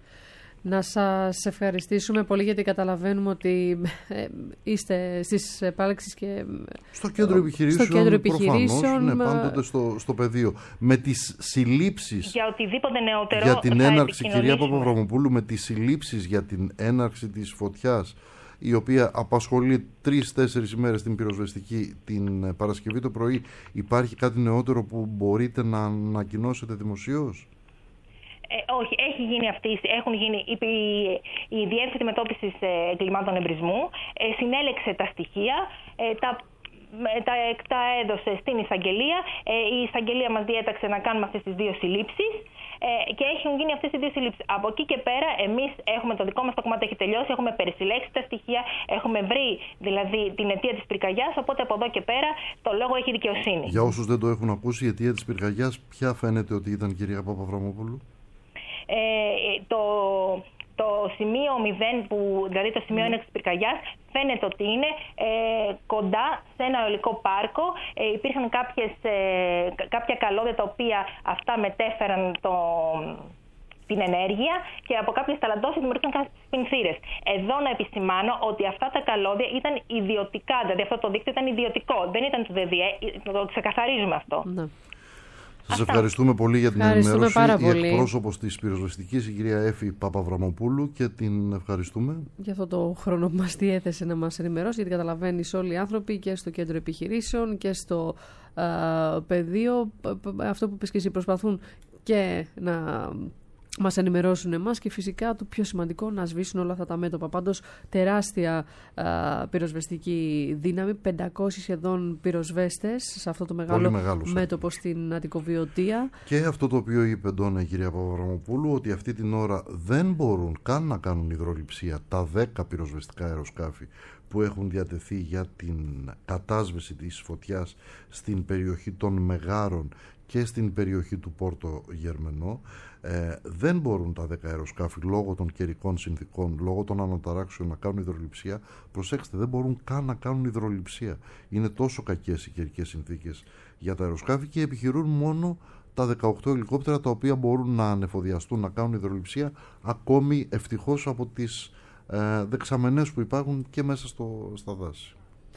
Να σας ευχαριστήσουμε πολύ, γιατί καταλαβαίνουμε ότι ε, είστε στις επάλξεις και στο κέντρο επιχειρήσεων, στο κέντρο επιχειρήσεων προφανώς, ναι, πάντοτε στο, στο πεδίο. Με τις συλλήψεις για οτιδήποτε νεότερο για την έναρξη, κυρία Παπαβραμοπούλου, με τις συλλήψεις για την έναρξη της φωτιάς, η οποία απασχολεί τρεις-τέσσερις ημέρες την πυροσβεστική, την Παρασκευή το πρωί, υπάρχει κάτι νεότερο που μπορείτε να ανακοινώσετε δημοσίως? Ε, όχι, έχει γίνει αυτή, έχουν γίνει η, η Διεύθυνση Αντιμετώπισης Εγκλημάτων Εμπρισμού, ε, συνέλεξε τα στοιχεία, ε, τα, τα, τα έδωσε στην εισαγγελία. Ε, η εισαγγελία μας διέταξε να κάνουμε αυτές τις δύο συλλήψεις. Ε, και έχουν γίνει αυτές οι δύο συλλήψεις. Από εκεί και πέρα, εμείς έχουμε το δικό μας το κομμάτι, έχει τελειώσει, έχουμε περισυλλέξει τα στοιχεία, έχουμε βρει δηλαδή την αιτία της πυρκαγιάς. Οπότε από εδώ και πέρα το λόγο έχει δικαιοσύνη. Για όσους δεν το έχουν ακούσει, η αιτία της πυρκαγιάς ποια φαίνεται ότι ήταν, κυρία Παπαβραμόπουλου? Ε, το, το σημείο μηδέν, που, δηλαδή το σημείο έναρξης της πυρκαγιάς, φαίνεται ότι είναι ε, κοντά σε ένα αιωλικό πάρκο. Ε, υπήρχαν κάποιες, ε, κάποια καλώδια τα οποία αυτά μετέφεραν το, την ενέργεια και από κάποιες ταλαντώσεις δημιουργήθηκαν κάποιες πινθύρες. Εδώ να επισημάνω ότι αυτά τα καλώδια ήταν ιδιωτικά, δηλαδή αυτό το δίκτυο ήταν ιδιωτικό, δεν ήταν του ΔΔΕ, το ξεκαθαρίζουμε αυτό. Ναι. Σας ευχαριστούμε πολύ για την ενημέρωση. Πάρα η πολύ. εκπρόσωπος της πυροσβεστικής, η κυρία Έφη Παπαβραμοπούλου, και την ευχαριστούμε για αυτό το χρόνο που μας διέθεσε να μας ενημερώσει, γιατί καταλαβαίνεις, όλοι οι άνθρωποι και στο κέντρο επιχειρήσεων και στο α, πεδίο, αυτό που είπες και εσύ, προσπαθούν και να μας ενημερώσουν εμάς και φυσικά το πιο σημαντικό, να σβήσουν όλα αυτά τα μέτωπα. Πάντως τεράστια α, πυροσβεστική δύναμη, πεντακόσιοι σχεδόν πυροσβέστες σε αυτό το μεγάλο μέτωπο στην Αττικοβιωτία. Και αυτό το οποίο είπε εντόνα η κυρία Παπαβραμοπούλου, ότι αυτή την ώρα δεν μπορούν καν να κάνουν υδρολειψία τα δέκα πυροσβεστικά αεροσκάφη που έχουν διατεθεί για την κατάσβεση της φωτιάς στην περιοχή των Μεγάρων και στην περιοχή του Πόρτο Γερμενό. Ε, δεν μπορούν τα δέκα αεροσκάφη λόγω των καιρικών συνθήκων, λόγω των αναταράξεων να κάνουν υδρολειψία. Προσέξτε, δεν μπορούν καν να κάνουν υδρολειψία. Είναι τόσο κακές οι καιρικές συνθήκες για τα αεροσκάφη και επιχειρούν μόνο τα δεκαοκτώ ελικόπτερα, τα οποία μπορούν να ανεφοδιαστούν, να κάνουν υδρολειψία, ακόμη ευτυχώς από τις ε, δεξαμενές που υπάρχουν και μέσα στο, στα δάση.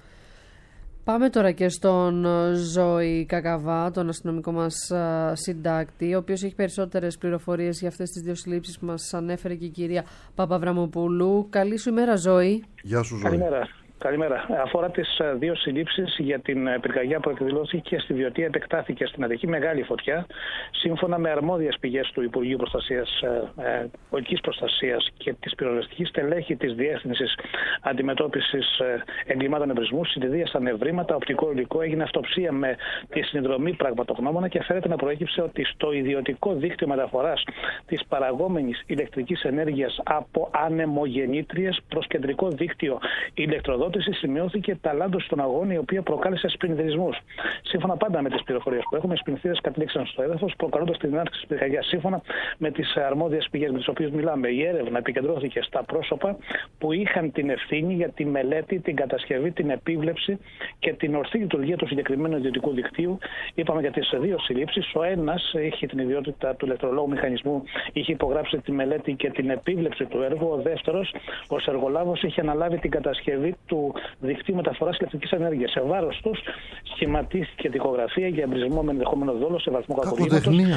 Πάμε τώρα και στον Ζώη Κακαβά, τον αστυνομικό μας συντάκτη, ο οποίος έχει περισσότερες πληροφορίες για αυτές τις δύο συλλήψεις που μας ανέφερε και η κυρία Παπαβραμοπούλου. Καλή σου ημέρα, Ζώη. Γεια σου, Ζώη. Καλημέρα. Καλημέρα. Αφορά τις δύο συλλήψεις για την πυρκαγιά που εκδηλώθηκε στη Βιωτία, επεκτάθηκε στην Αττική μεγάλη φωτιά. Σύμφωνα με αρμόδιες πηγές του Υπουργείου Προστασίας, ε, Πολιτικής Προστασίας και της Πυροσβεστικής, στελέχη της Διεύθυνσης Αντιμετώπισης ε, Εγκλημάτων Εμπρισμού συνειδητοποίησαν ευρήματα, οπτικό υλικό, έγινε αυτοψία με τη συνδρομή πραγματογνώμονα και φέρεται να προέκυψε ότι στο ιδιωτικό δίκτυο μεταφοράς της παραγόμενης ηλεκτρικής ενέργειας από ανεμογεννήτριες προς κεντρικό δίκτυο ηλεκτροδότησης σημειώθηκε ταλάντωση στον αγώνα, η οποία προκάλεσε σπινδυρισμούς. Σύμφωνα πάντα με τις πληροφορίες που έχουμε, οι σπινθήρες κατέληξαν στο έδαφος, προκαλώντας την έναρξη της πυρκαγιάς. Σύμφωνα με τις αρμόδιες πηγές με τις οποίες μιλάμε, η έρευνα επικεντρώθηκε στα πρόσωπα που είχαν την ευθύνη για τη μελέτη, την κατασκευή, την επίβλεψη και την ορθή λειτουργία του συγκεκριμένου ιδιωτικού δικτύου. Είπαμε για τις δύο συλλήψεις. Ο ένας είχε την ιδιότητα του ηλεκτρολόγου μηχανισμού, είχε υπογράψει τη μελέτη και την επίβλεψη του έργου. Ο δεύτερος, ως εργολάβος, είχε αναλάβει την κατασκευή του δικτύου μεταφοράς ηλεκτρικής ενέργειας. Σε βάρος τους σχηματίστηκε δικογραφία για εμπρισμό με ενδεχόμενο δόλο σε βαθμό κακουργήματος. Κακοτεχνία.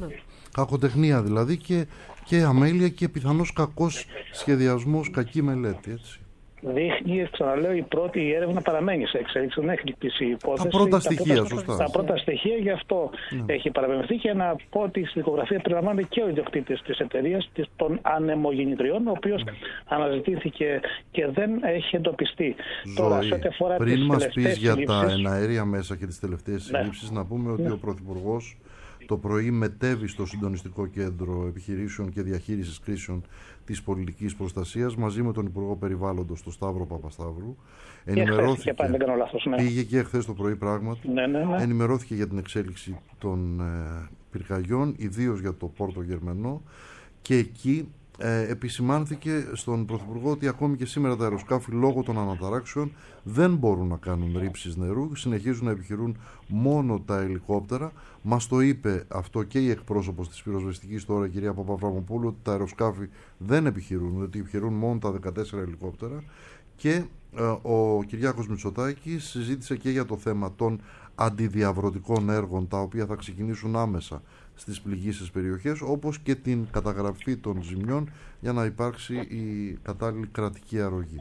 Κακοτεχνία δηλαδή και, και αμέλεια και πιθανώς κακός σχεδιασμός, κακή μελέτη, έτσι. Δείχνει, ξαναλέω, η πρώτη η έρευνα παραμένει σε εξέλιξη, δεν έχει κλείσει η υπόθεση. Τα πρώτα στοιχεία, τα, σωστά. Τα πρώτα στοιχεία, γι' αυτό ναι. έχει παραπεμφθεί και να πω ότι στη δικογραφία περιλαμβάνεται και ο ιδιοκτήτης της εταιρείας των ανεμογεννητριών, ο οποίος ναι. αναζητήθηκε και δεν έχει εντοπιστεί. Ζωή, Τώρα, σε ό,τι αφορά πριν τις μας πεις για συλλήψεις, τα εναέρια μέσα και τις τελευταίες ναι. συλλήψεις, να πούμε ότι ναι. ο Πρωθυπουργός το πρωί μετέβη στο Συντονιστικό Κέντρο Επιχειρήσεων και Διαχείρισης Κρίσεων της Πολιτικής Προστασίας μαζί με τον Υπουργό Περιβάλλοντος, τον Σταύρο Παπασταύρου. Ενημερώθηκε, και πάλι, δεν λάθος, ναι. πήγε και χθες το πρωί πράγματι, ναι, ναι, ναι. ενημερώθηκε για την εξέλιξη των ε, πυρκαγιών, ιδίως για το Πόρτο Γερμενό, και εκεί ε, επισημάνθηκε στον Πρωθυπουργό ότι ακόμη και σήμερα τα αεροσκάφη λόγω των αναταράξεων δεν μπορούν να κάνουν ρήψεις νερού, συνεχίζουν να επιχειρούν μόνο τα ελικόπτερα. Μας το είπε αυτό και η εκπρόσωπος της πυροσβεστικής τώρα, η κυρία Παπαβραμοπούλου, ότι τα αεροσκάφη δεν επιχειρούν, ότι επιχειρούν μόνο τα δεκατέσσερα ελικόπτερα. Και ε, ο Κυριάκος Μητσοτάκης συζήτησε και για το θέμα των αντιδιαβρωτικών έργων, τα οποία θα ξεκινήσουν άμεσα στις πληγήσεις περιοχές, όπως και την καταγραφή των ζημιών για να υπάρξει η κατάλληλη κρατική αρρωγή.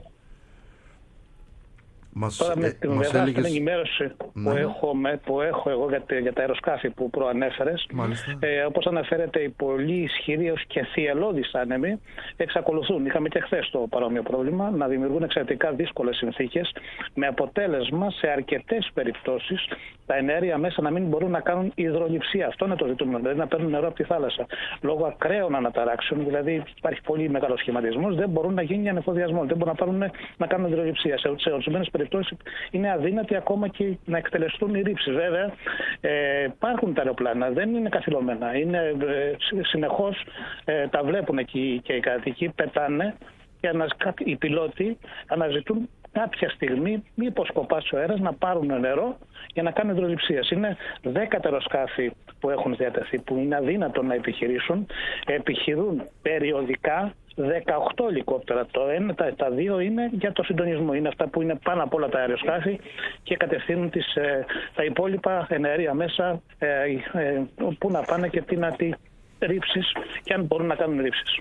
Μας, Τώρα με την ε, έλεγες... ενημέρωση ναι. που, έχω, με, που έχω εγώ για, για τα αεροσκάφη που προανέφερες, ε, όπως αναφέρεται, οι πολύ ισχυροί και θυελλώδεις άνεμοι εξακολουθούν. Είχαμε και χθες το παρόμοιο πρόβλημα, να δημιουργούν εξαιρετικά δύσκολες συνθήκες, με αποτέλεσμα σε αρκετές περιπτώσεις τα εναέρια μέσα να μην μπορούν να κάνουν υδρολειψία. Αυτό είναι το ζητούμενο, δηλαδή να παίρνουν νερό από τη θάλασσα. Λόγω ακραίων αναταράξεων, δηλαδή υπάρχει πολύ μεγάλο σχηματισμός, δεν μπορούν να γίνει ανεφοδιασμό, δεν μπορούν να, πάρουν, να κάνουν υδρολειψία. Σε, σε ορισμένες περιπτώσεις είναι αδύνατοι ακόμα και να εκτελεστούν οι ρήψεις. Βέβαια, ε, υπάρχουν τα αεροπλάνα, δεν είναι καθυλωμένα. Είναι, ε, συνεχώς ε, τα βλέπουν εκεί και οι κατοικοί, πετάνε και οι πιλότοι αναζητούν κάποια στιγμή μήπως κοπάσει ο αέρας να πάρουν νερό για να κάνουν υδρολειψία. Είναι δέκα αεροσκάφη που έχουν διατεθεί, που είναι αδύνατο να επιχειρήσουν. Επιχειρούν περιοδικά δεκαοκτώ ελικόπτερα. Το ένα, τα, τα δύο είναι για το συντονισμό. Είναι αυτά που είναι πάνω από όλα τα αεροσκάφη και κατευθύνουν τις, ε, τα υπόλοιπα εναέρια μέσα ε, ε, που να πάνε και τι να τι ρήψεις και αν μπορούν να κάνουν ρήψεις.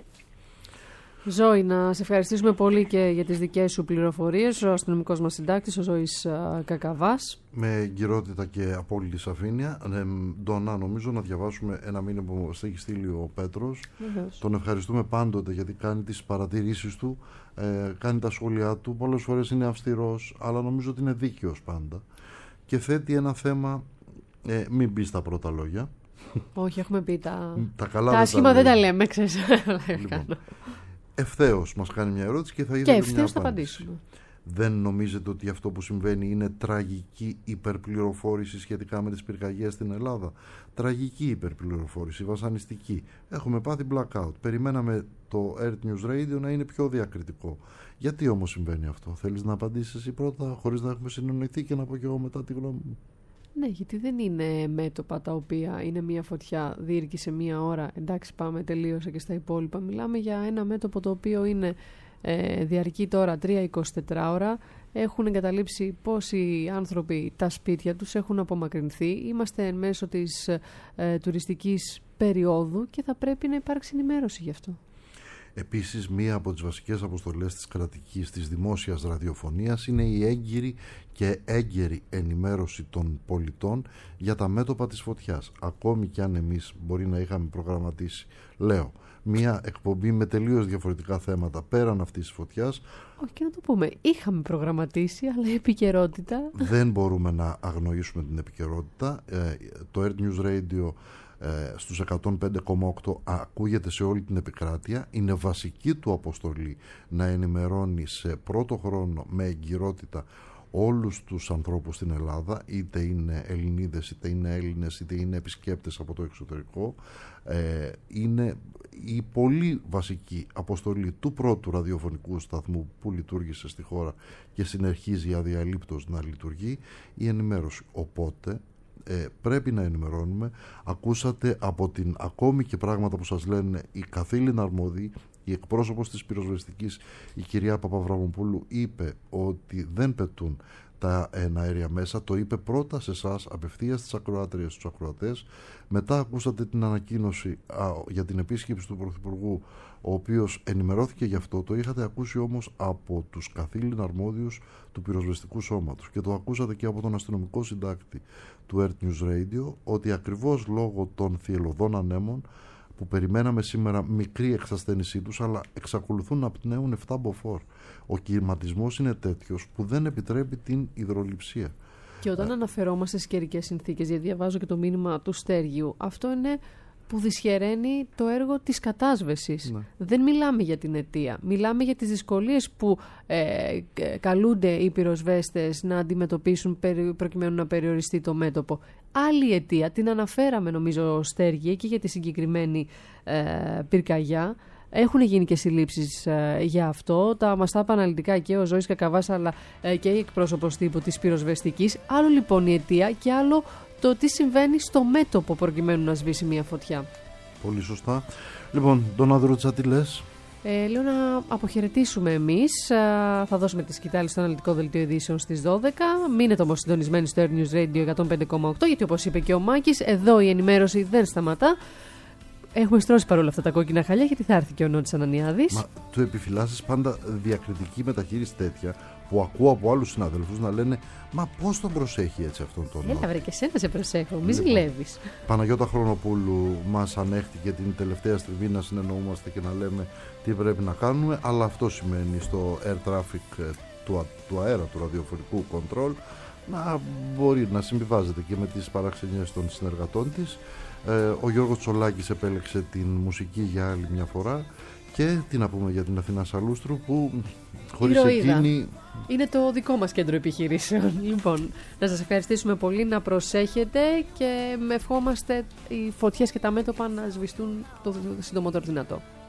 Ζώη, να σε ευχαριστήσουμε πολύ και για τις δικές σου πληροφορίες. Ο αστυνομικός μας συντάκτης, ο Ζώης Κακαβάς. Με εγκυρότητα και απόλυτη σαφήνεια. Ε, Ντόνα, νομίζω να διαβάσουμε ένα μήνυμα που μας έχει στείλει ο Πέτρος. Βεβαίως. Τον ευχαριστούμε πάντοτε γιατί κάνει τις παρατηρήσεις του, ε, κάνει τα σχόλιά του. Πολλές φορές είναι αυστηρός, αλλά νομίζω ότι είναι δίκαιος πάντα. Και θέτει ένα θέμα, ε, μην πει τα πρώτα λόγια. Όχι, έχουμε πει τα, τα, καλά τα άσχημα δεν τα λέμε, ξέρεις. Λοιπόν, ευθέως μας κάνει μια ερώτηση και θα ήθελα και μια ευθέως θα απάντηση. απαντήσουμε. Δεν νομίζετε ότι αυτό που συμβαίνει είναι τραγική υπερπληροφόρηση σχετικά με τις πυρκαγιές στην Ελλάδα? Τραγική υπερπληροφόρηση, βασανιστική. Έχουμε πάθει blackout. Περιμέναμε το Earth News Radio να είναι πιο διακριτικό. Γιατί όμως συμβαίνει αυτό? Θέλεις να απαντήσεις εσύ πρώτα, χωρίς να έχουμε συνεννοηθεί, και να πω και εγώ μετά τη γνώμη μου? Ναι, γιατί δεν είναι μέτωπα τα οποία είναι μία φωτιά, διήρκησε μία ώρα, εντάξει πάμε, τελείωσε και στα υπόλοιπα. Μιλάμε για ένα μέτωπο το οποίο είναι ε, διαρκεί τώρα τρία εικοσιτέσσερα ώρα. Έχουν εγκαταλείψει πόσοι άνθρωποι τα σπίτια τους, έχουν απομακρυνθεί. Είμαστε εν μέσω της ε, τουριστικής περίοδου και θα πρέπει να υπάρξει ενημέρωση γι' αυτό. Επίσης, μία από τις βασικές αποστολές της κρατικής, της δημόσιας ραδιοφωνίας είναι η έγκυρη και έγκαιρη ενημέρωση των πολιτών για τα μέτωπα της φωτιάς. Ακόμη κι αν εμείς μπορεί να είχαμε προγραμματίσει, λέω, μία εκπομπή με τελείως διαφορετικά θέματα πέραν αυτής της φωτιάς. Όχι, και να το πούμε, είχαμε προγραμματίσει, αλλά η επικαιρότητα... Δεν μπορούμε να αγνοήσουμε την επικαιρότητα. Ε, το Earth News Radio ε, στους εκατόν πέντε κόμμα οκτώ ακούγεται σε όλη την επικράτεια. Είναι βασική του αποστολή να ενημερώνει σε πρώτο χρόνο με εγκυρότητα όλους τους ανθρώπους στην Ελλάδα, είτε είναι Ελληνίδες, είτε είναι Έλληνες, είτε είναι επισκέπτες από το εξωτερικό. Ε, είναι η πολύ βασική αποστολή του πρώτου ραδιοφωνικού σταθμού που λειτουργήσε στη χώρα και συνεχίζει αδιαλείπτως να λειτουργεί, η ενημέρωση. Οπότε ε, πρέπει να ενημερώνουμε. Ακούσατε από την ακόμη και πράγματα που σας λένε οι καθήλυνα αρμόδιοι. Η εκπρόσωπος της πυροσβεστικής, η κυρία Παπαβραμοπούλου, είπε ότι δεν πετούν τα εναέρια μέσα. Το είπε πρώτα σε εσάς, απευθείας στις ακροάτριες, στους ακροατές. Μετά ακούσατε την ανακοίνωση α, για την επίσκεψη του Πρωθυπουργού, ο οποίος ενημερώθηκε γι' αυτό. Το είχατε ακούσει όμως από τους καθήλυνα αρμόδιους του πυροσβεστικού σώματος και το ακούσατε και από τον αστυνομικό συντάκτη του Earth News Radio, ότι ακριβώς λόγω των θυελλωδών ανέμων που περιμέναμε σήμερα μικρή εξασθένησή τους, αλλά εξακολουθούν να πνέουν επτά μποφόρ. Ο κυματισμός είναι τέτοιος που δεν επιτρέπει την υδρολειψία. Και όταν ε... αναφερόμαστε στις καιρικές συνθήκες, γιατί διαβάζω και το μήνυμα του Στέργιου, αυτό είναι που δυσχεραίνει το έργο της κατάσβεσης. Ναι. Δεν μιλάμε για την αιτία. Μιλάμε για τις δυσκολίες που ε, καλούνται οι πυροσβέστες να αντιμετωπίσουν προκειμένου να περιοριστεί το μέτωπο. Άλλη αιτία, την αναφέραμε νομίζω Στέργη και για τη συγκεκριμένη ε, πυρκαγιά. Έχουν γίνει και συλλήψεις ε, για αυτό. Τα μας τα είπε αναλυτικά και ο Ζώης Κακαβάς, αλλά ε, και η εκπρόσωπος τύπου της πυροσβεστικής. Άλλο λοιπόν η αιτία και άλλο το τι συμβαίνει στο μέτωπο προκειμένου να σβήσει μια φωτιά. Πολύ σωστά. Λοιπόν, τον Ανδρούτσα, τι λες? Ε, λέω να αποχαιρετήσουμε εμείς. Ε, θα δώσουμε τη σκητάλη στο αναλυτικό δελτίο ειδήσεων στις δώδεκα. Μείνετε όμως συντονισμένοι στο Earth News Radio εκατόν πέντε κόμμα οκτώ, γιατί όπως είπε και ο Μάκης, εδώ η ενημέρωση δεν σταματά. Έχουμε στρώσει παρόλα αυτά τα κόκκινα χαλιά, γιατί θα έρθει και ο Νότης Ανανιάδης. Μα του επιφυλάσσεις πάντα διακριτική μεταχείριση τέτοια, που ακούω από άλλους συναδέλφους να λένε «Μα πώς τον προσέχει έτσι αυτόν τον Νότη?» Έλα βρε, και εσένα σε προσέχω, μη λοιπόν, ζηλεύεις. Παναγιώτα Χρονοπούλου μας ανέχτηκε την τελευταία στιγμή να συνεννοούμαστε και να λέμε τι πρέπει να κάνουμε, αλλά αυτό σημαίνει στο air traffic του, του αέρα, του ραδιοφωνικού control, να μπορεί να συμβιβάζεται και με τις παραξενιές των συνεργατών της. Ε, ο Γιώργος Τσολάκης επέλεξε την μουσική για άλλη μια φορά. Και τι να πούμε για την Αθηνά Σαλούστρου, που χωρίς εκείνη... είναι το δικό μας κέντρο επιχειρήσεων. Λοιπόν, να σας ευχαριστήσουμε πολύ, να προσέχετε και με ευχόμαστε οι φωτιές και τα μέτωπα να σβηστούν το συντομότερο δυνατό.